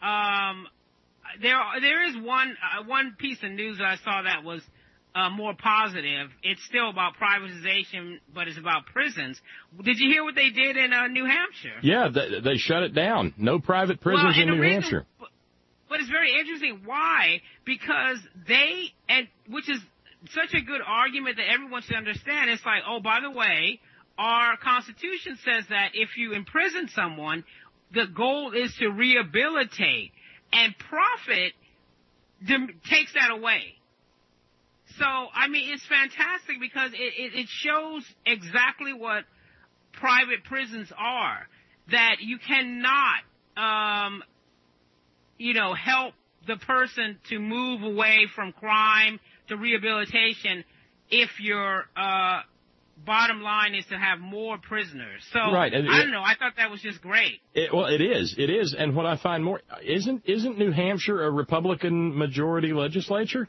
there is one piece of news that I saw that was more positive. It's still about privatization, but it's about prisons. Did you hear what they did in New Hampshire? Yeah, they shut it down. No private prisons in New Hampshire. But it's very interesting. Why? Because which is such a good argument that everyone should understand. It's like, oh, by the way, our Constitution says that if you imprison someone, the goal is to rehabilitate, and profit takes that away. So, I mean, it's fantastic because it shows exactly what private prisons are, that you cannot, help the person to move away from crime to rehabilitation if your bottom line is to have more prisoners. So, right. I don't know. I thought that was just great. It is. And what I find more, isn't New Hampshire a Republican majority legislature?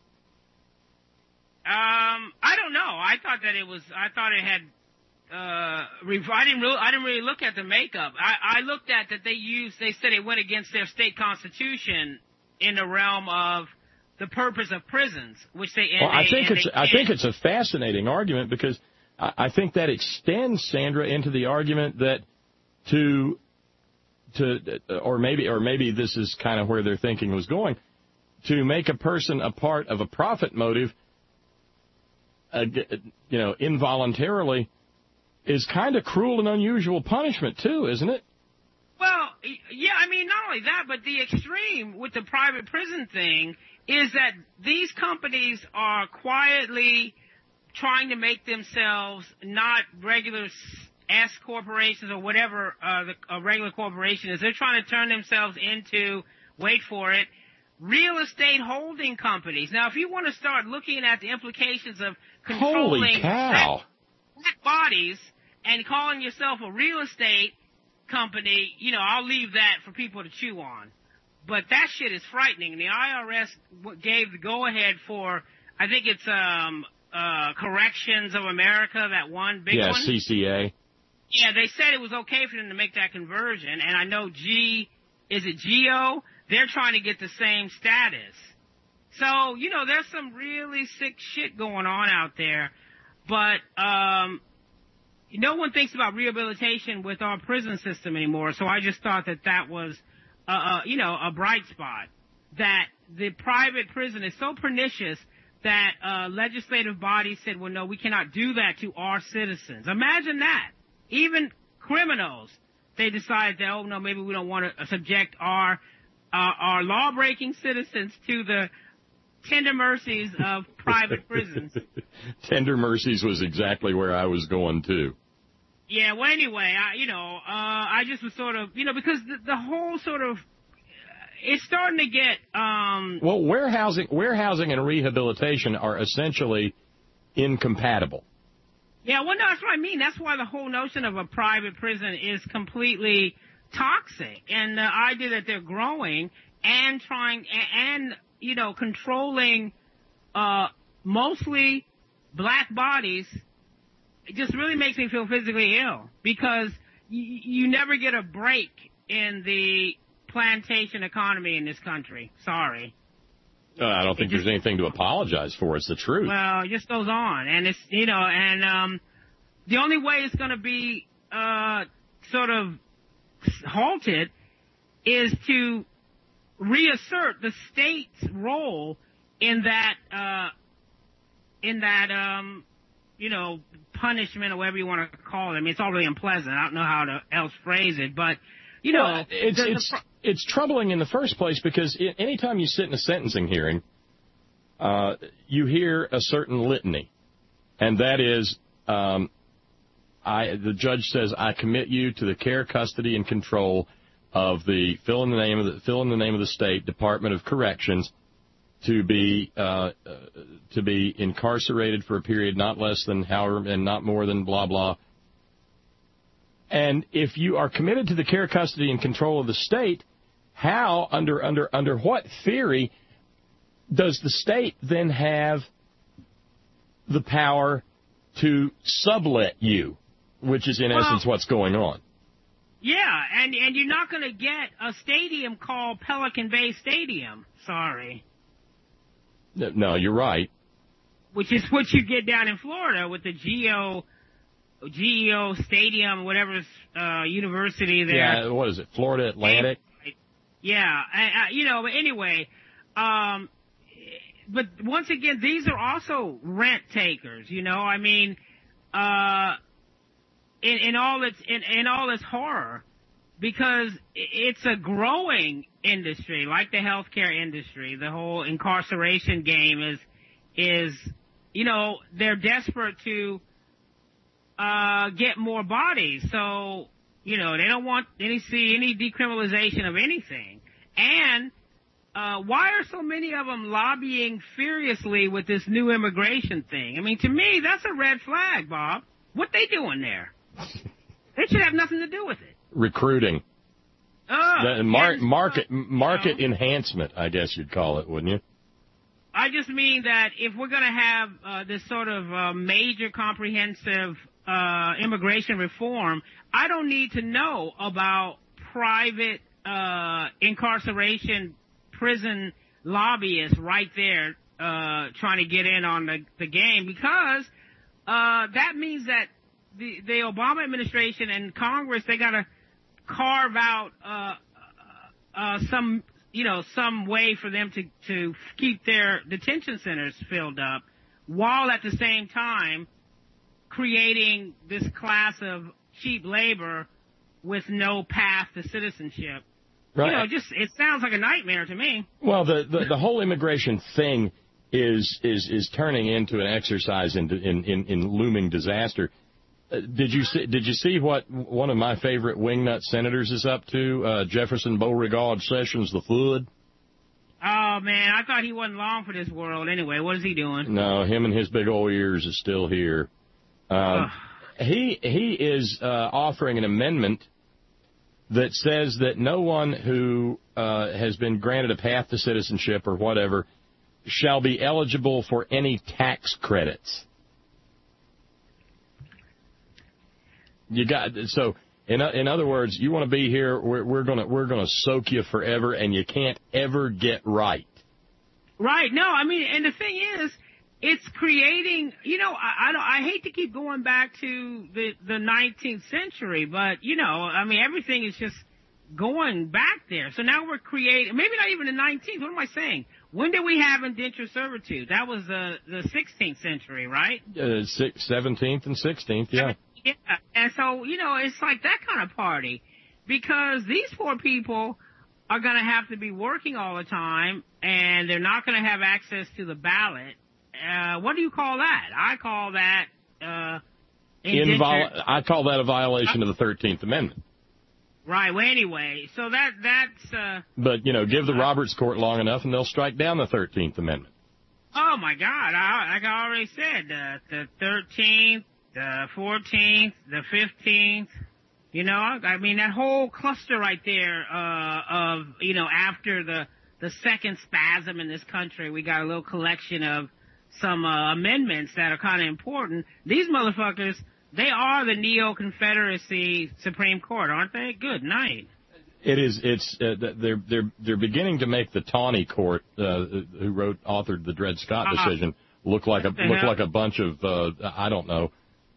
I don't know. I thought it had, I didn't really look at the makeup. I looked at that they said it went against their state constitution in the realm of the purpose of prisons, which they. Well, I think it's a fascinating argument because I think that extends, Sandra, into the argument that or maybe this is kind of where their thinking was going, to make a person a part of a profit motive, involuntarily, is kind of cruel and unusual punishment too, isn't it? Well, yeah, I mean, not only that, but the extreme with the private prison thing is that these companies are quietly trying to make themselves not regular S corporations or whatever a regular corporation is. They're trying to turn themselves into, wait for it, real estate holding companies. Now, if you want to start looking at the implications of controlling black bodies and calling yourself a real estate company, I'll leave that for people to chew on. But that shit is frightening. The IRS gave the go-ahead for, I think it's Corrections of America, that one big one. Yeah, CCA. Yeah, they said it was okay for them to make that conversion. And I know GEO? They're trying to get the same status. So, there's some really sick shit going on out there. But no one thinks about rehabilitation with our prison system anymore. So I just thought that was, a bright spot. That the private prison is so pernicious that legislative bodies said, well, no, we cannot do that to our citizens. Imagine that. Even criminals, they decide that, oh, no, maybe we don't want to subject our law-breaking citizens to the tender mercies of private prisons. Tender mercies was exactly where I was going, too. Yeah, well, anyway, I just was sort of, because the whole sort of, it's starting to get... Well, warehousing and rehabilitation are essentially incompatible. Yeah, well, no, that's what I mean. That's why the whole notion of a private prison is completely toxic. And the idea that they're growing and controlling mostly black bodies, it just really makes me feel physically ill because you never get a break in the plantation economy in this country. Sorry. I don't think there's anything to apologize for. It's the truth. Well, it just goes on. And it's, the only way it's going to be sort of halted is to reassert the state's role in that punishment or whatever you want to call it. I mean, it's all really unpleasant. I don't know how to else phrase it, but it's troubling in the first place because anytime you sit in a sentencing hearing, you hear a certain litany, and that is, the judge says, "I commit you to the care, custody, and control of the fill in the name of the state Department of Corrections, to be incarcerated for a period not less than however and not more than blah blah." And if you are committed to the care, custody, and control of the state, how under what theory does the state then have the power to sublet you, which is in essence what's going on? Yeah, and you're not going to get a stadium called Pelican Bay Stadium. Sorry. No, you're right. Which is what you get down in Florida with the GEO Stadium, whatever university there. Yeah, what is it? Florida Atlantic. Yeah, but anyway, but once again, these are also rent takers. I mean, in all its horror, because it's a growing industry, like the healthcare industry. The whole incarceration game is they're desperate to get more bodies. So, they don't want any decriminalization of anything. And why are so many of them lobbying furiously with this new immigration thing? I mean, to me, that's a red flag, Bob. What they doing there? They should have nothing to do with it. Recruiting. Market enhancement, I guess you'd call it, wouldn't you? I just mean that if we're going to have this sort of major comprehensive immigration reform, I don't need to know about private incarceration prison lobbyists right there trying to get in on the game, because that means that the Obama administration and Congress, they got to carve out some way for them to keep their detention centers filled up, while at the same time creating this class of cheap labor with no path to citizenship. Right. It sounds like a nightmare to me. Well, the whole immigration thing is turning into an exercise in looming disaster. Did you see what one of my favorite wingnut senators is up to? Jefferson Beauregard Sessions the Food. Oh man, I thought he wasn't long for this world. Anyway, what is he doing? No, him and his big old ears is still here. He is offering an amendment that says that no one who has been granted a path to citizenship or whatever shall be eligible for any tax credits. In other words, you want to be here, we're gonna soak you forever, and you can't ever get right. Right. No, I mean, and the thing is, it's creating, I hate to keep going back to the 19th century, but, I mean, everything is just going back there. So now we're creating, maybe not even the 19th, what am I saying? When did we have indentured servitude? That was the 16th century, right? 17th and 16th, yeah. Yeah, and so, it's like that kind of party, because these poor people are going to have to be working all the time, and they're not going to have access to the ballot. What do you call that? I call that I call that a violation of the 13th Amendment. Right. Well, anyway, so that's. But give the Roberts Court long enough, and they'll strike down the 13th Amendment. Oh my God! Like I already said, the 13th, the 14th, the 15th. I mean that whole cluster right there of after the second spasm in this country, we got a little collection of some amendments that are kind of important. These motherfuckers, they are the Neo-Confederacy Supreme Court, aren't they? Good night. It is. It's they're beginning to make the Taney Court, who authored the Dred Scott decision, look like a bunch of I don't know,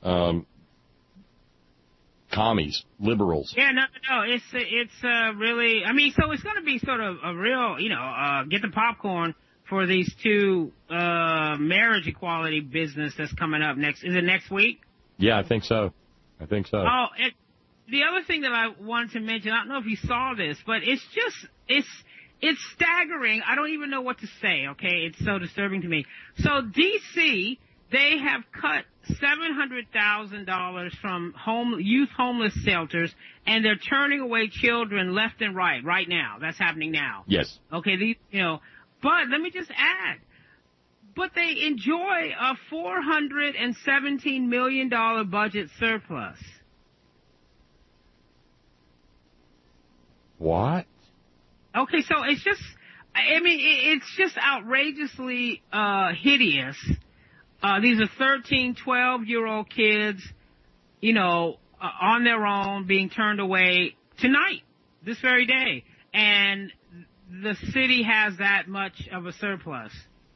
commies, liberals. Yeah, no. It's really. I mean, so it's going to be sort of a real, get the popcorn for these two marriage equality business that's coming up next. Is it next week? Yeah, I think so. Oh, the other thing that I wanted to mention, I don't know if you saw this, but it's staggering. I don't even know what to say, okay? It's so disturbing to me. So D.C., they have cut $700,000 from youth homeless shelters, and they're turning away children left and right now. That's happening now. Yes. Okay, but let me just add, but they enjoy a $417 million budget surplus. What? Okay, so it's just, it's just outrageously hideous. These are 13, 12-year-old kids, on their own, being turned away tonight, this very day. And the city has that much of a surplus.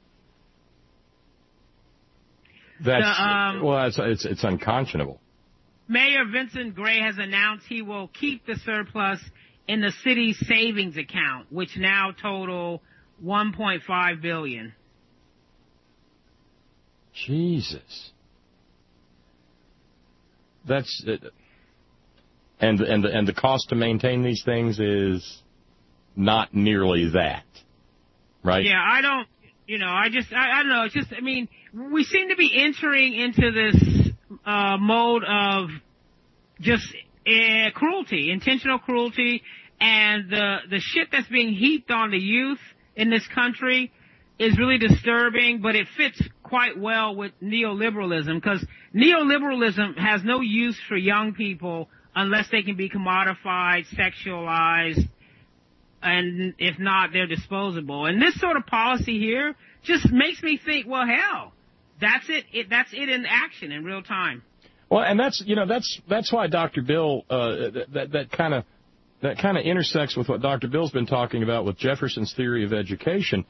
It's unconscionable. Mayor Vincent Gray has announced he will keep the surplus in the city's savings account, which now total $1.5 billion. Jesus. That's And the cost to maintain these things is not nearly that, right? Yeah, I don't know. It's just, I mean, we seem to be entering into this mode of just cruelty, intentional cruelty, and the shit that's being heaped on the youth in this country is really disturbing, but it fits quite well with neoliberalism, because neoliberalism has no use for young people unless they can be commodified, sexualized, and if not, they're disposable. And this sort of policy here just makes me think, well, hell, that's it. That's it in action in real time. Well, and that's why Dr. Bill that kind of intersects with what Dr. Bill's been talking about with Jefferson's theory of education.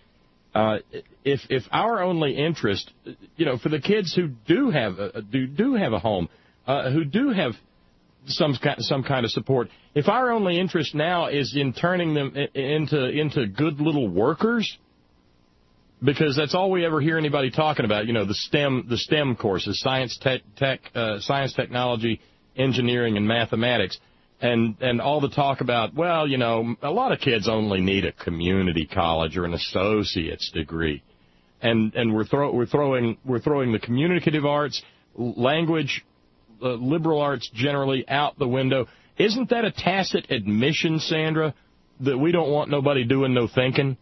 If our only interest, for the kids who do have a home, who do have some kind of support, if our only interest now is in turning them into good little workers, because that's all we ever hear anybody talking about, the STEM courses, science, technology, engineering, and mathematics. And all the talk about, well, a lot of kids only need a community college or an associate's degree, and we're throwing the communicative arts, language, liberal arts generally out the window. Isn't that a tacit admission, Sandra, that we don't want nobody doing no thinking?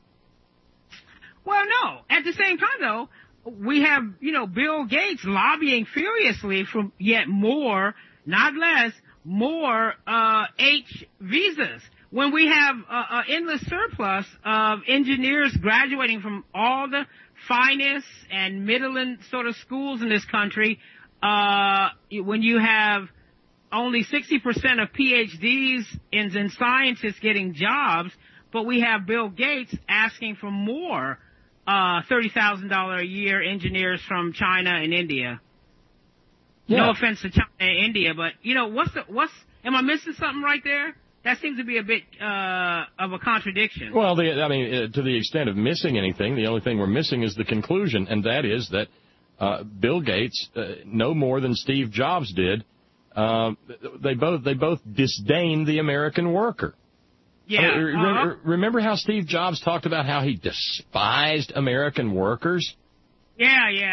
Well, no. At the same time, though, we have Bill Gates lobbying furiously for yet more, not less, more H visas, when we have an endless surplus of engineers graduating from all the finest and middling sort of schools in this country, when you have only 60% of PhDs in scientists getting jobs, but we have Bill Gates asking for more $30,000 a year engineers from China and India. Yeah. No offense to China and India, but am I missing something right there? That seems to be a bit of a contradiction. Well, to the extent of missing anything, the only thing we're missing is the conclusion, and that is that Bill Gates, no more than Steve Jobs did, they both disdain the American worker. Yeah. Remember how Steve Jobs talked about how he despised American workers? But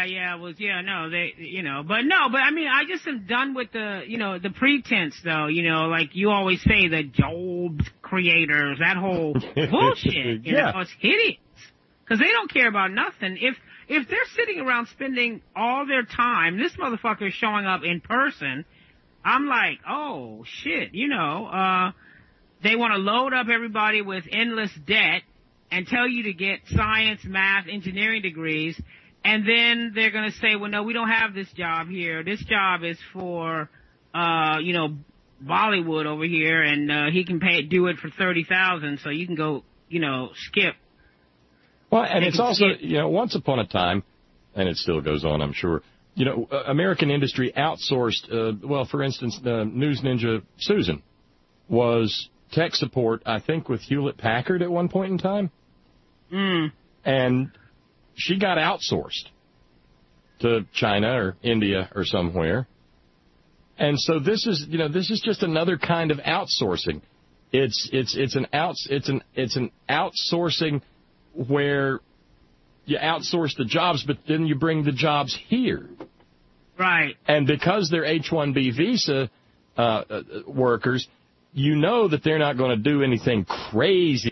I mean, I just am done with the pretense, though, like you always say, the Jobs creators, that whole bullshit, it's hideous, because they don't care about nothing. If they're sitting around spending all their time, this motherfucker is showing up in person, I'm like, oh shit, they want to load up everybody with endless debt and tell you to get science, math, engineering degrees. And then they're going to say, well, no, we don't have this job here. This job is for, Bollywood over here, and he can do it for $30,000, so you can go, skip. Well, and it's also, once upon a time, and it still goes on, I'm sure, American industry outsourced, for instance, News Ninja Susan was tech support, I think, with Hewlett-Packard at one point in time. And she got outsourced to China or India or somewhere. And so this is just another kind of outsourcing. It's an outsourcing where you outsource the jobs, but then you bring the jobs here. Right. And because they're H-1B visa workers, that they're not going to do anything crazy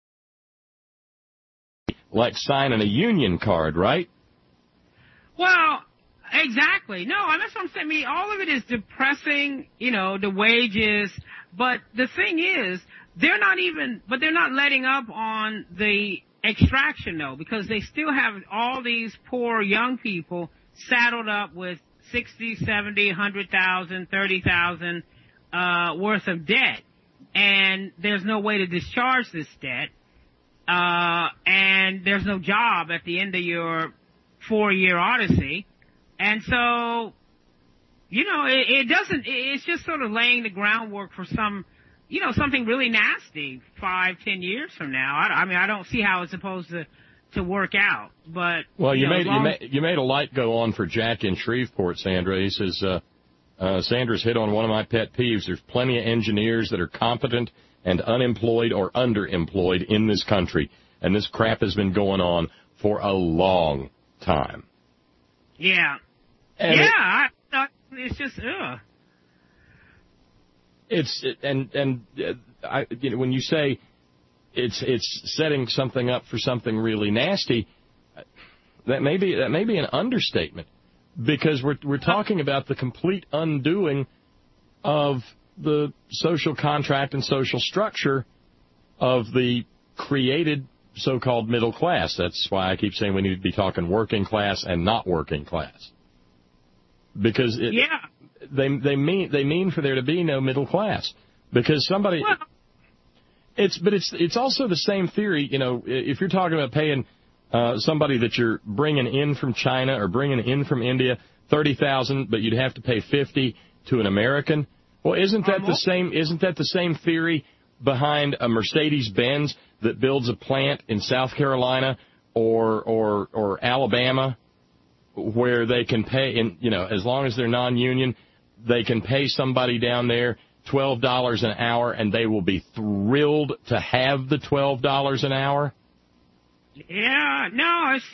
like signing a union card, right? Well, exactly. No, that's what I'm saying. I mean, all of it is depressing, the wages. But the thing is, they're not letting up on the extraction, though, because they still have all these poor young people saddled up with 60, 70, 100,000, 30,000 worth of debt. And there's no way to discharge this debt. And there's no job at the end of your 4-year odyssey. And so, it's just sort of laying the groundwork for something really nasty 5-10 years from now. I don't see how it's supposed to work out, but. Well, you made a light go on for Jack in Shreveport, Sandra. He says, Sandra's hit on one of my pet peeves. There's plenty of engineers that are competent and unemployed or underemployed in this country, and this crap has been going on for a long time. Yeah. And it's just, ugh. When you say it's setting something up for something really nasty, that may be an understatement, because we're talking about the complete undoing of the social contract and social structure of the created so-called middle class. That's why I keep saying we need to be talking working class and not working class, because they mean for there to be no middle class, because somebody. Well, it's also the same theory. You know, if you're talking about paying somebody that you're bringing in from China or bringing in from India $30,000, but you'd have to pay $50,000 to an American. Well, isn't that the same? Isn't that the same theory behind a Mercedes-Benz that builds a plant in South Carolina or Alabama, where they can pay, as long as they're non-union, they can pay somebody down there $12 an hour, and they will be thrilled to have the $12 an hour? Yeah, no, it's,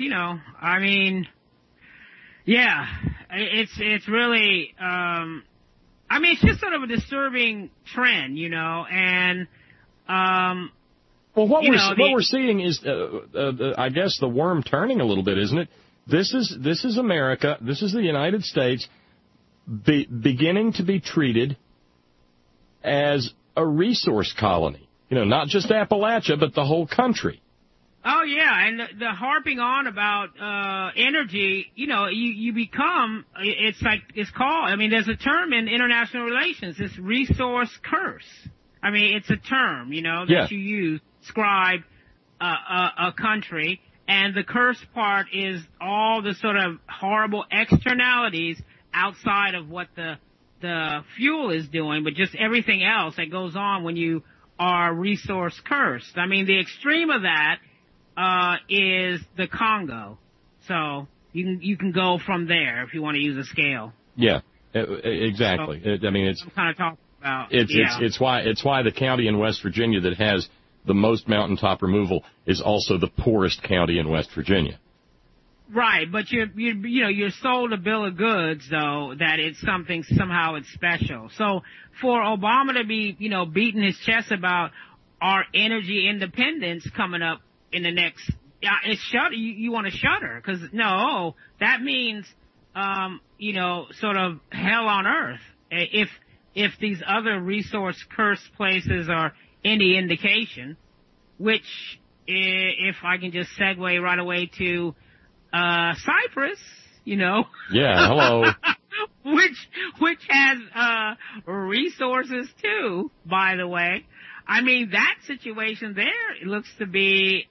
it's really, it's just sort of a disturbing trend, and, well, what we're seeing is, I guess, the worm turning a little bit, isn't it? This is America. This is the United States beginning to be treated as a resource colony. Not just Appalachia, but the whole country. Oh, yeah, and the harping on about energy, you become, it's called, there's a term in international relations, this resource curse. It's a term, that you use to describe a country, and the curse part is all the sort of horrible externalities outside of what the fuel is doing, but just everything else that goes on when you are resource cursed. The extreme of that is the Congo. So you can go from there if you want to use a scale. Yeah, exactly. So, it's I'm kind of talking about. It's why the county in West Virginia that has the most mountaintop removal is also the poorest county in West Virginia. Right, but you're sold a bill of goods though that it's somehow it's special. So for Obama to be beating his chest about our energy independence coming up in the next, you want to shudder, because no, that means sort of hell on earth. If these other resource cursed places are any indication, which if I can just segue right away to Cyprus, Yeah, hello. which has resources too, by the way. That situation there looks to be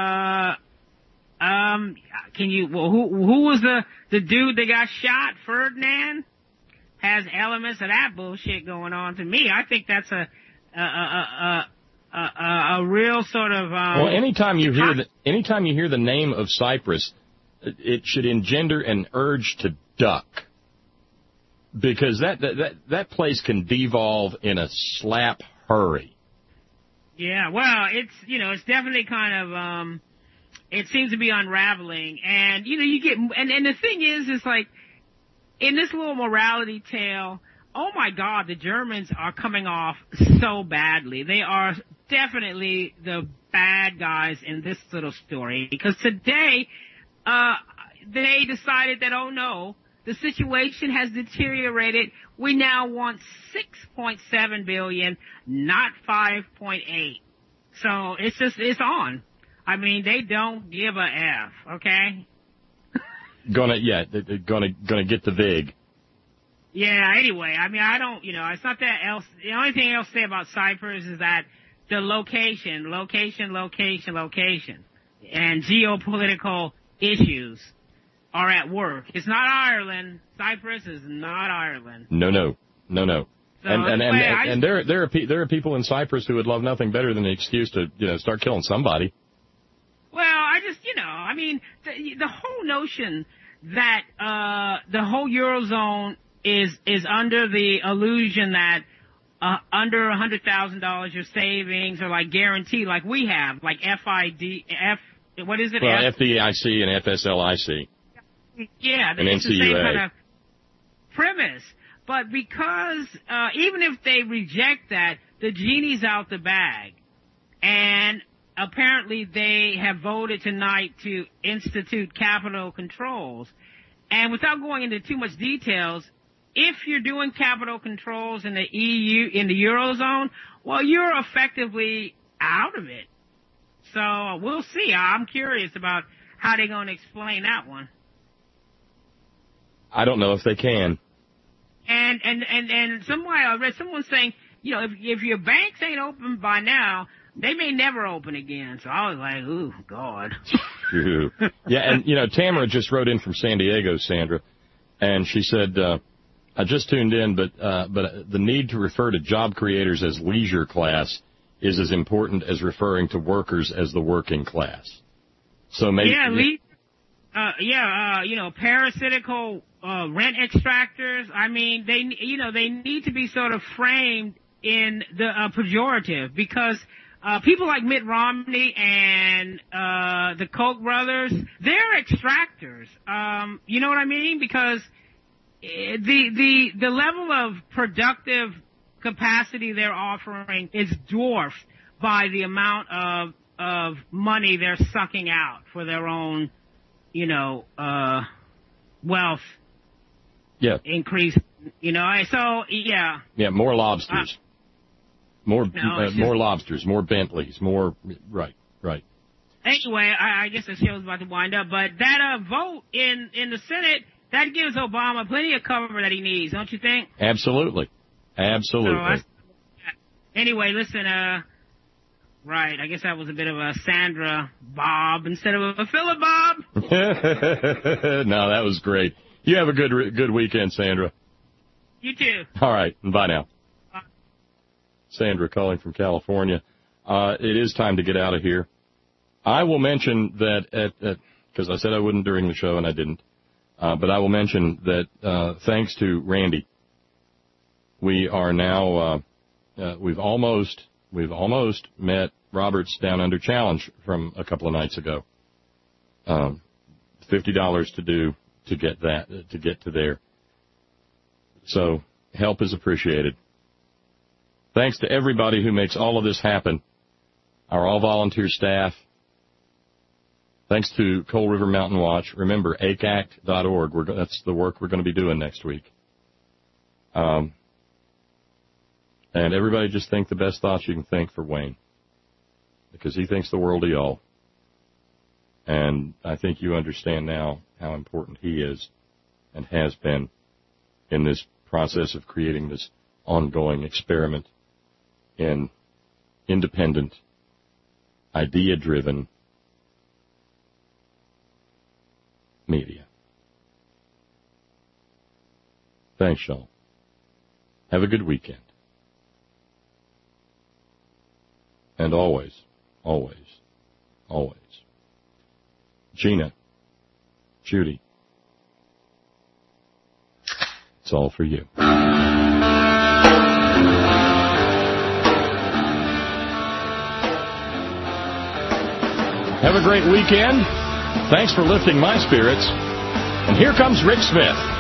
who was the dude that got shot? Ferdinand has elements of that bullshit going on to me. I think that's a real sort of well, anytime you hear the name of Cyprus, it should engender an urge to duck, because that place can devolve in a slap hurry. Yeah, well, it's definitely kind of it seems to be unraveling, and you get and the thing is like in this little morality tale, oh my God, the Germans are coming off so badly. They are definitely the bad guys in this little story, because today they decided that, oh no, the situation has deteriorated. We now want 6.7 billion, not 5.8. So it's on. They don't give a F, okay? Gonna get the VIG. Yeah, anyway, I don't, it's not that else. The only thing else to say about Cyprus is that the location, and geopolitical issues are at work. It's not Ireland. Cyprus is not Ireland. No. So, and there are people in Cyprus who would love nothing better than an excuse to start killing somebody. Well, I just the whole notion that the whole Eurozone is under the illusion that under $100,000 your savings are like guaranteed, like we have, like what is it? Well, FDIC and FSLIC. Yeah, and it's the same NCUA. kind of premise. But because even if they reject that, the genie's out the bag. And apparently they have voted tonight to institute capital controls. And without going into too much details, if you're doing capital controls in the EU, in the Eurozone, well, you're effectively out of it. So we'll see. I'm curious about how they're going to explain that one. I don't know if they can. And somewhere I read someone saying, if your banks ain't open by now, they may never open again. So I was like, ooh, God. Yeah, and, Tamara just wrote in from San Diego, Sandra, and she said, I just tuned in, but the need to refer to job creators as leisure class is as important as referring to workers as the working class. So maybe... parasitical rent extractors. I mean, they need to be sort of framed in the pejorative, because people like Mitt Romney and the Koch brothers, they're extractors. You know what I mean? Because the level of productive capacity they're offering is dwarfed by the amount of money they're sucking out for their own, wealth. Yeah. Increase, so, yeah. Yeah, more lobsters. More lobsters, more Bentleys, more, right. Anyway, I guess the show's about to wind up, but that vote in the Senate, that gives Obama plenty of cover that he needs, don't you think? Absolutely. So anyway, listen, right, I guess that was a bit of a Sandra Bob instead of a Philip Bob. No, that was great. You have a good weekend, Sandra. You too. All right, and bye now. Bye. Sandra calling from California. It is time to get out of here. I will mention that because I said I wouldn't during the show and I didn't, but I will mention that thanks to Randy, we are now we've almost met Robert's Down Under challenge from a couple of nights ago. $50 to get to there. So help is appreciated. Thanks to everybody who makes all of this happen. Our all-volunteer staff. Thanks to Coal River Mountain Watch. Remember, ACACT.org. That's the work we're going to be doing next week. And everybody just think the best thoughts you can think for Wayne, because he thinks the world of y'all. And I think you understand now how important he is and has been in this process of creating this ongoing experiment in independent, idea-driven media. Thanks, y'all. Have a good weekend. And always, always, always, Gina, Judy, it's all for you. Have a great weekend. Thanks for lifting my spirits. And here comes Rick Smith.